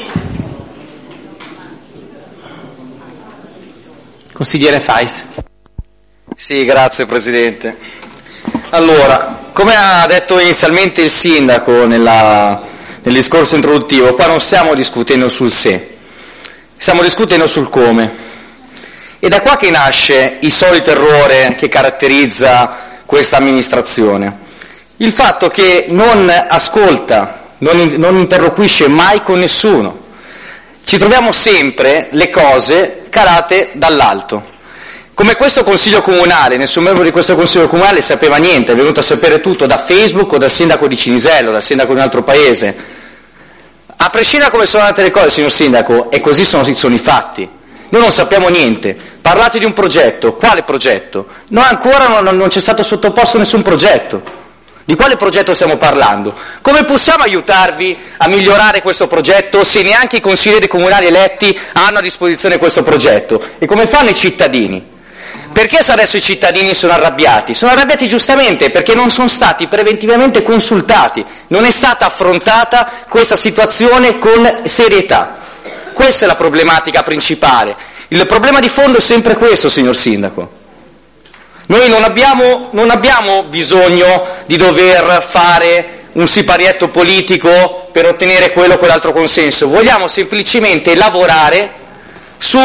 Consigliere Fais. Sì, grazie Presidente. Allora, come ha detto inizialmente il Sindaco nel discorso introduttivo, qua non stiamo discutendo sul se, stiamo discutendo sul come. E da qua che nasce il solito errore che caratterizza questa amministrazione. Il fatto che non ascolta, non interloquisce mai con nessuno. Ci troviamo sempre le cose calate dall'alto. Come questo Consiglio Comunale, nessun membro di questo Consiglio Comunale sapeva niente, è venuto a sapere tutto da Facebook o dal sindaco di Cinisello, dal sindaco di un altro paese. A prescindere da come sono andate le cose, signor Sindaco, e così sono i fatti. Noi non sappiamo niente. Parlate di un progetto, quale progetto? No, ancora non c'è stato sottoposto nessun progetto. Di quale progetto stiamo parlando? Come possiamo aiutarvi a migliorare questo progetto se neanche i consiglieri comunali eletti hanno a disposizione questo progetto? E come fanno i cittadini? Perché se adesso i cittadini sono arrabbiati? Sono arrabbiati giustamente perché non sono stati preventivamente consultati, non è stata affrontata questa situazione con serietà. Questa è la problematica principale. Il problema di fondo è sempre questo, signor Sindaco. Noi non abbiamo bisogno di dover fare un siparietto politico per ottenere quello o quell'altro consenso, vogliamo semplicemente lavorare su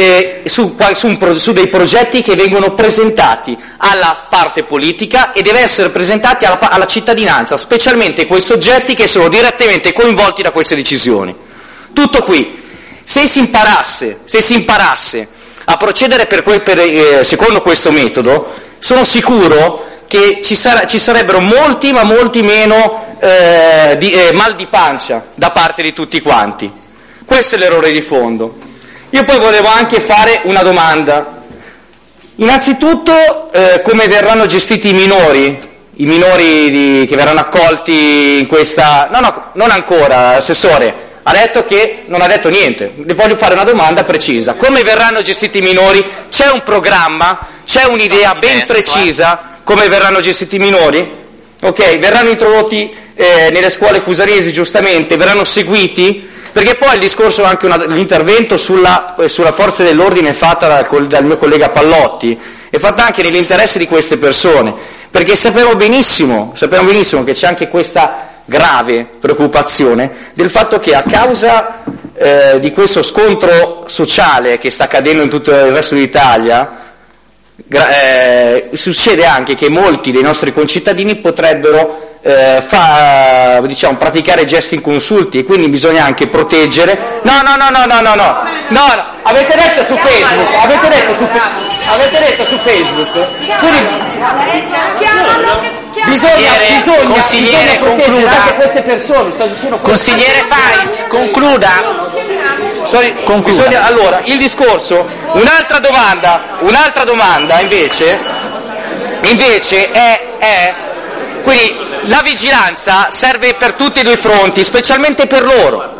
dei progetti che vengono presentati alla parte politica e deve essere presentati alla cittadinanza, specialmente quei soggetti che sono direttamente coinvolti da queste decisioni. Tutto qui. Se si imparasse a procedere secondo questo metodo, sono sicuro che ci sarebbero molti meno mal di pancia da parte di tutti quanti. Questo è l'errore di fondo. Io poi volevo anche fare una domanda. Innanzitutto, come verranno gestiti i minori che verranno accolti in questa... No, non ancora, Assessore. Ha detto che non ha detto niente. Le voglio fare una domanda precisa. Come verranno gestiti i minori? C'è un programma? C'è un'idea ben precisa come verranno gestiti i minori? Ok, verranno introdotti nelle scuole cusanesi, giustamente, verranno seguiti? Perché poi il discorso, anche l'intervento sulla forza dell'ordine è fatta dal mio collega Pallotti, è fatta anche nell'interesse di queste persone, perché sappiamo benissimo che c'è anche questa grave preoccupazione del fatto che a causa di questo scontro sociale che sta accadendo in tutto il resto d'Italia, succede anche che molti dei nostri concittadini potrebbero praticare gesti inconsulti, e quindi bisogna anche proteggere. No, avete detto su Facebook, bisogna proteggere anche queste persone. Sto dicendo, consigliere Fais, concluda. Allora, il discorso, un'altra domanda invece è quindi la vigilanza serve per tutti e due i fronti, specialmente per loro.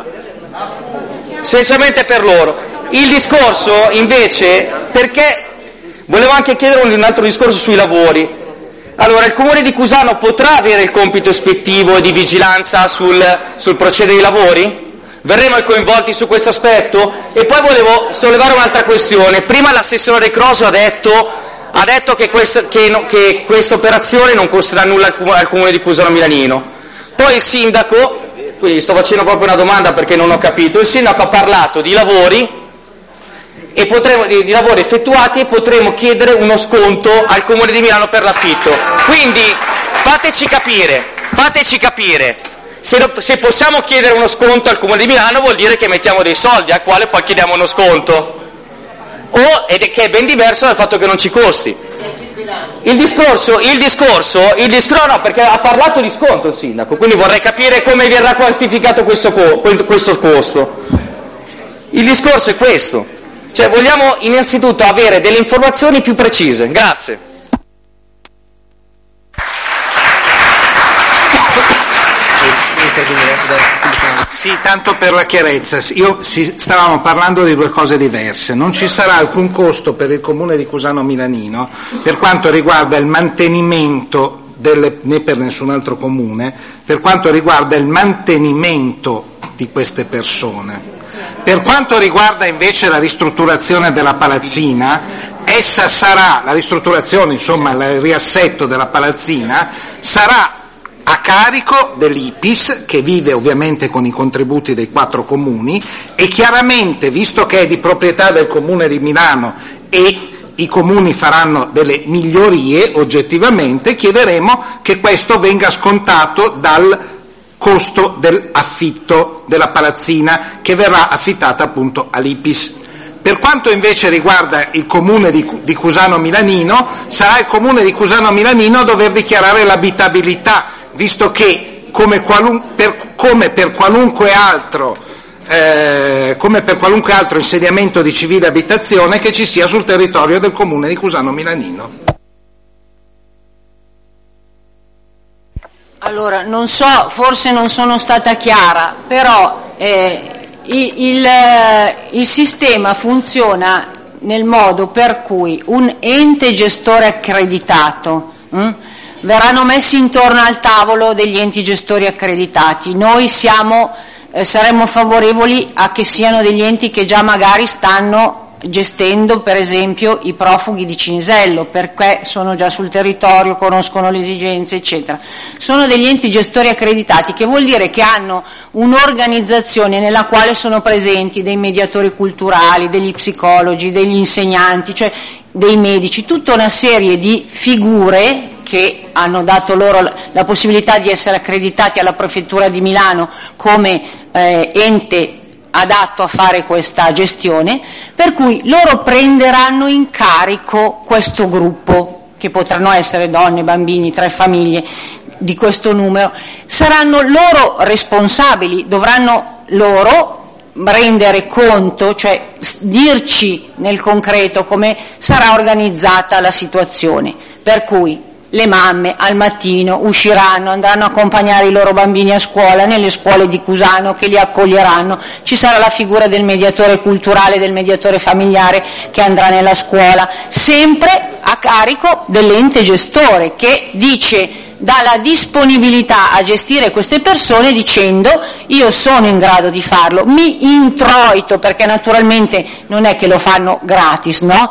Il discorso invece, perché volevo anche chiedere un altro discorso sui lavori. Allora, il Comune di Cusano potrà avere il compito ispettivo e di vigilanza sul procedere dei lavori? Verremo coinvolti su questo aspetto? E poi volevo sollevare un'altra questione. Prima l'assessore Croso ha detto che questa operazione non costerà nulla al Comune di Cusano Milanino. Poi il sindaco, quindi sto facendo proprio una domanda perché non ho capito, il sindaco ha parlato di lavori di lavori effettuati, e potremo chiedere uno sconto al Comune di Milano per l'affitto. Quindi fateci capire. Se possiamo chiedere uno sconto al Comune di Milano, vuol dire che mettiamo dei soldi al quale poi chiediamo uno sconto, che è ben diverso dal fatto che non ci costi. Il discorso no, perché ha parlato di sconto il sindaco, quindi vorrei capire come verrà quantificato questo costo. Il discorso è questo, cioè vogliamo innanzitutto avere delle informazioni più precise. Grazie. Sì, tanto per la chiarezza, stavamo parlando di due cose diverse. Non ci sarà alcun costo per il Comune di Cusano Milanino per quanto riguarda il mantenimento né per nessun altro comune, per quanto riguarda il mantenimento di queste persone. Per quanto riguarda invece la ristrutturazione della palazzina, essa sarà, la ristrutturazione, insomma il riassetto della palazzina, sarà a carico dell'IPIS, che vive ovviamente con i contributi dei 4 comuni, e chiaramente, visto che è di proprietà del Comune di Milano e i comuni faranno delle migliorie, oggettivamente chiederemo che questo venga scontato dal costo dell'affitto della palazzina, che verrà affittata appunto all'IPIS. Per quanto invece riguarda il Comune di Cusano Milanino, sarà il Comune di Cusano Milanino a dover dichiarare l'abitabilità, visto che come per qualunque altro insediamento di civile abitazione che ci sia sul territorio del Comune di Cusano Milanino. Allora, non so, forse non sono stata chiara, però il sistema funziona nel modo per cui un ente gestore accreditato verranno messi intorno al tavolo degli enti gestori accreditati. Noi saremmo favorevoli a che siano degli enti che già magari stanno gestendo per esempio i profughi di Cinisello, perché sono già sul territorio, conoscono le esigenze eccetera. Sono degli enti gestori accreditati, che vuol dire che hanno un'organizzazione nella quale sono presenti dei mediatori culturali, degli psicologi, degli insegnanti, cioè dei medici, tutta una serie di figure che hanno dato loro la possibilità di essere accreditati alla Prefettura di Milano come ente adatto a fare questa gestione, per cui loro prenderanno in carico questo gruppo, che potranno essere donne, bambini, 3 famiglie di questo numero, saranno loro responsabili, dovranno loro rendere conto, cioè dirci nel concreto come sarà organizzata la situazione, per cui le mamme al mattino usciranno, andranno a accompagnare i loro bambini a scuola, nelle scuole di Cusano che li accoglieranno, ci sarà la figura del mediatore culturale, del mediatore familiare che andrà nella scuola, sempre a carico dell'ente gestore che dà la disponibilità a gestire queste persone dicendo: io sono in grado di farlo, mi introito, perché naturalmente non è che lo fanno gratis, no?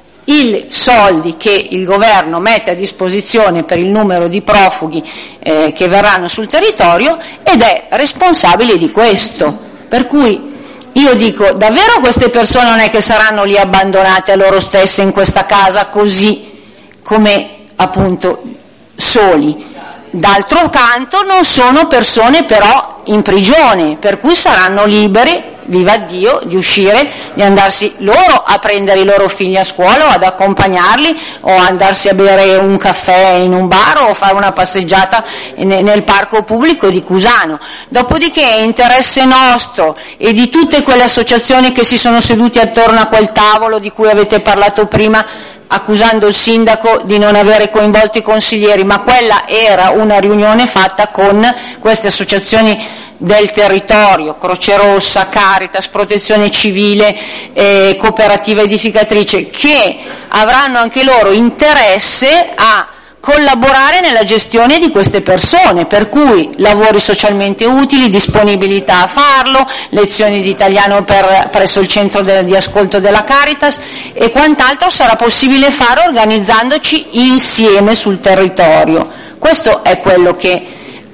I soldi che il governo mette a disposizione per il numero di profughi che verranno sul territorio, ed è responsabile di questo. Per cui io dico, davvero queste persone non è che saranno lì abbandonate a loro stesse in questa casa così come appunto soli? D'altro canto non sono persone però in prigione, per cui saranno libere, viva Dio, di uscire, di andarsi loro a prendere i loro figli a scuola o ad accompagnarli o andarsi a bere un caffè in un bar o fare una passeggiata nel parco pubblico di Cusano. Dopodiché è interesse nostro e di tutte quelle associazioni che si sono seduti attorno a quel tavolo di cui avete parlato prima, accusando il sindaco di non avere coinvolto i consiglieri, ma quella era una riunione fatta con queste associazioni del territorio, Croce Rossa, Caritas, Protezione Civile, Cooperativa Edificatrice, che avranno anche loro interesse a collaborare nella gestione di queste persone, per cui lavori socialmente utili, disponibilità a farlo, lezioni di italiano presso il centro di ascolto della Caritas e quant'altro sarà possibile fare organizzandoci insieme sul territorio. Questo è quello che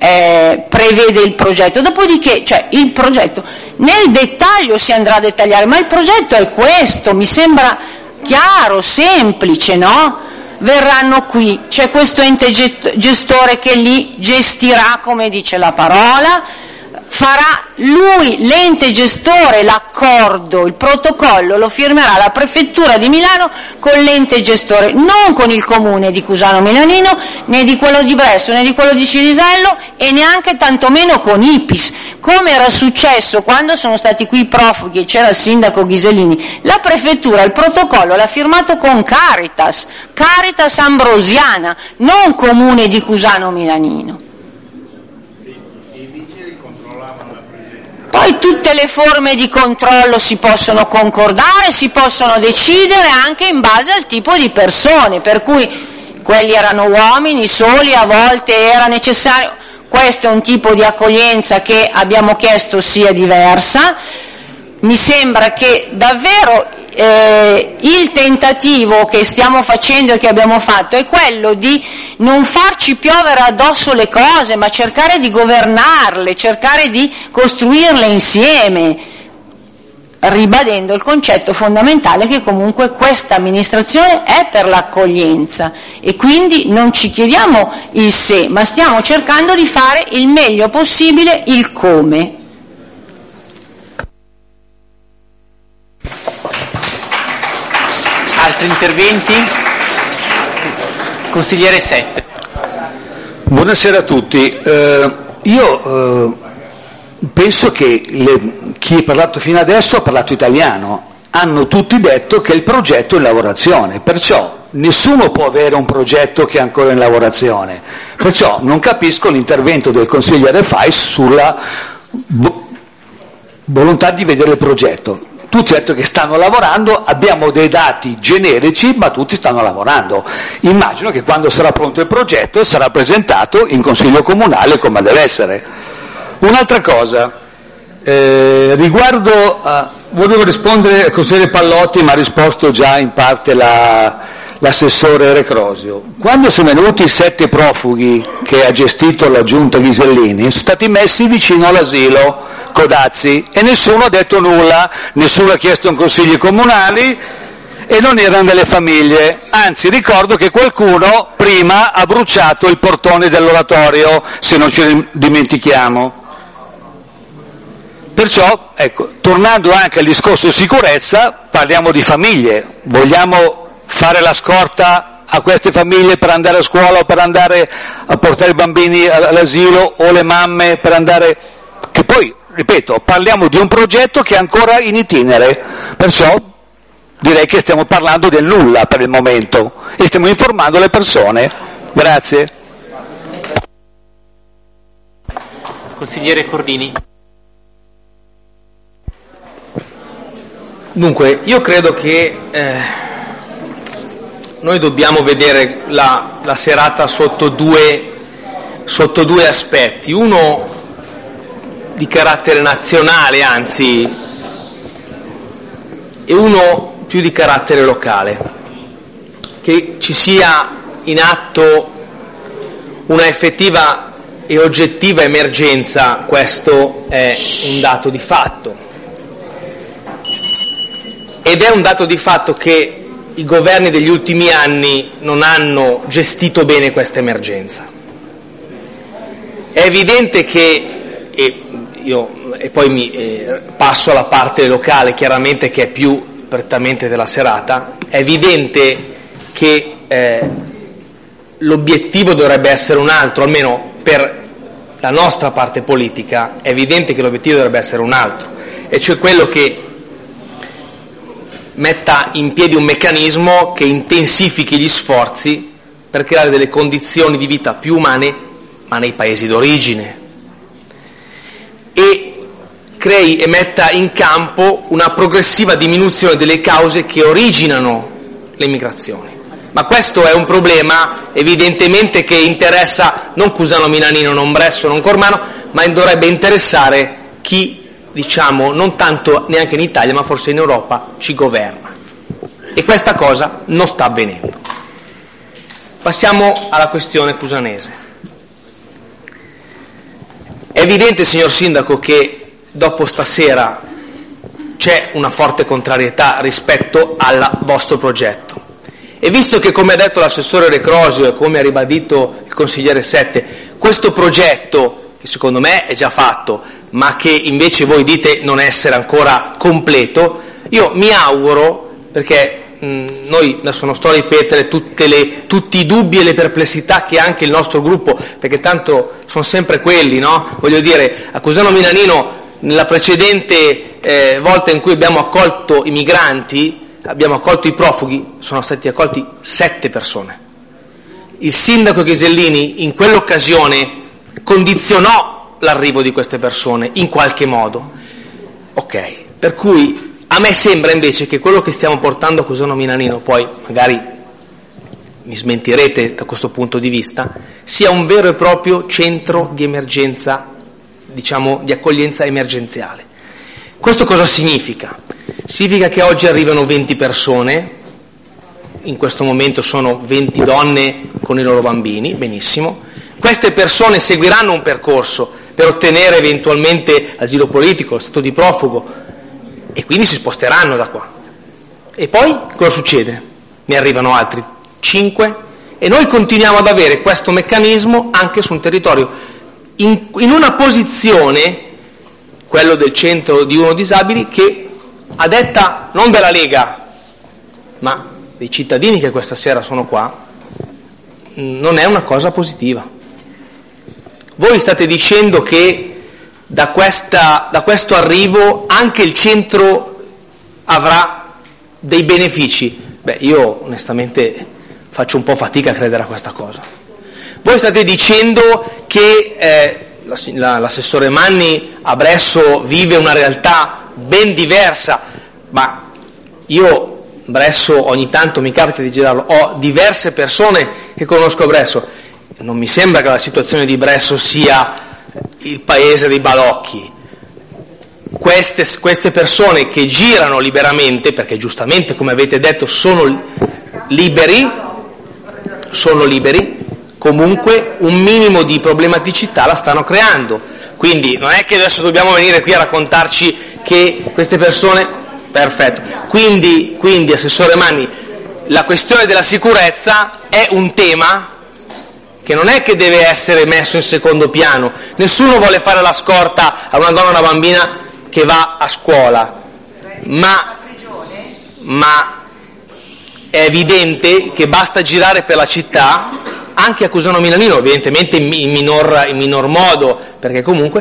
prevede il progetto. Dopodiché, cioè, il progetto nel dettaglio si andrà a dettagliare, ma il progetto è questo, mi sembra chiaro, semplice, no? Verranno qui, c'è questo ente gestore che li gestirà come dice la parola, farà lui, l'ente gestore, l'accordo, il protocollo lo firmerà la prefettura di Milano con l'ente gestore, non con il comune di Cusano Milanino, né di quello di Bresso, né di quello di Cinisello e neanche tantomeno con IPIS, come era successo quando sono stati qui i profughi e c'era il sindaco Ghisellini. La prefettura il protocollo l'ha firmato con Caritas Ambrosiana, non comune di Cusano Milanino. Poi tutte le forme di controllo si possono concordare, si possono decidere anche in base al tipo di persone, per cui quelli erano uomini soli, a volte era necessario. Questo è un tipo di accoglienza che abbiamo chiesto sia diversa. Mi sembra che davvero il tentativo che stiamo facendo e che abbiamo fatto è quello di non farci piovere addosso le cose, ma cercare di governarle, cercare di costruirle insieme, ribadendo il concetto fondamentale che comunque questa amministrazione è per l'accoglienza e quindi non ci chiediamo il se, ma stiamo cercando di fare il meglio possibile il come. Altri interventi? Consigliere Sette. Buonasera a tutti. Io penso che chi è parlato fino adesso ha parlato italiano. Hanno tutti detto che il progetto è in lavorazione, perciò nessuno può avere un progetto che è ancora in lavorazione. Perciò non capisco l'intervento del consigliere Fais sulla volontà di vedere il progetto. Tutti hanno detto che stanno lavorando, abbiamo dei dati generici, ma tutti stanno lavorando. Immagino che quando sarà pronto il progetto sarà presentato in Consiglio Comunale come deve essere. Un'altra cosa, riguardo volevo rispondere al consigliere Pallotti, ma ha risposto già in parte l'assessore Recrosio. Quando sono venuti 7 profughi che ha gestito la giunta Ghisellini, sono stati messi vicino all'asilo Codazzi e nessuno ha detto nulla, nessuno ha chiesto un consiglio comunali e non erano delle famiglie, anzi ricordo che qualcuno prima ha bruciato il portone dell'oratorio, se non ci dimentichiamo. Perciò, ecco, tornando anche al discorso sicurezza, parliamo di famiglie, vogliamo fare la scorta a queste famiglie per andare a scuola o per andare a portare i bambini all'asilo o le mamme per andare, che poi ripeto, parliamo di un progetto che è ancora in itinere, perciò direi che stiamo parlando del nulla per il momento e stiamo informando le persone. Grazie. Consigliere Cordini. Dunque, io credo che noi dobbiamo vedere la serata sotto due aspetti, uno di carattere nazionale, anzi, e uno più di carattere locale. Che ci sia in atto una effettiva e oggettiva emergenza, questo è un dato di fatto. Ed è un dato di fatto che i governi degli ultimi anni non hanno gestito bene questa emergenza. È evidente che, e poi mi passo alla parte locale, chiaramente, che è più prettamente della serata, è evidente che l'obiettivo dovrebbe essere un altro, almeno per la nostra parte politica, è evidente che l'obiettivo dovrebbe essere un altro, e cioè quello che metta in piedi un meccanismo che intensifichi gli sforzi per creare delle condizioni di vita più umane, ma nei paesi d'origine, e crei e metta in campo una progressiva diminuzione delle cause che originano le migrazioni. Ma questo è un problema evidentemente che interessa non Cusano Milanino, non Bresso, non Cormano, ma dovrebbe interessare chi, diciamo, non tanto neanche in Italia, ma forse in Europa, ci governa. E questa cosa non sta avvenendo. Passiamo alla questione cusanese. È evidente, signor Sindaco, che dopo stasera c'è una forte contrarietà rispetto al vostro progetto. E visto che, come ha detto l'assessore Recrosio e come ha ribadito il consigliere Sette, questo progetto, che secondo me è già fatto, ma che invece voi dite non essere ancora completo, io mi auguro, perché noi adesso non sto a ripetere tutti i dubbi e le perplessità che anche il nostro gruppo, perché tanto sono sempre quelli, no? Voglio dire, a Cusano Milanino, nella precedente volta in cui abbiamo accolto i migranti, abbiamo accolto i profughi, sono stati accolti 7 persone. Il sindaco Ghisellini in quell'occasione condizionò l'arrivo di queste persone in qualche modo. Ok, per cui a me sembra invece che quello che stiamo portando a Cusano Milanino, poi magari mi smentirete da questo punto di vista, sia un vero e proprio centro di emergenza, diciamo di accoglienza emergenziale. Questo cosa significa? Significa che oggi arrivano 20 persone, in questo momento sono 20 donne con i loro bambini, benissimo. Queste persone seguiranno un percorso per ottenere eventualmente asilo politico, stato di profugo, e quindi si sposteranno da qua. E poi cosa succede? Ne arrivano altri 5 e noi continuiamo ad avere questo meccanismo anche su un territorio in una posizione, quello del centro di uno disabili, che a detta non della Lega ma dei cittadini che questa sera sono qua, non è una cosa positiva. Voi state dicendo che da questo arrivo anche il centro avrà dei benefici. Beh, io onestamente faccio un po' fatica a credere a questa cosa. Voi state dicendo che l'assessore Manni a Bresso vive una realtà ben diversa, ma io Bresso ogni tanto mi capita di girarlo, ho diverse persone che conosco a Bresso, non mi sembra che la situazione di Bresso sia il paese dei balocchi. Queste persone che girano liberamente, perché giustamente, come avete detto, sono liberi, comunque un minimo di problematicità la stanno creando. Quindi non è che adesso dobbiamo venire qui a raccontarci che queste persone... Perfetto. Quindi Assessore Manni, la questione della sicurezza è un tema che non è che deve essere messo in secondo piano. Nessuno vuole fare la scorta a una donna o una bambina che va a scuola, ma è evidente che basta girare per la città, anche a Cusano Milanino, evidentemente in minor modo, perché comunque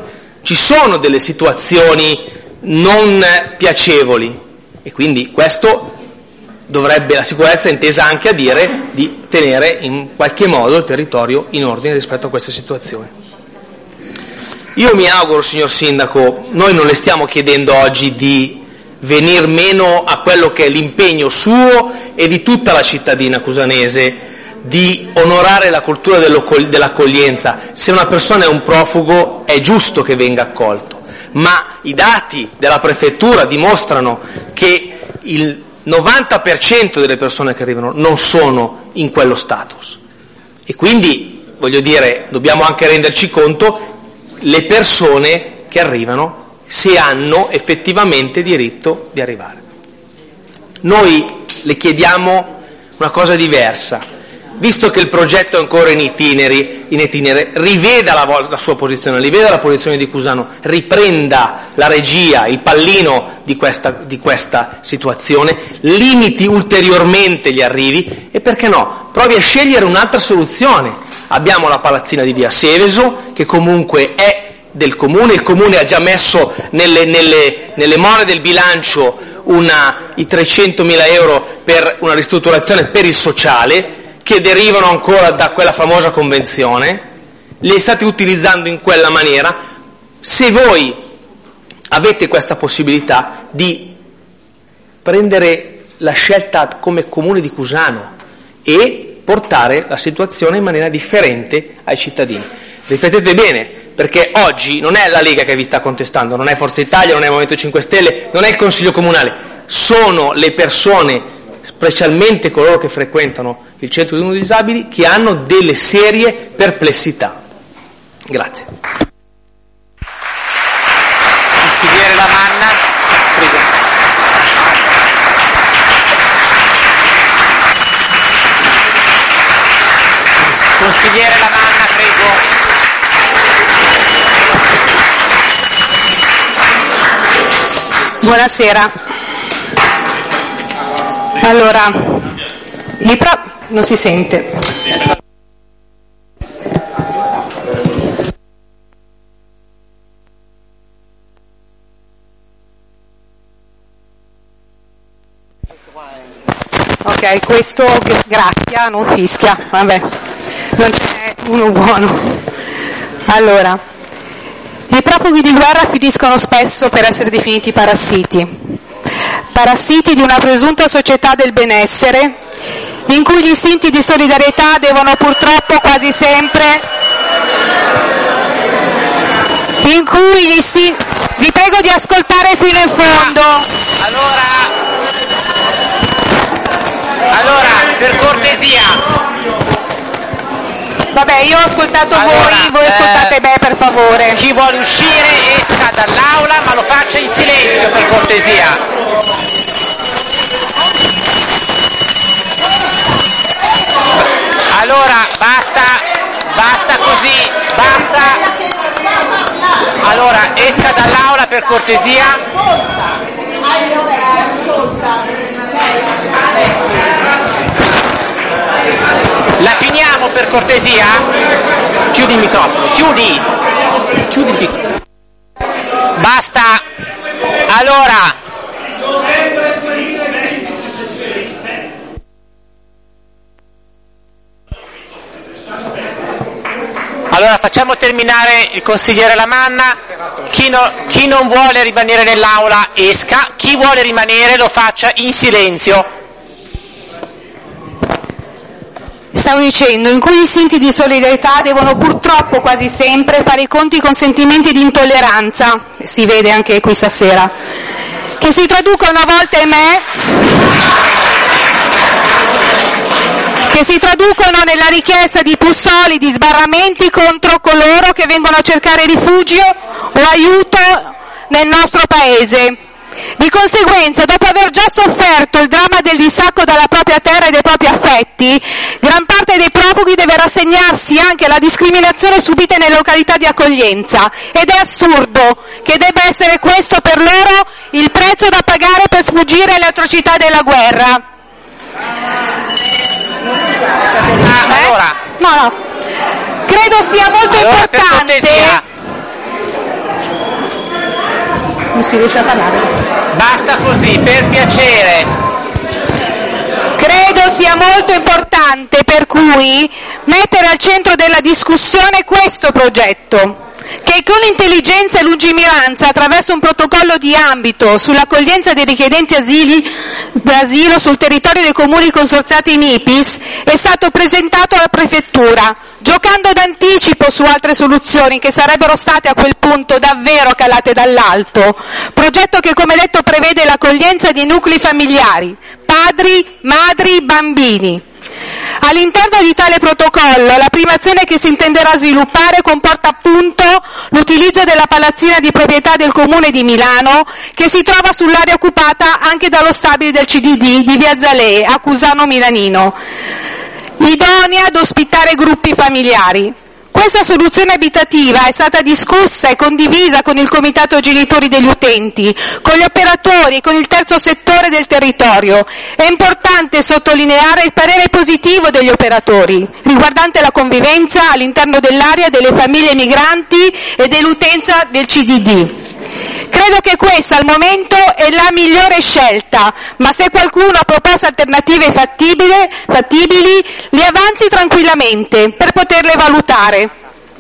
ci sono delle situazioni non piacevoli e quindi questo dovrebbe, la sicurezza intesa anche a dire di tenere in qualche modo il territorio in ordine rispetto a queste situazioni. Io mi auguro, signor Sindaco, noi non le stiamo chiedendo oggi di venir meno a quello che è l'impegno suo e di tutta la cittadina cusanese di onorare la cultura dell'accoglienza. Se una persona è un profugo è giusto che venga accolto, ma i dati della prefettura dimostrano che il 90% delle persone che arrivano non sono in quello status e quindi, voglio dire, dobbiamo anche renderci conto le persone che arrivano se hanno effettivamente diritto di arrivare. Noi le chiediamo una cosa diversa. Visto che il progetto è ancora in itinere, riveda la sua posizione, riveda la posizione di Cusano, riprenda la regia, il pallino di questa situazione, limiti ulteriormente gli arrivi e, perché no, provi a scegliere un'altra soluzione. Abbiamo la palazzina di Via Seveso, che comunque è del Comune, il Comune ha già messo nelle more del bilancio i 300.000 euro per una ristrutturazione per il sociale, che derivano ancora da quella famosa convenzione, li state utilizzando in quella maniera. Se voi avete questa possibilità di prendere la scelta come Comune di Cusano e portare la situazione in maniera differente ai cittadini. Riflettete bene, perché oggi non è la Lega che vi sta contestando, non è Forza Italia, non è il Movimento 5 Stelle, non è il Consiglio Comunale, sono le persone, specialmente coloro che frequentano il centro di uno disabili, che hanno delle serie perplessità. Grazie. Consigliere Lamanna, prego. Consigliere Lamanna, prego. Buonasera. Allora, non si sente. Ok, questo che gracchia non fischia, vabbè, non c'è uno buono. Allora, i profughi di guerra finiscono spesso per essere definiti parassiti di una presunta società del benessere, in cui gli istinti di solidarietà devono purtroppo quasi sempre, vi prego di ascoltare fino in fondo. Allora, per cortesia. Vabbè, io ho ascoltato voi ascoltate me, per favore. Chi vuole uscire esca dall'aula, ma lo faccia in silenzio, per cortesia. Allora, basta così, basta. Allora, esca dall'aula per cortesia. La finiamo per cortesia? Chiudi il microfono, chiudi il microfono. Basta. Allora. Allora facciamo terminare il consigliere Lamanna. Chi non vuole rimanere nell'aula esca, chi vuole rimanere lo faccia in silenzio. Stavo dicendo, in cui gli istinti di solidarietà devono purtroppo quasi sempre fare i conti con sentimenti di intolleranza, si vede anche qui stasera, che si traducono a volte, ahimè, che si traducono nella richiesta di più solidi sbarramenti contro coloro che vengono a cercare rifugio o aiuto nel nostro paese. Di conseguenza, dopo aver già sofferto il dramma del distacco dalla propria terra e dai propri affetti, gran parte dei profughi deve rassegnarsi anche alla discriminazione subita nelle località di accoglienza, ed è assurdo che debba essere questo per loro il prezzo da pagare per sfuggire alle atrocità della guerra. Allora. No. Credo sia molto importante. non si riesce a parlare. Basta così, per piacere. Credo sia molto importante per cui mettere al centro della discussione questo progetto, che con intelligenza e lungimiranza, attraverso un protocollo di ambito sull'accoglienza dei richiedenti asilo sul territorio dei comuni consorziati in IPIS, è stato presentato alla Prefettura, giocando d'anticipo su altre soluzioni che sarebbero state a quel punto davvero calate dall'alto. Progetto che, come detto, prevede l'accoglienza di nuclei familiari, padri, madri, bambini. All'interno di tale protocollo, la prima azione che si intenderà sviluppare comporta appunto l'utilizzo della palazzina di proprietà del Comune di Milano, che si trova sull'area occupata anche dallo stabile del CDD di Via Zalee, a Cusano Milanino, idonea ad ospitare gruppi familiari. Questa soluzione abitativa è stata discussa e condivisa con il Comitato Genitori degli Utenti, con gli operatori e con il terzo settore del territorio. È importante sottolineare il parere positivo degli operatori, riguardante la convivenza all'interno dell'area delle famiglie migranti e dell'utenza del CDD. Credo che questa al momento è la migliore scelta, ma se qualcuno ha proposte alternative fattibili, le avanzi tranquillamente per poterle valutare.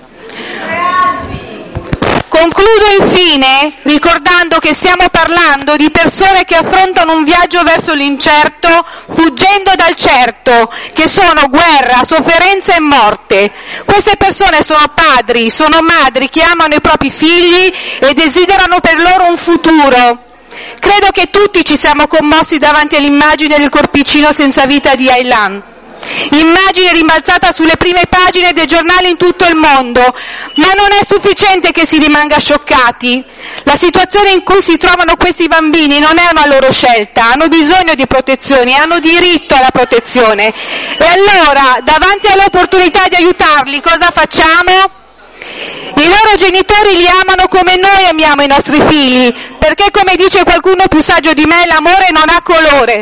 Concludo infine ricordando che stiamo parlando di persone che affrontano un viaggio verso l'incerto, fuggendo dal certo, che sono guerra, sofferenza e morte. Queste persone sono padri, sono madri che amano i propri figli e desiderano per loro un futuro. Credo che tutti ci siamo commossi davanti all'immagine del corpicino senza vita di Aylan. Immagine rimbalzata sulle prime pagine dei giornali in tutto il mondo, ma non è sufficiente che si rimanga scioccati. La situazione in cui si trovano questi bambini non è una loro scelta, hanno bisogno di protezione, hanno diritto alla protezione. E allora, davanti all'opportunità di aiutarli, cosa facciamo? I loro genitori li amano come noi amiamo i nostri figli, perché, come dice qualcuno più saggio di me, l'amore non ha colore.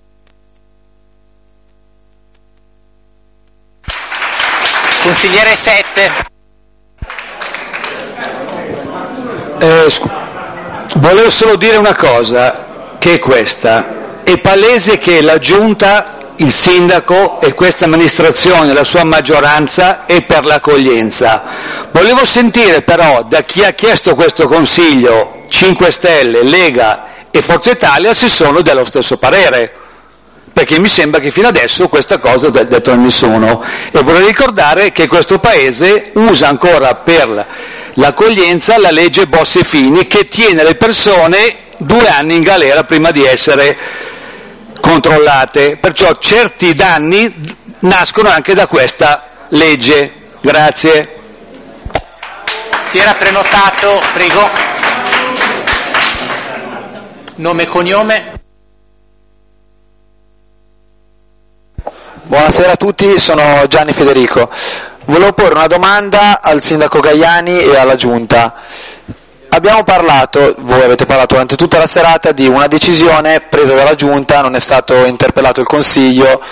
Consigliere 7. Volevo solo dire una cosa, che è questa. È palese che la Giunta, il Sindaco e questa amministrazione, la sua maggioranza, è per l'accoglienza. Volevo sentire però da chi ha chiesto questo Consiglio, 5 Stelle, Lega e Forza Italia, se sono dello stesso parere. Perché mi sembra che fino adesso questa cosa non ha detto a nessuno. E vorrei ricordare che questo Paese usa ancora per l'accoglienza la legge Bossi-Fini, che tiene le persone 2 anni in galera prima di essere controllate. Perciò certi danni nascono anche da questa legge. Grazie. Si era prenotato, prego. Nome e cognome. Buonasera a tutti, sono Gianni Federico. Volevo porre una domanda al Sindaco Gaiani e alla Giunta. Abbiamo parlato, voi avete parlato durante tutta la serata di una decisione presa dalla Giunta, non è stato interpellato il Consiglio,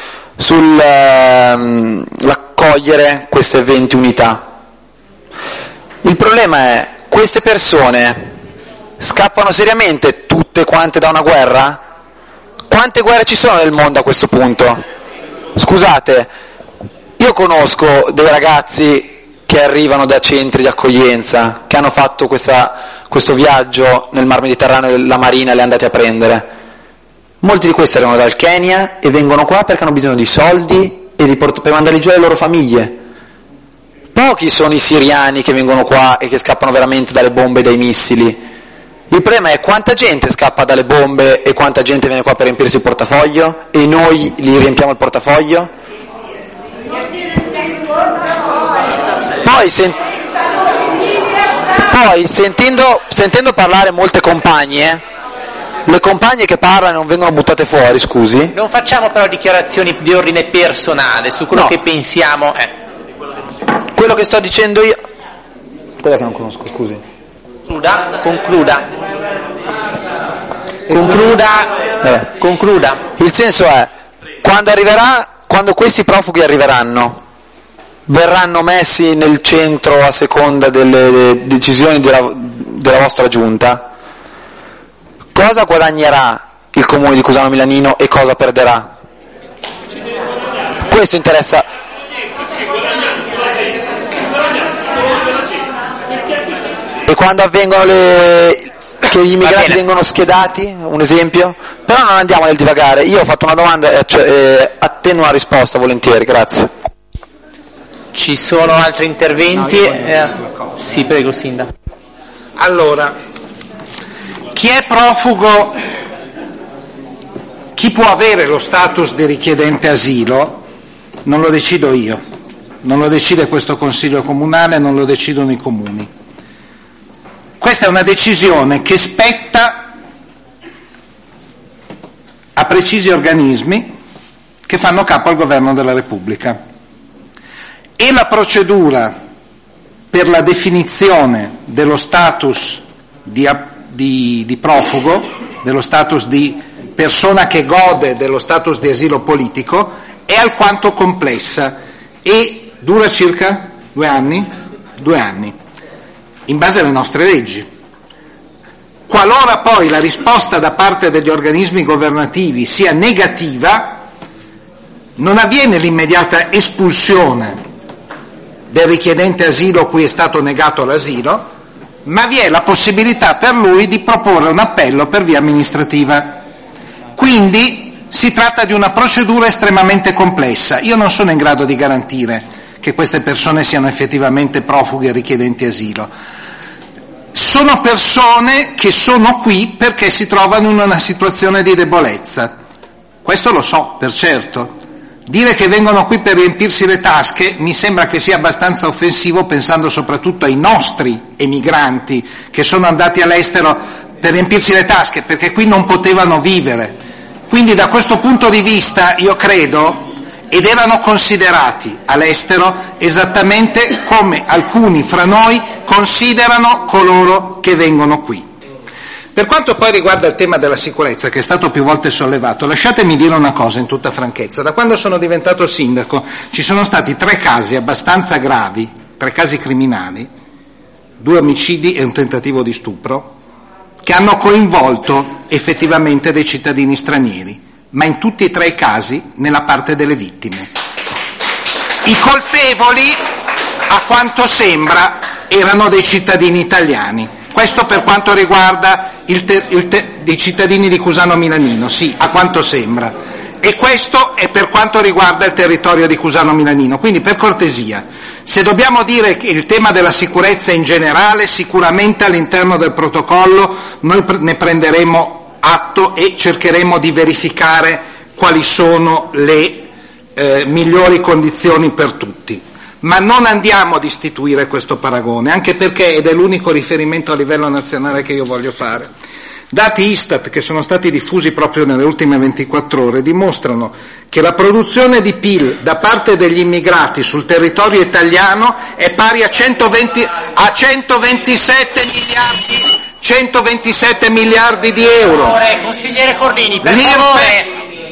sull'accogliere queste 20 unità. Il problema è, queste persone scappano seriamente tutte quante da una guerra? Quante guerre ci sono nel mondo a questo punto? Scusate, io conosco dei ragazzi che arrivano da centri di accoglienza, che hanno fatto questo viaggio nel Mar Mediterraneo, la Marina li è andati a prendere. Molti di questi arrivano dal Kenya e vengono qua perché hanno bisogno di soldi e per mandarli giù alle loro famiglie. Pochi sono i siriani che vengono qua e che scappano veramente dalle bombe e dai missili. Il problema è quanta gente scappa dalle bombe e quanta gente viene qua per riempirsi il portafoglio e noi gli riempiamo il portafoglio? Poi sentendo parlare molte compagne, le compagne che parlano non vengono buttate fuori, scusi? Non facciamo però dichiarazioni di ordine personale su quello che pensiamo. Quello che sto dicendo io... Quella che non conosco, scusi. Concluda. Il senso è, quando questi profughi arriveranno, verranno messi nel centro a seconda delle decisioni della vostra Giunta? cosa guadagnerà il comune di Cusano Milanino e cosa perderà? Questo interessa. E quando avvengono che gli immigrati vengono schedati, un esempio? Però non andiamo nel divagare, io ho fatto una domanda e attendo una risposta volentieri, grazie. Ci sono altri interventi? Sì, prego, Sindaco. Allora, chi è profugo, chi può avere lo status di richiedente asilo, non lo decido io, non lo decide questo Consiglio Comunale, non lo decidono i comuni. Questa è una decisione che spetta a precisi organismi che fanno capo al Governo della Repubblica. E la procedura per la definizione dello status di profugo, dello status di persona che gode dello status di asilo politico, è alquanto complessa e dura circa 2 anni? 2 anni, in base alle nostre leggi. Qualora poi la risposta da parte degli organismi governativi sia negativa, non avviene l'immediata espulsione del richiedente asilo cui è stato negato l'asilo, ma vi è la possibilità per lui di proporre un appello per via amministrativa. Quindi si tratta di una procedura estremamente complessa. Io non sono in grado di garantire che queste persone siano effettivamente profughi e richiedenti asilo. Sono persone che sono qui perché si trovano in una situazione di debolezza. Questo lo so, per certo. Dire che vengono qui per riempirsi le tasche mi sembra che sia abbastanza offensivo, pensando soprattutto ai nostri emigranti che sono andati all'estero per riempirsi le tasche, perché qui non potevano vivere. Quindi da questo punto di vista io credo, ed erano considerati all'estero esattamente come alcuni fra noi considerano coloro che vengono qui. Per quanto poi riguarda il tema della sicurezza, che è stato più volte sollevato, lasciatemi dire una cosa in tutta franchezza. Da quando sono diventato sindaco ci sono stati 3 casi abbastanza gravi, 3 casi criminali, 2 omicidi e un tentativo di stupro, che hanno coinvolto effettivamente dei cittadini stranieri, ma in tutti e 3 i casi nella parte delle vittime. I colpevoli, a quanto sembra, erano dei cittadini italiani. Questo per quanto riguarda dei cittadini di Cusano Milanino, sì, a quanto sembra. E questo è per quanto riguarda il territorio di Cusano Milanino. Quindi, per cortesia, se dobbiamo dire che il tema della sicurezza in generale, sicuramente all'interno del protocollo noi ne prenderemo atto e cercheremo di verificare quali sono le migliori condizioni per tutti. Ma non andiamo ad istituire questo paragone, anche perché, ed è l'unico riferimento a livello nazionale che io voglio fare, dati Istat che sono stati diffusi proprio nelle ultime 24 ore dimostrano che la produzione di PIL da parte degli immigrati sul territorio italiano è pari a 127 miliardi di euro. Consigliere Cornini, per favore.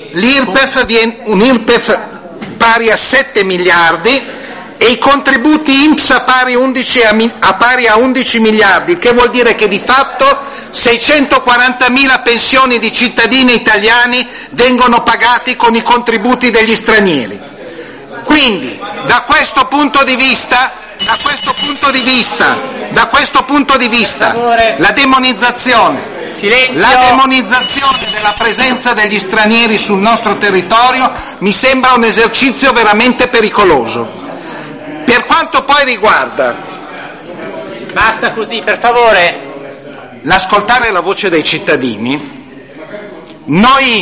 L'IRPEF pari a 7 miliardi e i contributi INPS a pari a 11 miliardi, che vuol dire che di fatto 640.000 pensioni di cittadini italiani vengono pagati con i contributi degli stranieri. Quindi, da questo punto di vista, la demonizzazione della presenza degli stranieri sul nostro territorio mi sembra un esercizio veramente pericoloso. Per quanto poi riguarda, basta così, per favore, l'ascoltare la voce dei cittadini, noi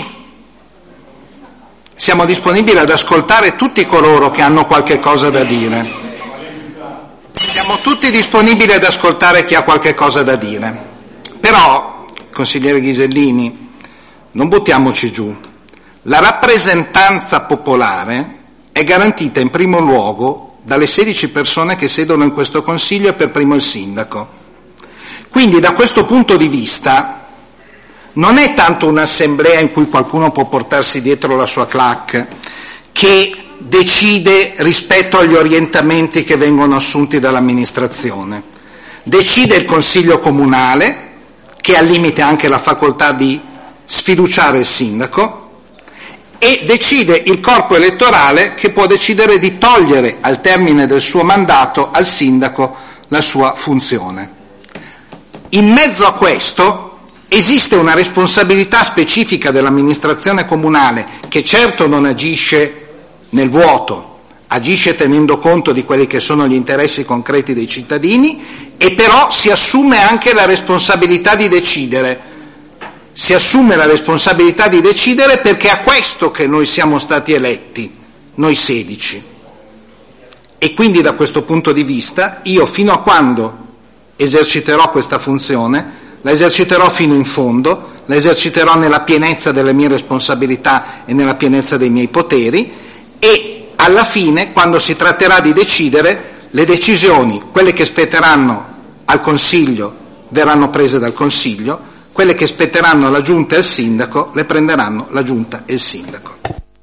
siamo disponibili ad ascoltare tutti coloro che hanno qualche cosa da dire. Siamo tutti disponibili ad ascoltare chi ha qualche cosa da dire. Però, consigliere Ghisellini, non buttiamoci giù. La rappresentanza popolare è garantita in primo luogo dalle 16 persone che siedono in questo Consiglio e per primo il Sindaco. Quindi da questo punto di vista non è tanto un'assemblea in cui qualcuno può portarsi dietro la sua clac che decide rispetto agli orientamenti che vengono assunti dall'amministrazione. Decide il Consiglio Comunale, che al limite ha anche la facoltà di sfiduciare il sindaco, e decide il corpo elettorale, che può decidere di togliere al termine del suo mandato al sindaco la sua funzione. In mezzo a questo esiste una responsabilità specifica dell'amministrazione comunale, che certo non agisce nel vuoto, agisce tenendo conto di quelli che sono gli interessi concreti dei cittadini, e però si assume anche la responsabilità di decidere. Si assume la responsabilità di decidere, perché è a questo che noi siamo stati eletti, noi 16. E quindi da questo punto di vista io, fino a quando eserciterò questa funzione, la eserciterò fino in fondo, la eserciterò nella pienezza delle mie responsabilità e nella pienezza dei miei poteri, e alla fine, quando si tratterà di decidere, le decisioni, quelle che spetteranno al Consiglio, verranno prese dal Consiglio, quelle che spetteranno alla Giunta e al Sindaco le prenderanno la Giunta e il Sindaco.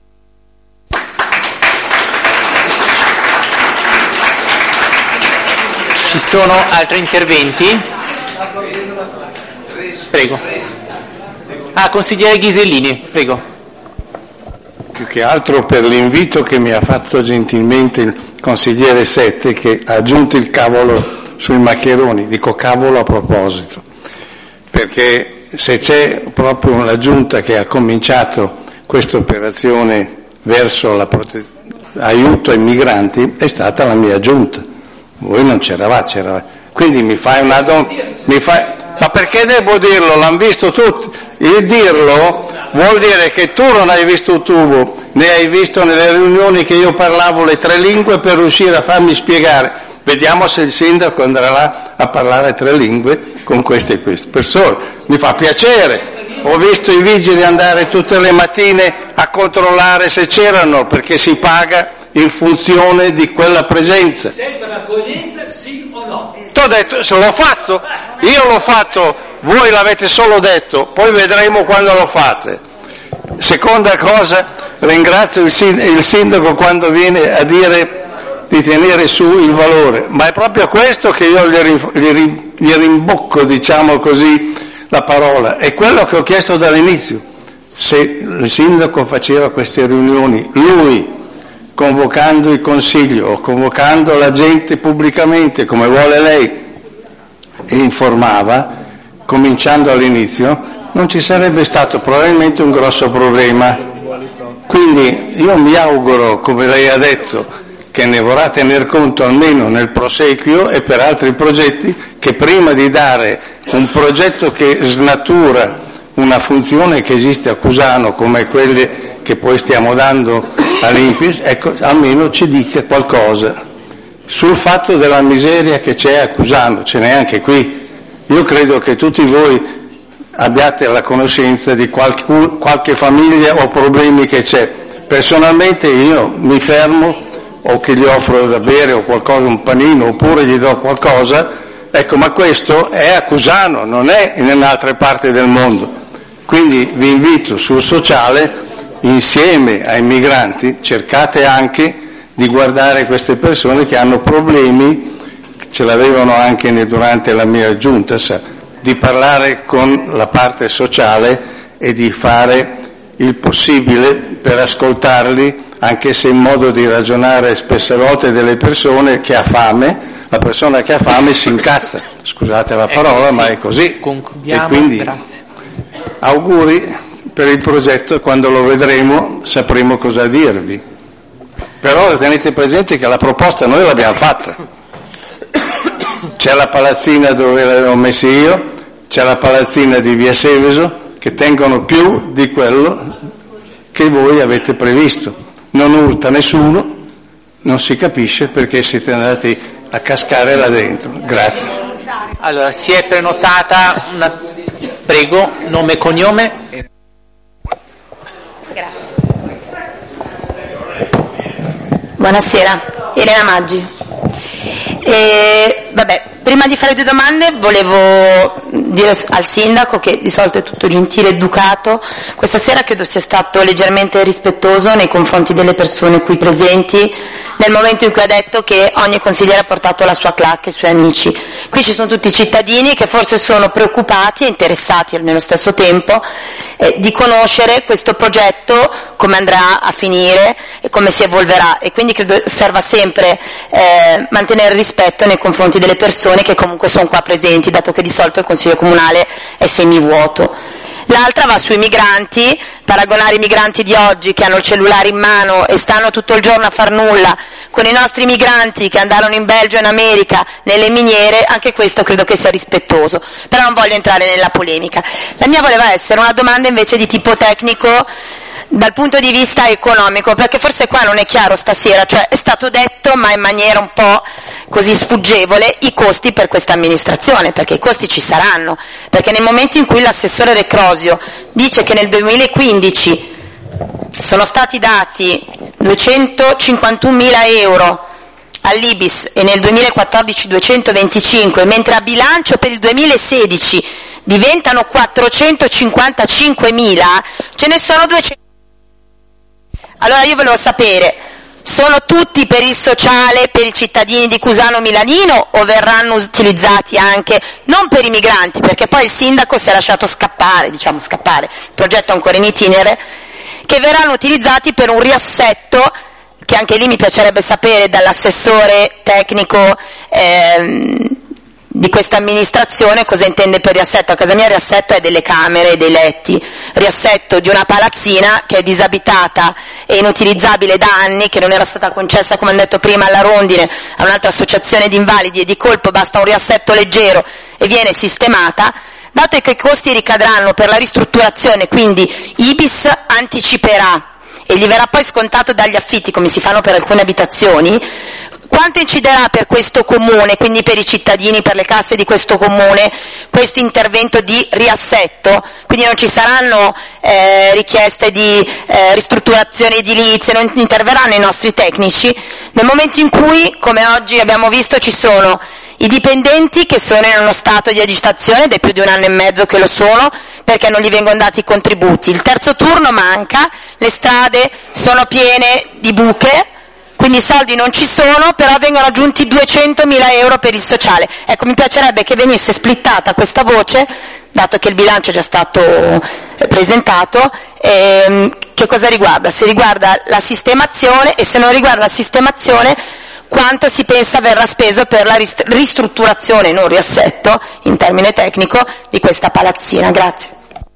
Ci sono altri interventi? Prego. Consigliere Ghisellini, prego. Più che altro per l'invito che mi ha fatto gentilmente il consigliere Sette, che ha aggiunto il cavolo sui maccheroni. Dico cavolo a proposito, perché se c'è proprio una giunta che ha cominciato questa operazione verso aiuto ai migranti, è stata la mia giunta. Voi non c'eravate. Quindi mi fai una ma perché devo dirlo? L'hanno visto tutti. Il dirlo vuol dire che tu non hai visto il tubo, ne hai visto nelle riunioni che io parlavo le 3 lingue per riuscire a farmi spiegare. Vediamo se il sindaco andrà là a parlare 3 lingue con queste persone. Mi fa piacere. Ho visto i vigili andare tutte le mattine a controllare se c'erano, perché si paga in funzione di quella presenza. Sei per l'accoglienza, sì o no? T'ho detto, se l'ho fatto, io l'ho fatto, voi l'avete solo detto, poi vedremo quando lo fate. Seconda cosa, ringrazio il sindaco quando viene a dire di tenere su il valore, ma è proprio questo che io gli rimbocco, diciamo così, la parola. È quello che ho chiesto dall'inizio. Se il sindaco faceva queste riunioni, lui, convocando il consiglio o convocando la gente pubblicamente come vuole lei, e informava, cominciando all'inizio, non ci sarebbe stato probabilmente un grosso problema. Quindi io mi auguro, come lei ha detto, che ne vorrà tener conto almeno nel prosequio e per altri progetti, che prima di dare un progetto che snatura una funzione che esiste a Cusano come quelle che poi stiamo dando all'Inpis, ecco, almeno ci dica qualcosa sul fatto della miseria che c'è a Cusano. Ce n'è anche qui. Io credo che tutti voi abbiate la conoscenza di qualche famiglia o problemi che c'è. Personalmente io mi fermo, o che gli offro da bere o qualcosa, un panino, oppure gli do qualcosa, ecco, ma questo è a Cusano, non è in altre parti del mondo. Quindi vi invito sul sociale, insieme ai migranti, cercate anche di guardare queste persone che hanno problemi, ce l'avevano anche durante la mia giunta, di parlare con la parte sociale e di fare il possibile per ascoltarli, anche se in modo di ragionare spesse volte delle persone che ha fame, la persona che ha fame si incazza, scusate la parola, ma è così. Concludiamo, e quindi grazie. Auguri per il progetto, e quando lo vedremo sapremo cosa dirvi. Però tenete presente che la proposta noi l'abbiamo fatta. C'è la palazzina dove l'avevo messa io, c'è la palazzina di Via Seveso, che tengono più di quello che voi avete previsto. Non urta nessuno, non si capisce perché siete andati a cascare là dentro. Grazie. Allora, si è prenotata una... Prego, nome e cognome. Grazie. Buonasera, Elena Maggi. Vabbè, Prima di fare 2 domande volevo dire al sindaco, che di solito è tutto gentile ed educato, questa sera credo sia stato leggermente rispettoso nei confronti delle persone qui presenti, nel momento in cui ha detto che ogni consigliere ha portato la sua clacca e i suoi amici. Qui ci sono tutti i cittadini che forse sono preoccupati e interessati nello stesso tempo di conoscere questo progetto, come andrà a finire e come si evolverà, e quindi credo serva sempre mantenere rispetto nei confronti delle persone che comunque sono qua presenti, dato che di solito il Consiglio Comunale è semivuoto. L'altra va sui migranti, paragonare i migranti di oggi che hanno il cellulare in mano e stanno tutto il giorno a far nulla con i nostri migranti che andarono in Belgio e in America nelle miniere, anche questo credo che sia rispettoso, però non voglio entrare nella polemica. La mia voleva essere una domanda invece di tipo tecnico dal punto di vista economico, perché forse qua non è chiaro stasera, cioè è stato detto ma in maniera un po' così sfuggevole i costi per questa amministrazione, perché i costi ci saranno, perché nel momento in cui l'assessore Recrosio dice che nel 2015 sono stati dati 251.000 euro all'Ibis e nel 2014 225, mentre a bilancio per il 2016 diventano 455.000, ce ne sono 200. Allora io volevo sapere, sono tutti per il sociale, per i cittadini di Cusano Milanino, o verranno utilizzati anche, non per i migranti, perché poi il sindaco si è lasciato scappare, il progetto è ancora in itinere, che verranno utilizzati per un riassetto, che anche lì mi piacerebbe sapere dall'assessore tecnico di questa amministrazione cosa intende per riassetto. A casa mia riassetto è delle camere e dei letti, riassetto di una palazzina che è disabitata e inutilizzabile da anni, che non era stata concessa, come hanno detto prima, alla Rondine, a un'altra associazione di invalidi, e di colpo basta un riassetto leggero e viene sistemata. Dato che i costi ricadranno per la ristrutturazione, quindi Ibis anticiperà e gli verrà poi scontato dagli affitti, come si fanno per alcune abitazioni, quanto inciderà per questo comune, quindi per i cittadini, per le casse di questo comune, questo intervento di riassetto? Quindi non ci saranno richieste di ristrutturazione edilizia, non interverranno i nostri tecnici, nel momento in cui, come oggi abbiamo visto, ci sono i dipendenti che sono in uno stato di agitazione, ed è più di 1 anno e mezzo che lo sono, perché non gli vengono dati i contributi. Il terzo turno manca, le strade sono piene di buche, quindi i soldi non ci sono, però vengono aggiunti 200.000 euro per il sociale. Ecco, mi piacerebbe che venisse splittata questa voce, dato che il bilancio è già stato presentato, che cosa riguarda? Se riguarda la sistemazione, e se non riguarda la sistemazione, quanto si pensa verrà speso per la ristrutturazione, non riassetto, in termine tecnico, di questa palazzina. Grazie.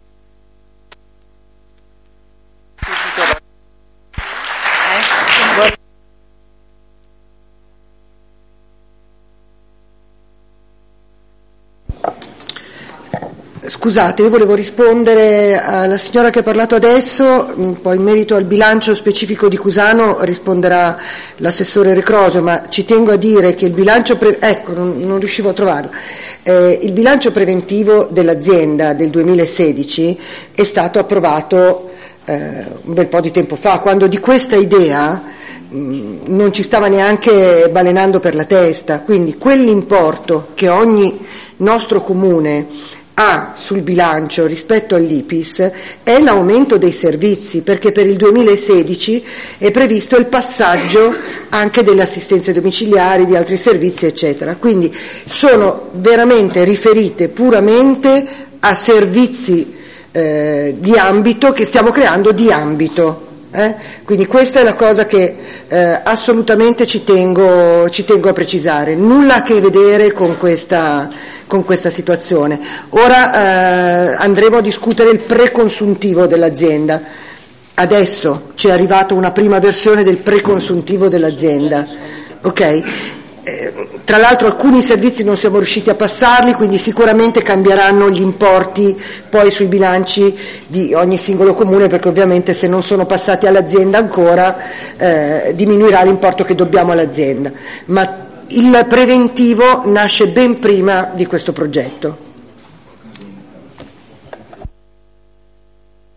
Scusate, io volevo rispondere alla signora che ha parlato adesso, poi in merito al bilancio specifico di Cusano risponderà l'assessore Recrosio, ma ci tengo a dire che il bilancio, non riuscivo a trovarlo, il bilancio preventivo dell'azienda del 2016 è stato approvato un bel po' di tempo fa, quando di questa idea non ci stava neanche balenando per la testa, quindi quell'importo che ogni nostro comune ha sul bilancio rispetto all'IPIS è l'aumento dei servizi, perché per il 2016 è previsto il passaggio anche delle assistenze domiciliari, di altri servizi eccetera, quindi sono veramente riferite puramente a servizi di ambito che stiamo creando di ambito. Quindi questa è la cosa che assolutamente ci tengo a precisare, nulla a che vedere con questa situazione. Ora andremo a discutere il preconsuntivo dell'azienda. Adesso ci è arrivata una prima versione del preconsuntivo dell'azienda, ok? Tra l'altro alcuni servizi non siamo riusciti a passarli, quindi sicuramente cambieranno gli importi poi sui bilanci di ogni singolo comune, perché ovviamente se non sono passati all'azienda ancora diminuirà l'importo che dobbiamo all'azienda, ma il preventivo nasce ben prima di questo progetto. Non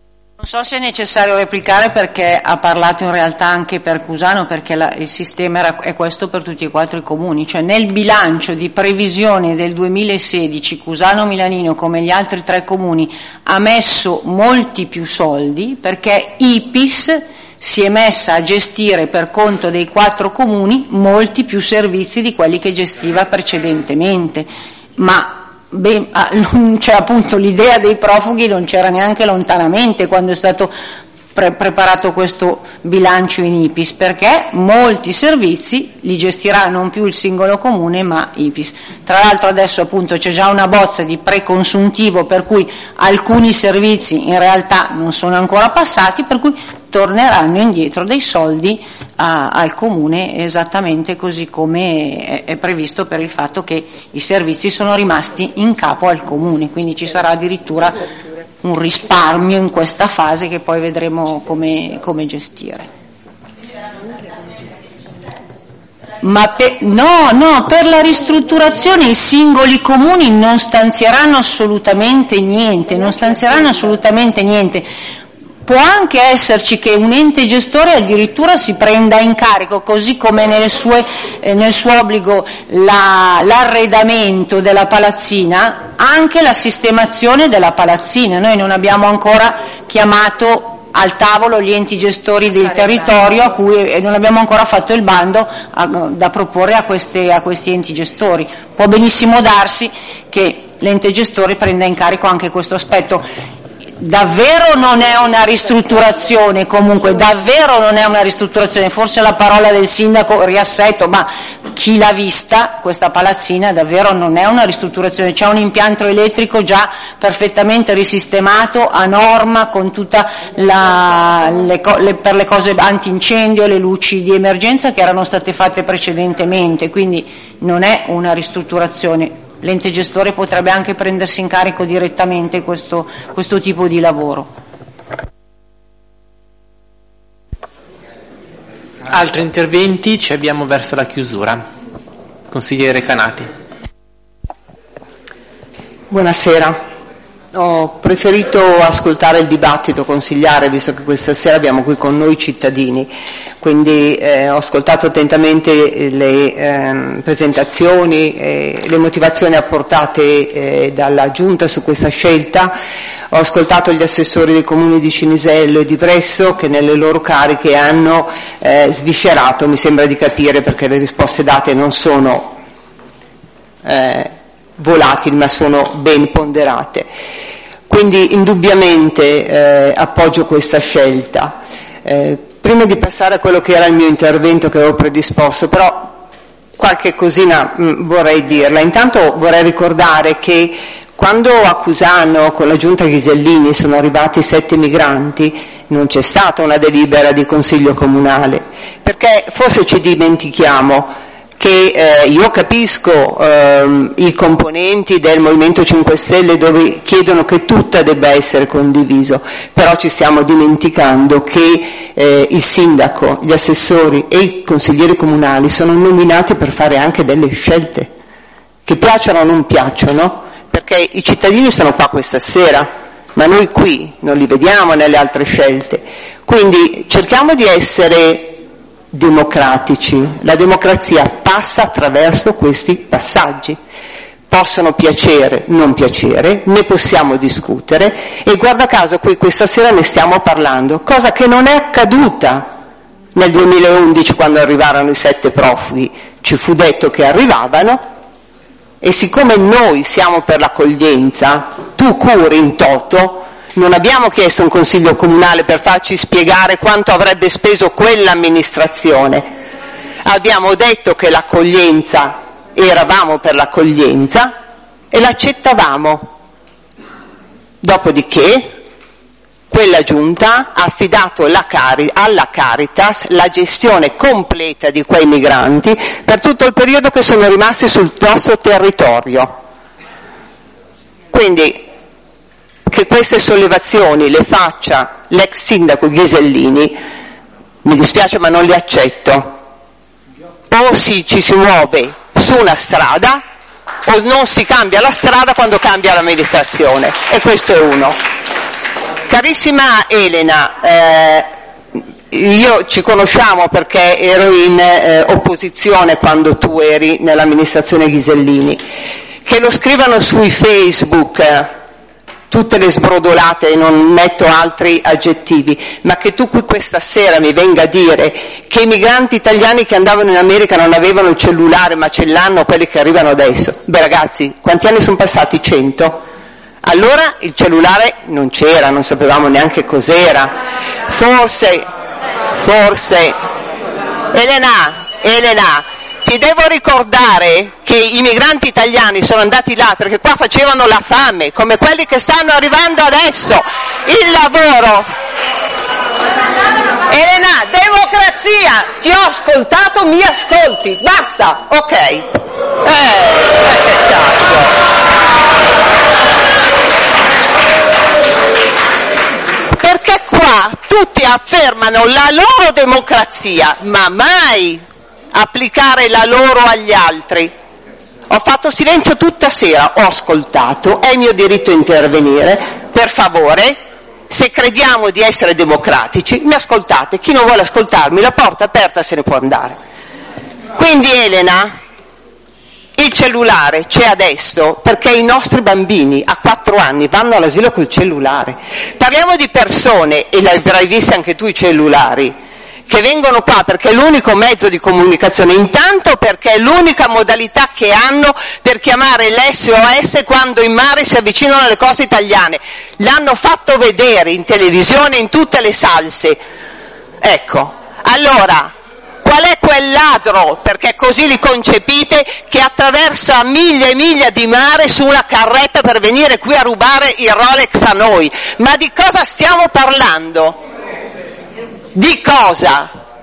so se è necessario replicare perché ha parlato in realtà anche per Cusano, perché il sistema è questo per tutti e 4 i comuni, cioè nel bilancio di previsione del 2016 Cusano Milanino, come gli altri 3 comuni, ha messo molti più soldi perché IPIS si è messa a gestire per conto dei 4 comuni molti più servizi di quelli che gestiva precedentemente, ma cioè appunto l'idea dei profughi non c'era neanche lontanamente quando è stato preparato questo bilancio in IPIS, perché molti servizi li gestirà non più il singolo comune ma IPIS. Tra l'altro adesso appunto c'è già una bozza di preconsuntivo per cui alcuni servizi in realtà non sono ancora passati, per cui torneranno indietro dei soldi al comune, esattamente così come è previsto per il fatto che i servizi sono rimasti in capo al comune, quindi ci sarà addirittura un risparmio in questa fase che poi vedremo come gestire. Ma per la ristrutturazione i singoli comuni non stanzieranno assolutamente niente. Può anche esserci che un ente gestore addirittura si prenda in carico, così come nel suo obbligo l'arredamento della palazzina, anche la sistemazione della palazzina. Noi non abbiamo ancora chiamato al tavolo gli enti gestori del territorio e non abbiamo ancora fatto il bando da proporre a questi enti gestori. Può benissimo darsi che l'ente gestore prenda in carico anche questo aspetto. Davvero non è una ristrutturazione, forse la parola del sindaco riassetto, ma chi l'ha vista questa palazzina davvero non è una ristrutturazione, c'è un impianto elettrico già perfettamente risistemato a norma con tutta per le cose antincendio, le luci di emergenza che erano state fatte precedentemente, quindi non è una ristrutturazione. L'ente gestore potrebbe anche prendersi in carico direttamente questo tipo di lavoro. Altri interventi? Ci abbiamo verso la chiusura. Consigliere Canati. Buonasera. Ho preferito ascoltare il dibattito consigliare, visto che questa sera abbiamo qui con noi cittadini, quindi ho ascoltato attentamente le presentazioni, le motivazioni apportate dalla Giunta su questa scelta. Ho ascoltato gli assessori dei comuni di Cinisello e di Bresso che nelle loro cariche hanno sviscerato, mi sembra di capire, perché le risposte date non sono volatili ma sono ben ponderate, quindi indubbiamente appoggio questa scelta. Prima di passare a quello che era il mio intervento che avevo predisposto, però qualche cosina vorrei dirla. Intanto vorrei ricordare che quando a Cusano con la giunta Ghisellini sono arrivati 7 migranti non c'è stata una delibera di consiglio comunale, perché forse ci dimentichiamo che io capisco i componenti del Movimento 5 Stelle dove chiedono che tutta debba essere condiviso, però ci stiamo dimenticando che il sindaco, gli assessori e i consiglieri comunali sono nominati per fare anche delle scelte, che piacciono o non piacciono, perché i cittadini sono qua questa sera, ma noi qui non li vediamo nelle altre scelte, quindi cerchiamo di essere democratici. La democrazia passa attraverso questi passaggi, possono piacere, non piacere, ne possiamo discutere e guarda caso qui questa sera ne stiamo parlando, cosa che non è accaduta nel 2011 quando arrivarono i 7 profughi. Ci fu detto che arrivavano e siccome noi siamo per l'accoglienza, tu curi in toto, non abbiamo chiesto un consiglio comunale per farci spiegare quanto avrebbe speso quell'amministrazione. Abbiamo detto che l'accoglienza, eravamo per l'accoglienza e l'accettavamo. Dopodiché quella giunta ha affidato alla Caritas la gestione completa di quei migranti per tutto il periodo che sono rimasti sul nostro territorio. Quindi che queste sollevazioni le faccia l'ex sindaco Ghisellini, mi dispiace ma non le accetto. O ci si muove su una strada o non si cambia la strada quando cambia l'amministrazione, e questo è uno. Carissima Elena, io ci conosciamo perché ero in opposizione quando tu eri nell'amministrazione Ghisellini. Che lo scrivano sui Facebook tutte le sbrodolate, non metto altri aggettivi, ma che tu qui questa sera mi venga a dire che i migranti italiani che andavano in America non avevano il cellulare ma ce l'hanno quelli che arrivano adesso. Beh ragazzi, quanti anni sono passati? 100? Allora il cellulare non c'era, non sapevamo neanche cos'era. Forse, Elena, ti devo ricordare che i migranti italiani sono andati là perché qua facevano la fame, come quelli che stanno arrivando adesso. Il lavoro. Elena, democrazia, ti ho ascoltato, mi ascolti, basta, ok. Che cazzo. Perché qua tutti affermano la loro democrazia, ma mai applicare la loro agli altri. Ho fatto silenzio tutta sera, ho ascoltato, è mio diritto intervenire, per favore, se crediamo di essere democratici, mi ascoltate, chi non vuole ascoltarmi, la porta è aperta, se ne può andare. Quindi Elena, il cellulare c'è adesso perché i nostri bambini a 4 anni vanno all'asilo col cellulare. Parliamo di persone, e l'avrai visto anche tu i cellulari, che vengono qua perché è l'unico mezzo di comunicazione, intanto perché è l'unica modalità che hanno per chiamare l'SOS quando in mare si avvicinano alle coste italiane. L'hanno fatto vedere in televisione, in tutte le salse. Ecco, allora, qual è quel ladro, perché così li concepite, che attraversa miglia e miglia di mare su una carretta per venire qui a rubare il Rolex a noi? Ma di cosa stiamo parlando? Di cosa?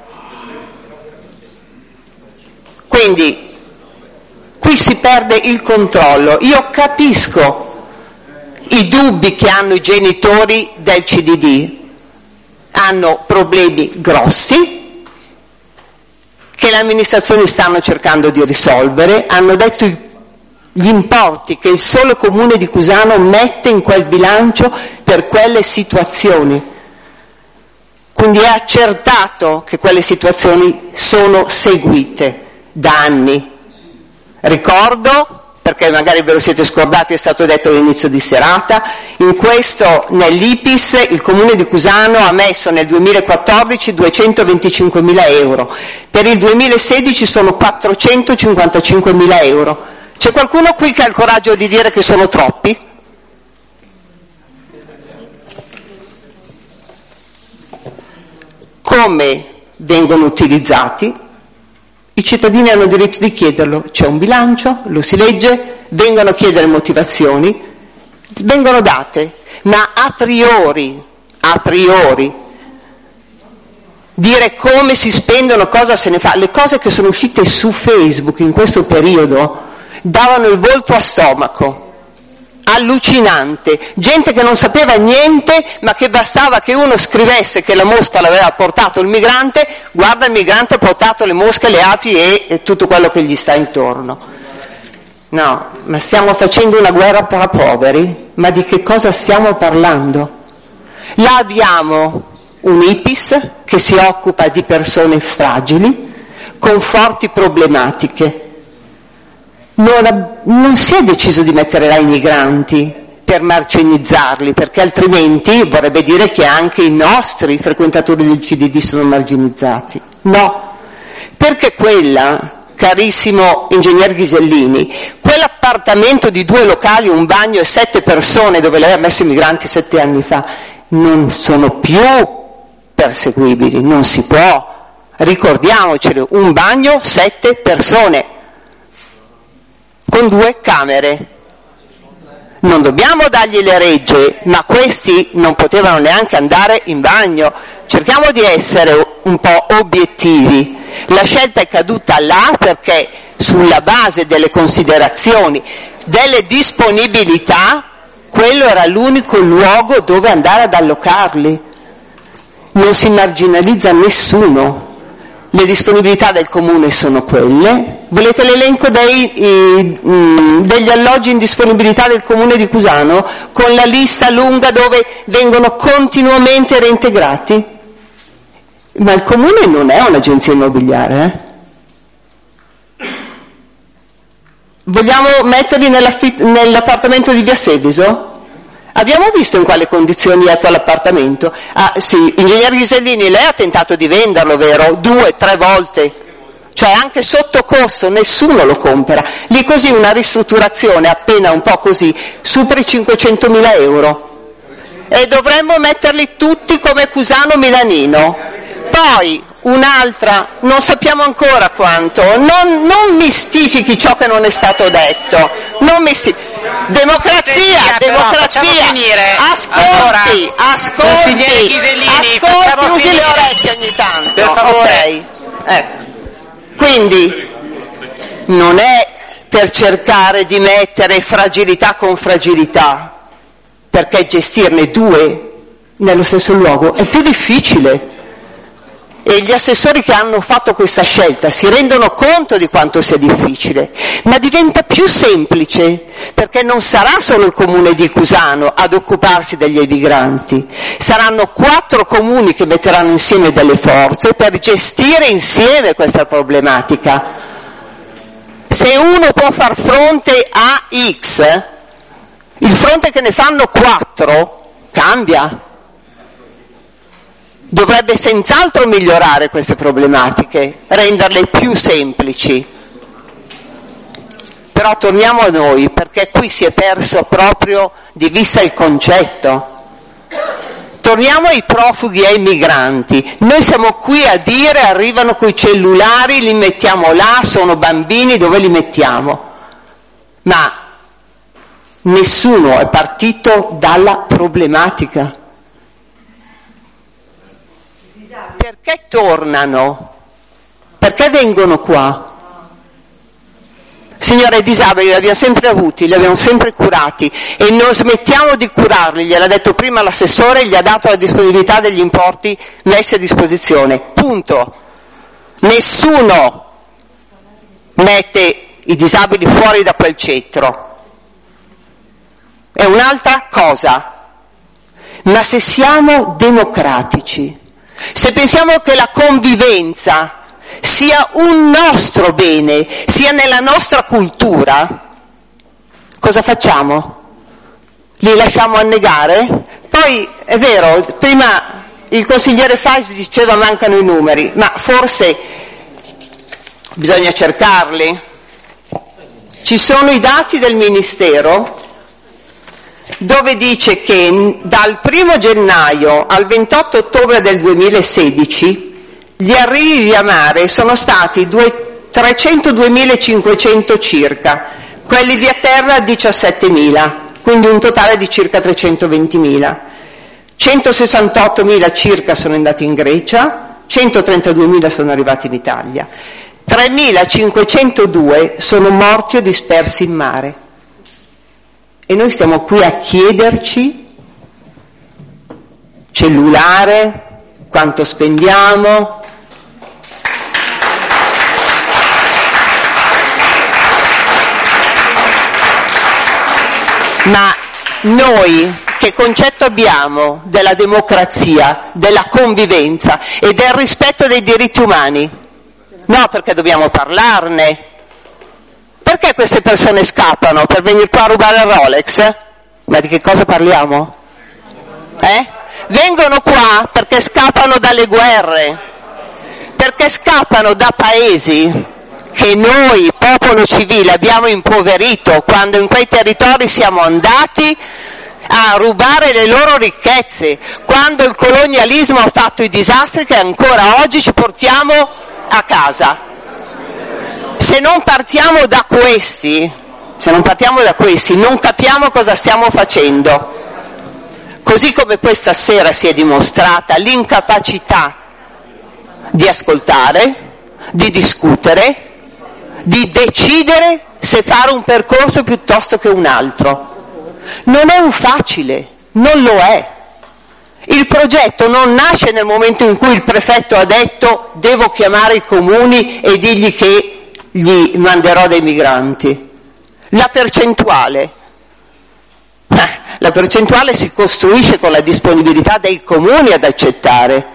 Quindi qui si perde il controllo. Io capisco i dubbi che hanno i genitori del CDD, hanno problemi grossi che le amministrazioni stanno cercando di risolvere, hanno detto gli importi che il solo comune di Cusano mette in quel bilancio per quelle situazioni. Quindi è accertato che quelle situazioni sono seguite da anni. Ricordo, perché magari ve lo siete scordati, è stato detto all'inizio di serata, nell'IPIS il Comune di Cusano ha messo nel 2014 225.000 euro, per il 2016 sono 455.000 euro. C'è qualcuno qui che ha il coraggio di dire che sono troppi? Come vengono utilizzati? I cittadini hanno diritto di chiederlo, c'è un bilancio, lo si legge, vengono a chiedere motivazioni, vengono date, ma a priori, dire come si spendono, cosa se ne fa, le cose che sono uscite su Facebook in questo periodo davano il volto a stomaco. Allucinante, gente che non sapeva niente, ma che bastava che uno scrivesse che la mosca l'aveva portato il migrante, guarda il migrante ha portato le mosche, le api e tutto quello che gli sta intorno. No, ma stiamo facendo una guerra tra poveri? Ma di che cosa stiamo parlando? Là abbiamo un IPIS che si occupa di persone fragili, con forti problematiche. Non si è deciso di mettere là i migranti per marginalizzarli, perché altrimenti vorrebbe dire che anche i nostri frequentatori del CDD sono marginalizzati. No, perché carissimo ingegner Ghisellini, quell'appartamento di 2 locali, un bagno e 7 persone dove lei ha messo i migranti 7 anni fa, non sono più perseguibili, non si può. Ricordiamocelo, un bagno, 7 persone. Con 2 camere. Non dobbiamo dargli le regge, ma questi non potevano neanche andare in bagno. Cerchiamo di essere un po' obiettivi. La scelta è caduta là perché sulla base delle considerazioni, delle disponibilità, quello era l'unico luogo dove andare ad allocarli. Non si marginalizza nessuno. le disponibilità del comune sono quelle. Volete l'elenco degli alloggi in disponibilità del comune di Cusano, con la lista lunga dove vengono continuamente reintegrati? Ma il comune non è un'agenzia immobiliare, Vogliamo metterli nell'appartamento di Via Seviso? Abbiamo visto in quale condizioni è quell'appartamento. Ah sì, ingegnere Ghisellini, lei ha tentato di venderlo, vero? 2, 3 volte. Cioè anche sotto costo, nessuno lo compra. Lì così una ristrutturazione appena un po' così supera i 500.000 euro. E dovremmo metterli tutti come Cusano Milanino. Poi un'altra, non sappiamo ancora quanto, non mistifichi ciò che non è stato detto. Democrazia, ascolti, usi le orecchie ogni tanto. Per favore. Okay. Ecco. Quindi non è per cercare di mettere fragilità con fragilità, perché gestirne 2 nello stesso luogo è più difficile. E gli assessori che hanno fatto questa scelta si rendono conto di quanto sia difficile, ma diventa più semplice perché non sarà solo il comune di Cusano ad occuparsi degli emigranti, saranno 4 comuni che metteranno insieme delle forze per gestire insieme questa problematica. Se uno può far fronte a X, il fronte che ne fanno 4 cambia. Dovrebbe senz'altro migliorare queste problematiche, renderle più semplici. Però torniamo a noi, perché qui si è perso proprio di vista il concetto. Torniamo ai profughi e ai migranti. Noi siamo qui a dire arrivano coi cellulari, li mettiamo là, sono bambini, dove li mettiamo? Ma nessuno è partito dalla problematica. Perché tornano? Perché vengono qua? Signore, i disabili li abbiamo sempre avuti, li abbiamo sempre curati e non smettiamo di curarli, gliel'ha detto prima l'assessore, gli ha dato la disponibilità degli importi messi a disposizione, punto. Nessuno mette i disabili fuori da quel cetro. È un'altra cosa. Ma se siamo democratici, se pensiamo che la convivenza sia un nostro bene, sia nella nostra cultura, cosa facciamo? Li lasciamo annegare? Poi è vero, prima il consigliere Fais diceva mancano i numeri, ma forse bisogna cercarli. Ci sono i dati del Ministero dove dice che dal 1 gennaio al 28 ottobre del 2016 gli arrivi via mare sono stati 302.500 circa, quelli via terra 17.000, quindi un totale di circa 320.000. 168.000 circa sono andati in Grecia, 132.000 sono arrivati in Italia, 3.502 sono morti o dispersi in mare. E noi stiamo qui a chiederci cellulare, quanto spendiamo. Ma noi che concetto abbiamo della democrazia, della convivenza e del rispetto dei diritti umani? No, perché dobbiamo parlarne. Perché queste persone scappano? Per venire qua a rubare il Rolex? Ma di che cosa parliamo? Vengono qua perché scappano dalle guerre, perché scappano da paesi che noi, popolo civile, abbiamo impoverito quando in quei territori siamo andati a rubare le loro ricchezze, quando il colonialismo ha fatto i disastri che ancora oggi ci portiamo a casa. Se non partiamo da questi, non capiamo cosa stiamo facendo. Così come questa sera si è dimostrata l'incapacità di ascoltare, di discutere, di decidere se fare un percorso piuttosto che un altro. Non è un facile, non lo è. Il progetto non nasce nel momento in cui il prefetto ha detto devo chiamare i comuni e dirgli che gli manderò dei migranti. La percentuale si costruisce con la disponibilità dei comuni ad accettare,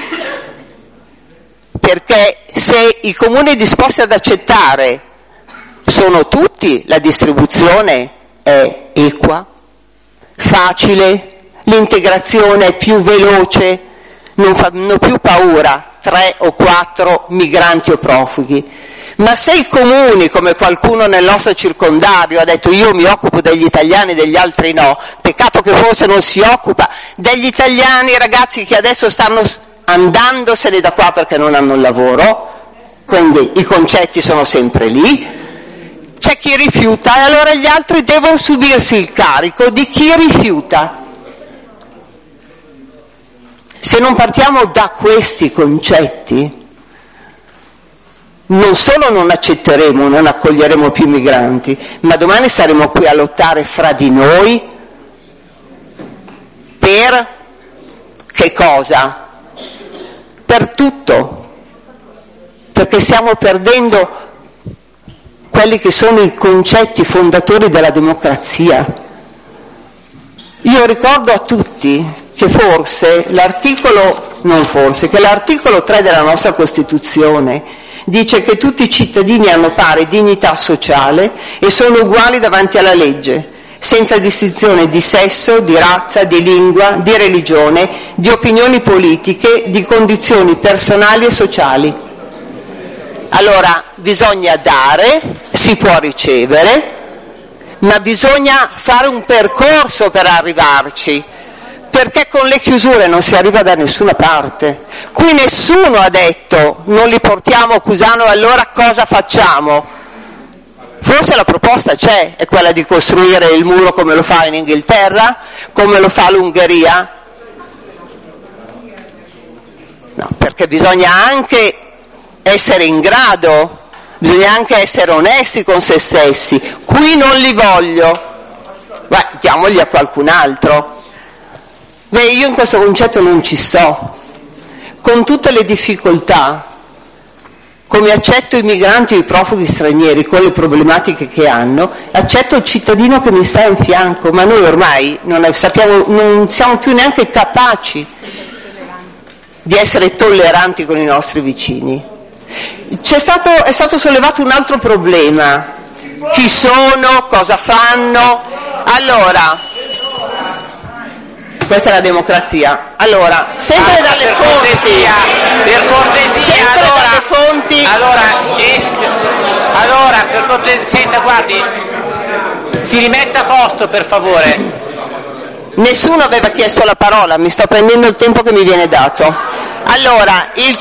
perché se i comuni disposti ad accettare sono tutti, la distribuzione è equa, facile, l'integrazione è più veloce, non fanno più paura 3 o 4 migranti o profughi. Ma se i comuni, come qualcuno nel nostro circondario ha detto io mi occupo degli italiani e degli altri no, peccato che forse non si occupa degli italiani, ragazzi che adesso stanno andandosene da qua perché non hanno il lavoro, quindi i concetti sono sempre lì, c'è chi rifiuta e allora gli altri devono subirsi il carico di chi rifiuta. Se non partiamo da questi concetti, non solo non accetteremo, non accoglieremo più migranti, ma domani saremo qui a lottare fra di noi per che cosa? Per tutto, perché stiamo perdendo quelli che sono i concetti fondatori della democrazia. Io ricordo a tutti che che l'articolo 3 della nostra Costituzione dice che tutti i cittadini hanno pari dignità sociale e sono uguali davanti alla legge, senza distinzione di sesso, di razza, di lingua, di religione, di opinioni politiche, di condizioni personali e sociali. Allora, bisogna dare, si può ricevere, ma bisogna fare un percorso per arrivarci, perché con le chiusure non si arriva da nessuna parte. Qui nessuno ha detto non li portiamo a Cusano, allora cosa facciamo? Forse la proposta c'è, è quella di costruire il muro come lo fa in Inghilterra, come lo fa l'Ungheria. No, perché bisogna anche essere in grado, bisogna anche essere onesti con se stessi. Qui non li voglio, beh, diamogli a qualcun altro. Beh, io in questo concetto non ci sto, con tutte le difficoltà, come accetto i migranti o i profughi stranieri con le problematiche che hanno, accetto il cittadino che mi sta in fianco, ma noi ormai non siamo più neanche capaci di essere tolleranti con i nostri vicini. È stato sollevato un altro problema: chi sono, cosa fanno. Allora, questa è la democrazia. Allora, sempre dalle fonti. Per cortesia, allora, per cortesia, guardi, si rimetta a posto, per favore. Nessuno aveva chiesto la parola, mi sto prendendo il tempo che mi viene dato. Allora, il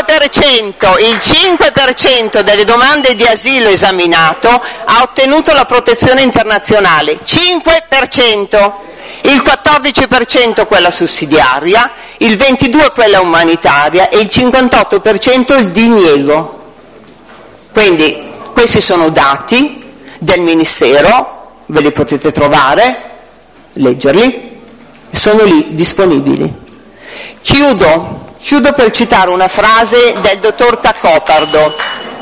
5% delle domande di asilo esaminato ha ottenuto la protezione internazionale, 5%. Il 14% quella sussidiaria, il 22% quella umanitaria e il 58% il diniego. Quindi questi sono dati del Ministero, ve li potete trovare, leggerli, sono lì disponibili. Chiudo per citare una frase del dottor Cacopardo.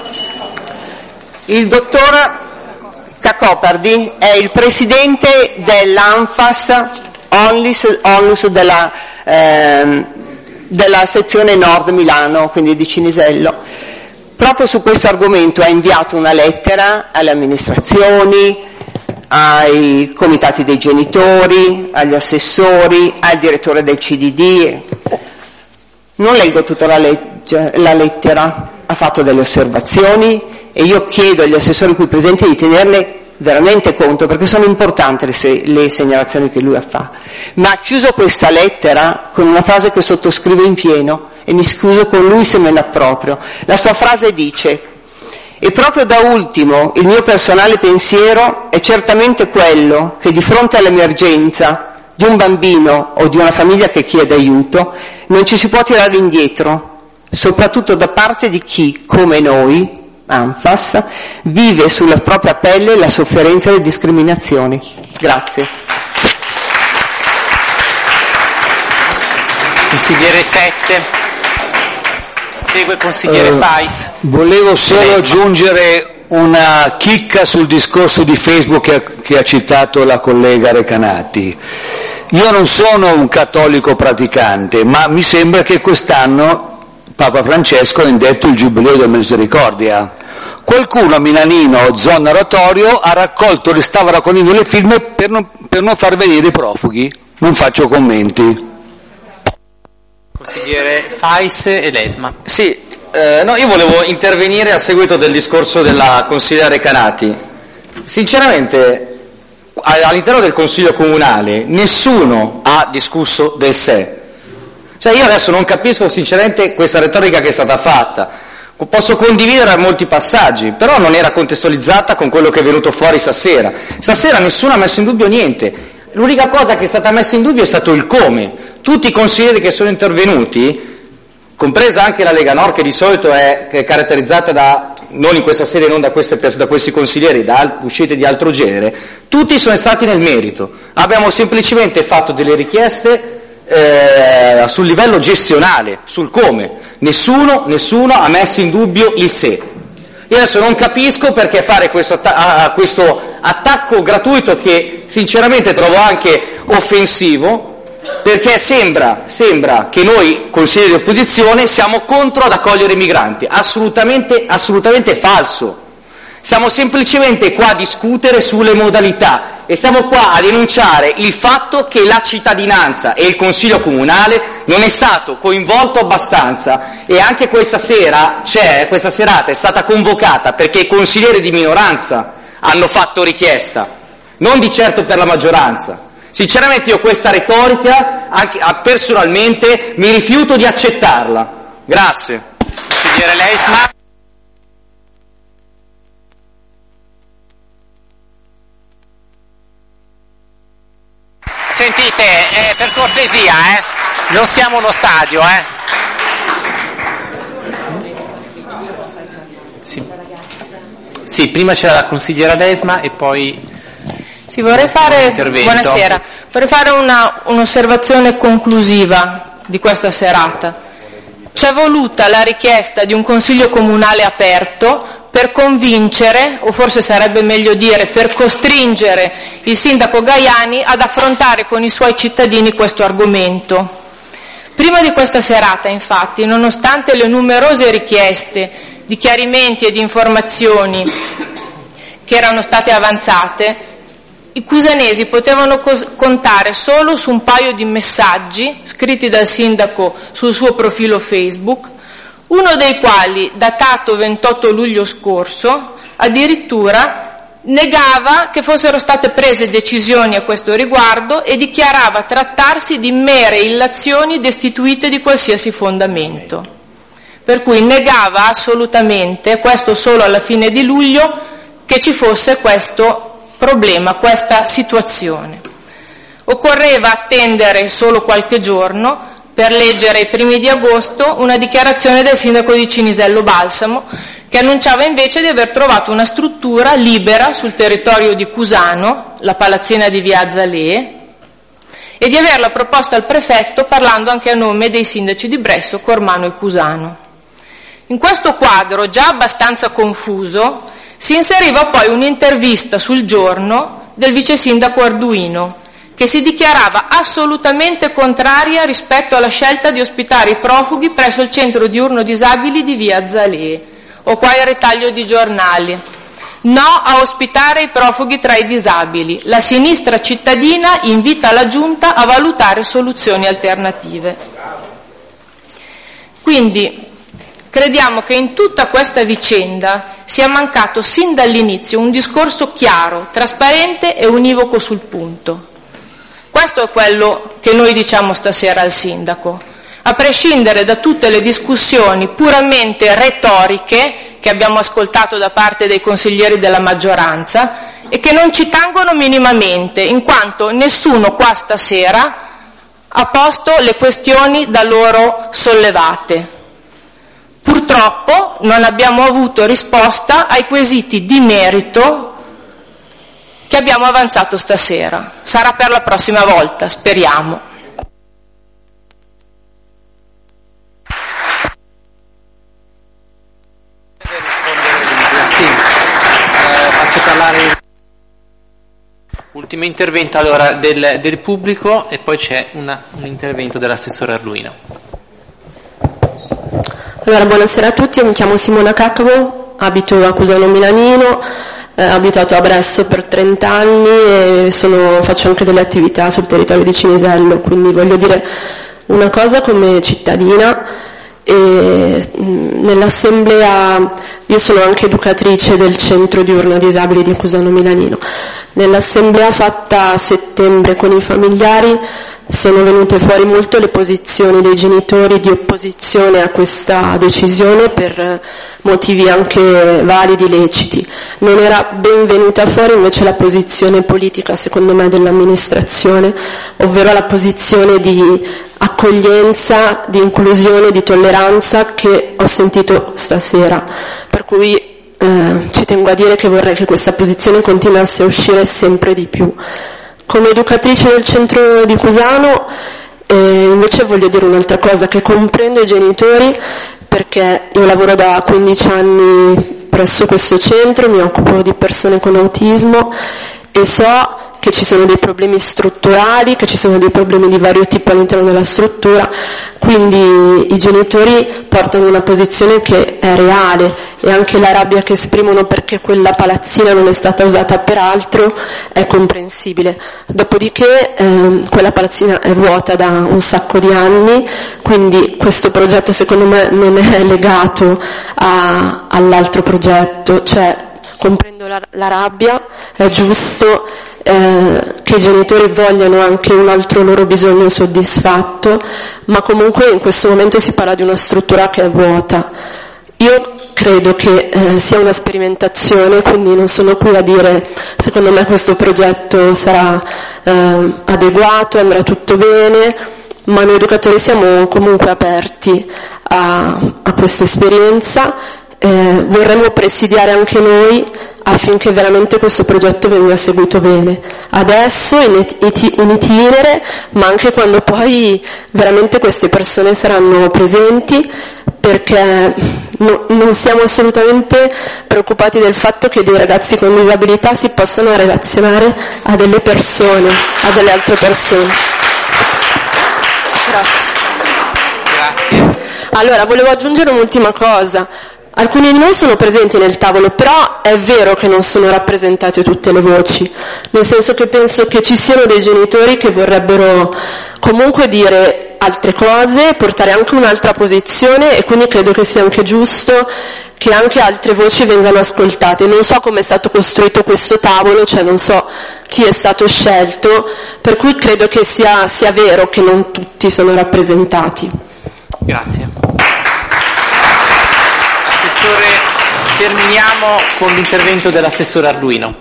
Il dottor Cacopardi è il presidente dell'ANFAS Onlus della sezione Nord Milano, quindi di Cinisello. Proprio su questo argomento ha inviato una lettera alle amministrazioni, ai comitati dei genitori, agli assessori, al direttore del CDD. Non leggo tutta la lettera, ha fatto delle osservazioni e io chiedo agli assessori qui presenti di tenerle veramente conto, perché sono importanti le segnalazioni che lui fa. Ma ha chiuso questa lettera con una frase che sottoscrivo in pieno e mi scuso con lui se me ne approprio. La sua frase dice: e proprio da ultimo il mio personale pensiero è certamente quello che di fronte all'emergenza di un bambino o di una famiglia che chiede aiuto non ci si può tirare indietro, soprattutto da parte di chi, come noi, ANFAS, vive sulla propria pelle la sofferenza e le discriminazioni. Grazie. Consigliere Sette. Segue il consigliere Fais. Volevo solo aggiungere una chicca sul discorso di Facebook che ha citato la collega Recanati. Io non sono un cattolico praticante, ma mi sembra che quest'anno Papa Francesco ha indetto il Giubileo della Misericordia. Qualcuno a Milanino, zona oratorio, stava raccogliendo le firme per non far venire i profughi. Non faccio commenti. Consigliere Fais e Lesma. Sì, no, io volevo intervenire a seguito del discorso della consigliera Recanati. Sinceramente, all'interno del Consiglio Comunale nessuno ha discusso del sé. Cioè io adesso non capisco sinceramente questa retorica che è stata fatta. Posso condividere molti passaggi, però non era contestualizzata con quello che è venuto fuori stasera. Stasera nessuno ha messo in dubbio niente. L'unica cosa che è stata messa in dubbio è stato il come. Tutti i consiglieri che sono intervenuti, compresa anche la Lega Nord, che di solito è caratterizzata da, non in questa sede, non da questi consiglieri, da uscite di altro genere, tutti sono stati nel merito. Abbiamo semplicemente fatto delle richieste sul livello gestionale, sul come. Nessuno ha messo in dubbio il sé. Io adesso non capisco perché fare questo attacco gratuito, che sinceramente trovo anche offensivo, perché sembra che noi consiglieri di opposizione siamo contro ad accogliere i migranti. Assolutamente falso. Siamo semplicemente qua a discutere sulle modalità e siamo qua a denunciare il fatto che la cittadinanza e il Consiglio Comunale non è stato coinvolto abbastanza, e anche questa serata è stata convocata perché i consiglieri di minoranza hanno fatto richiesta, non di certo per la maggioranza. Sinceramente io questa retorica, anche personalmente, mi rifiuto di accettarla. Grazie. Consigliere Lesma. Sentite, per cortesia, non siamo uno stadio, Sì, prima c'era la consigliera Lesma e poi... Sì, vorrei fare un'osservazione conclusiva di questa serata. C'è voluta la richiesta di un Consiglio Comunale aperto per convincere, o forse sarebbe meglio dire per costringere, il sindaco Gaiani ad affrontare con i suoi cittadini questo argomento. Prima di questa serata, infatti, nonostante le numerose richieste di chiarimenti e di informazioni che erano state avanzate, i cusanesi potevano contare solo su un paio di messaggi scritti dal sindaco sul suo profilo Facebook, uno dei quali, datato 28 luglio scorso, addirittura negava che fossero state prese decisioni a questo riguardo e dichiarava trattarsi di mere illazioni destituite di qualsiasi fondamento. Per cui negava assolutamente, questo solo alla fine di luglio, che ci fosse questo problema, questa situazione. Occorreva attendere solo qualche giorno per leggere ai primi di agosto una dichiarazione del sindaco di Cinisello Balsamo, che annunciava invece di aver trovato una struttura libera sul territorio di Cusano, la palazzina di via Azalea, e di averla proposta al prefetto parlando anche a nome dei sindaci di Bresso, Cormano e Cusano. In questo quadro, già abbastanza confuso, si inseriva poi un'intervista sul Giorno del vice sindaco Arduino, che si dichiarava assolutamente contraria rispetto alla scelta di ospitare i profughi presso il centro diurno disabili di via Azalea. Ho qua il ritaglio di giornali. No a ospitare i profughi tra i disabili. La sinistra cittadina invita la Giunta a valutare soluzioni alternative. Quindi crediamo che in tutta questa vicenda sia mancato sin dall'inizio un discorso chiaro, trasparente e univoco sul punto. Questo è quello che noi diciamo stasera al sindaco, a prescindere da tutte le discussioni puramente retoriche che abbiamo ascoltato da parte dei consiglieri della maggioranza e che non ci tangono minimamente, in quanto nessuno qua stasera ha posto le questioni da loro sollevate. Purtroppo non abbiamo avuto risposta ai quesiti di merito che abbiamo avanzato stasera. Sarà per la prossima volta, speriamo. parlare. Ultimo intervento allora del pubblico e poi c'è un intervento dell'assessore Arduino. Allora, buonasera a tutti, io mi chiamo Simona Caccavo, abito a Cusano Milanino, ho abitato a Bresso per 30 anni e faccio anche delle attività sul territorio di Cinisello, quindi voglio dire una cosa come cittadina. E nell'assemblea, io sono anche educatrice del centro diurno disabili di Cusano Milanino, nell'assemblea fatta a settembre con i familiari sono venute fuori molto le posizioni dei genitori di opposizione a questa decisione per motivi anche validi, leciti. Non era ben venuta fuori invece la posizione politica, secondo me, dell'amministrazione, ovvero la posizione di accoglienza, di inclusione, di tolleranza che ho sentito stasera. Per cui ci tengo a dire che vorrei che questa posizione continuasse a uscire sempre di più. Come educatrice del centro di Cusano invece voglio dire un'altra cosa, che comprendo i genitori perché io lavoro da 15 anni presso questo centro, mi occupo di persone con autismo e so che ci sono dei problemi strutturali, che ci sono dei problemi di vario tipo all'interno della struttura, quindi i genitori portano una posizione che è reale e anche la rabbia che esprimono perché quella palazzina non è stata usata per altro è comprensibile. Dopodiché quella palazzina è vuota da un sacco di anni, quindi questo progetto secondo me non è legato all'altro progetto, cioè comprendo la rabbia, è giusto che i genitori vogliano anche un altro loro bisogno soddisfatto, ma comunque in questo momento si parla di una struttura che è vuota. Io credo che sia una sperimentazione, quindi non sono qui a dire secondo me questo progetto sarà adeguato, andrà tutto bene, ma noi educatori siamo comunque aperti a questa esperienza, vorremmo presidiare anche noi affinché veramente questo progetto venga seguito bene, adesso in itinere, ma anche quando poi veramente queste persone saranno presenti, perché non siamo assolutamente preoccupati del fatto che dei ragazzi con disabilità si possano relazionare a delle persone, a delle altre persone. Grazie. Allora, volevo aggiungere un'ultima cosa. Alcuni di noi sono presenti nel tavolo, però è vero che non sono rappresentate tutte le voci, nel senso che penso che ci siano dei genitori che vorrebbero comunque dire altre cose, portare anche un'altra posizione e quindi credo che sia anche giusto che anche altre voci vengano ascoltate. Non so come è stato costruito questo tavolo, cioè non so chi è stato scelto, per cui credo che sia vero che non tutti sono rappresentati. Grazie. Assessore, terminiamo con l'intervento dell'assessore Arduino.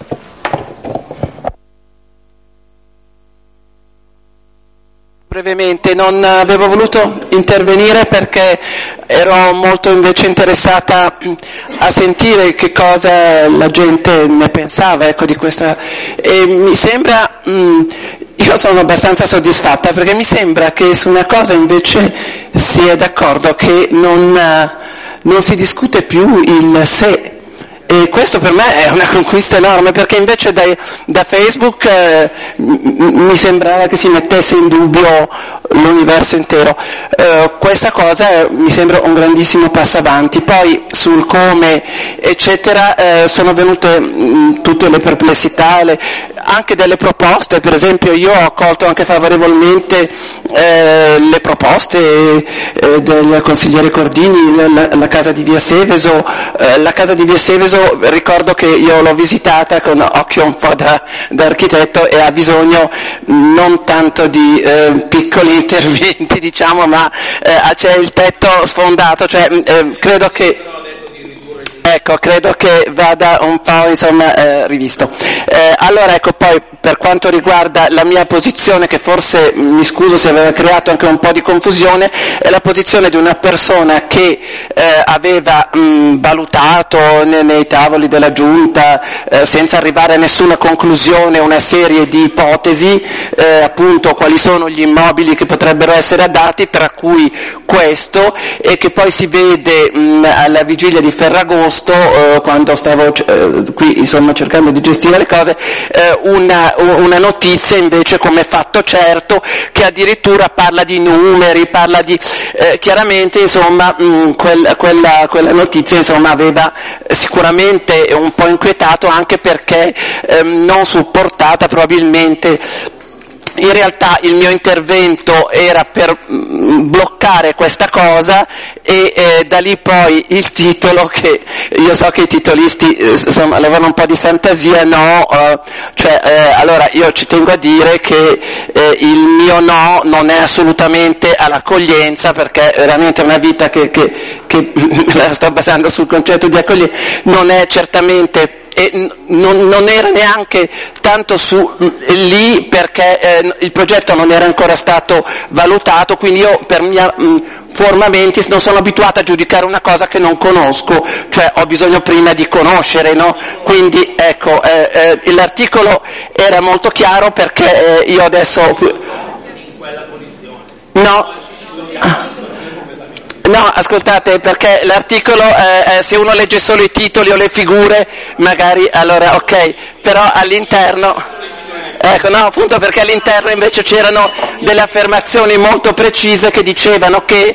Brevemente, non avevo voluto intervenire perché ero molto invece interessata a sentire che cosa la gente ne pensava, ecco, di questa, e mi sembra, io sono abbastanza soddisfatta perché mi sembra che su una cosa invece si è d'accordo, che non si discute più il se, e questo per me è una conquista enorme, perché invece da Facebook mi sembrava che si mettesse in dubbio l'universo intero. Questa cosa mi sembra un grandissimo passo avanti. Poi sul come eccetera sono venute tutte le perplessità, anche delle proposte. Per esempio io ho accolto anche favorevolmente le proposte del consigliere Cordini, la casa di Via Seveso. La casa di Via Seveso, ricordo che io l'ho visitata con occhio un po' da architetto e ha bisogno non tanto di piccoli interventi, diciamo, ma c'è il tetto sfondato, cioè credo che vada un po' rivisto. Allora ecco, poi per quanto riguarda la mia posizione, che forse mi scuso se aveva creato anche un po' di confusione, è la posizione di una persona che aveva valutato nei tavoli della giunta, senza arrivare a nessuna conclusione, una serie di ipotesi, appunto quali sono gli immobili che potrebbero essere adatti, tra cui questo, e che poi si vede alla vigilia di Ferragosto agosto, quando stavo qui insomma cercando di gestire le cose, una notizia invece come fatto certo, che addirittura parla di numeri, parla di chiaramente insomma quella notizia insomma aveva sicuramente un po' inquietato, anche perché non supportata probabilmente. In realtà il mio intervento era per bloccare questa cosa e da lì poi il titolo, che io so che i titolisti insomma levano un po' di fantasia, allora io ci tengo a dire che il mio no non è assolutamente all'accoglienza, perché veramente è una vita che la sto basando sul concetto di accoglienza, non è certamente. E non era neanche tanto lì, perché il progetto non era ancora stato valutato, quindi io per mia forma mentis non sono abituata a giudicare una cosa che non conosco, cioè ho bisogno prima di conoscere, no? Quindi ecco, l'articolo era molto chiaro, perché io adesso... No, ascoltate, perché l'articolo, se uno legge solo i titoli o le figure, magari allora ok, però all'interno, ecco, no, appunto perché all'interno invece c'erano delle affermazioni molto precise che dicevano che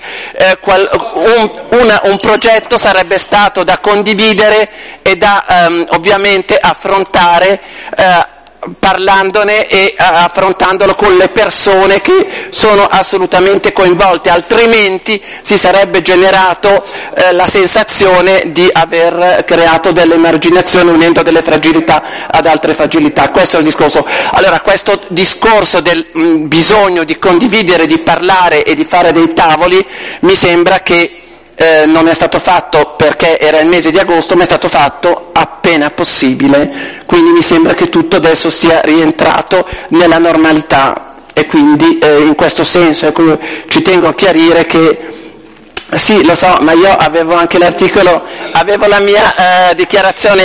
un progetto sarebbe stato da condividere e da ovviamente affrontare parlandone e affrontandolo con le persone che sono assolutamente coinvolte, altrimenti si sarebbe generato la sensazione di aver creato delle emarginazioni unendo delle fragilità ad altre fragilità. Questo è il discorso. Allora, questo discorso del bisogno di condividere, di parlare e di fare dei tavoli mi sembra che non è stato fatto perché era il mese di agosto, ma è stato fatto appena possibile, quindi mi sembra che tutto adesso sia rientrato nella normalità, e quindi in questo senso ci tengo a chiarire che sì, lo so, ma io avevo anche l'articolo, avevo la mia dichiarazione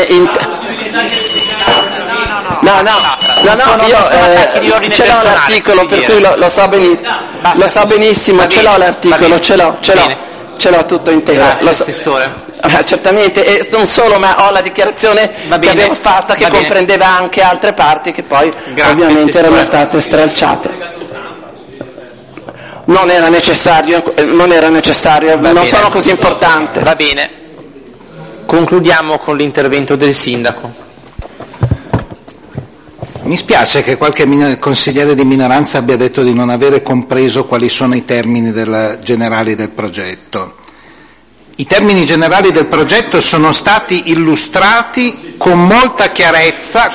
No, io ce l'ho l'articolo, per cui lo so benissimo, ce l'ho l'articolo, ce l'ho tutto intero. Assessore. Certamente, e non solo, ma ho la dichiarazione che avevo fatta, che comprendeva anche altre parti che poi ovviamente erano state stralciate. Non era necessario, non sono così importante. Va bene. Concludiamo con l'intervento del sindaco. Mi spiace che qualche consigliere di minoranza abbia detto di non avere compreso quali sono i termini generali del progetto. I termini generali del progetto sono stati illustrati con molta chiarezza,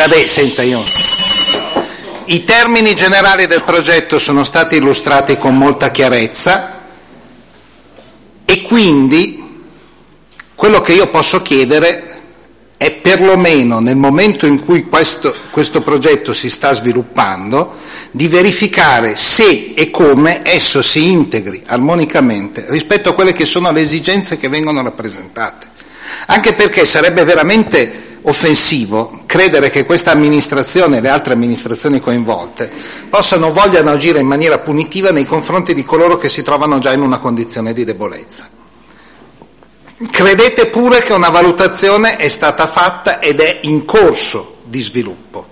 I termini generali del progetto sono stati illustrati con molta chiarezza, e quindi quello che io posso chiedere è perlomeno nel momento in cui questo progetto si sta sviluppando di verificare se e come esso si integri armonicamente rispetto a quelle che sono le esigenze che vengono rappresentate. Anche perché sarebbe veramente offensivo credere che questa amministrazione e le altre amministrazioni coinvolte vogliano agire in maniera punitiva nei confronti di coloro che si trovano già in una condizione di debolezza. Credete pure che una valutazione è stata fatta ed è in corso di sviluppo.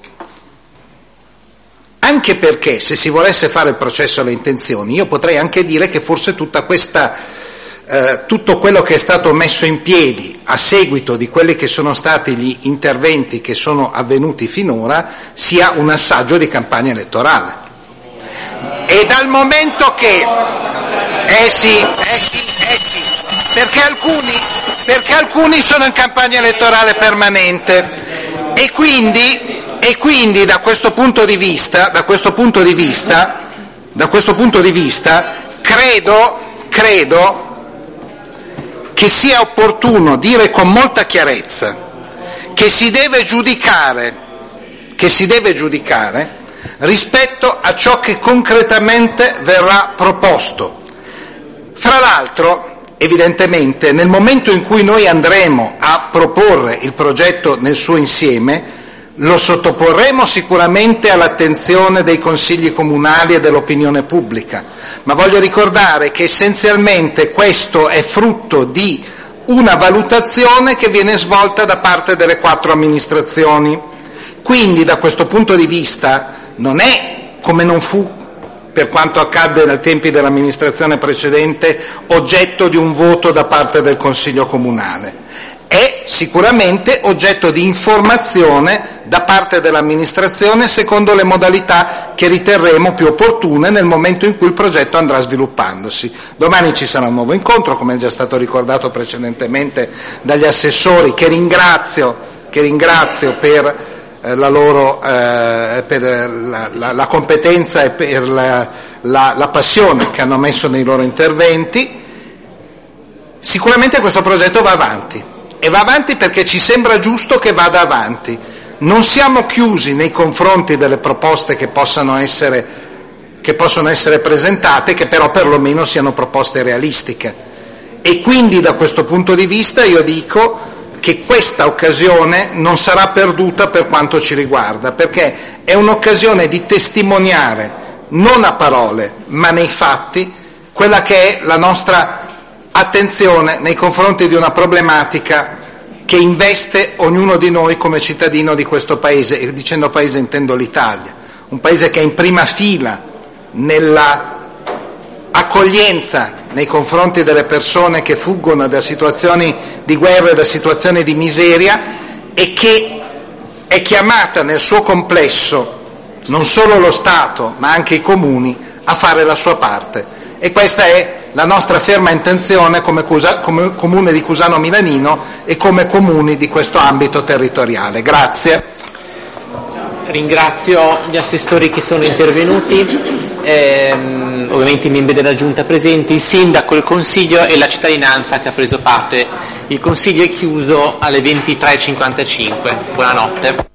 Anche perché se si volesse fare il processo alle intenzioni, io potrei anche dire che forse tutto quello che è stato messo in piedi a seguito di quelli che sono stati gli interventi che sono avvenuti finora sia un assaggio di campagna elettorale. E dal momento che perché alcuni sono in campagna elettorale permanente, e quindi da questo punto di vista credo che sia opportuno dire con molta chiarezza che si deve giudicare rispetto a ciò che concretamente verrà proposto. Fra l'altro, evidentemente, nel momento in cui noi andremo a proporre il progetto nel suo insieme, lo sottoporremo sicuramente all'attenzione dei consigli comunali e dell'opinione pubblica, ma voglio ricordare che essenzialmente questo è frutto di una valutazione che viene svolta da parte delle 4 amministrazioni. Quindi da questo punto di vista non è, come non fu per quanto accadde nei tempi dell'amministrazione precedente, oggetto di un voto da parte del Consiglio Comunale. È sicuramente oggetto di informazione da parte dell'amministrazione secondo le modalità che riterremo più opportune nel momento in cui il progetto andrà sviluppandosi. Domani ci sarà un nuovo incontro, come è già stato ricordato precedentemente dagli assessori, che ringrazio per la loro per la competenza e per la passione che hanno messo nei loro interventi. Sicuramente questo progetto va avanti, e va avanti perché ci sembra giusto che vada avanti. Non siamo chiusi nei confronti delle proposte che possono essere presentate, che però perlomeno siano proposte realistiche. E quindi da questo punto di vista io dico che questa occasione non sarà perduta per quanto ci riguarda, perché è un'occasione di testimoniare, non a parole, ma nei fatti, quella che è la nostra attenzione nei confronti di una problematica che investe ognuno di noi come cittadino di questo Paese, e dicendo Paese intendo l'Italia, un Paese che è in prima fila nella accoglienza nei confronti delle persone che fuggono da situazioni di guerra e da situazioni di miseria, e che è chiamata nel suo complesso, non solo lo Stato ma anche i comuni, a fare la sua parte. E questa è la nostra ferma intenzione come Comune di Cusano Milanino e come comuni di questo ambito territoriale. Grazie. Ringrazio gli assessori che sono intervenuti, ovviamente i membri della Giunta presenti, il Sindaco, il Consiglio e la cittadinanza che ha preso parte. Il Consiglio è chiuso alle 23:55. Buonanotte.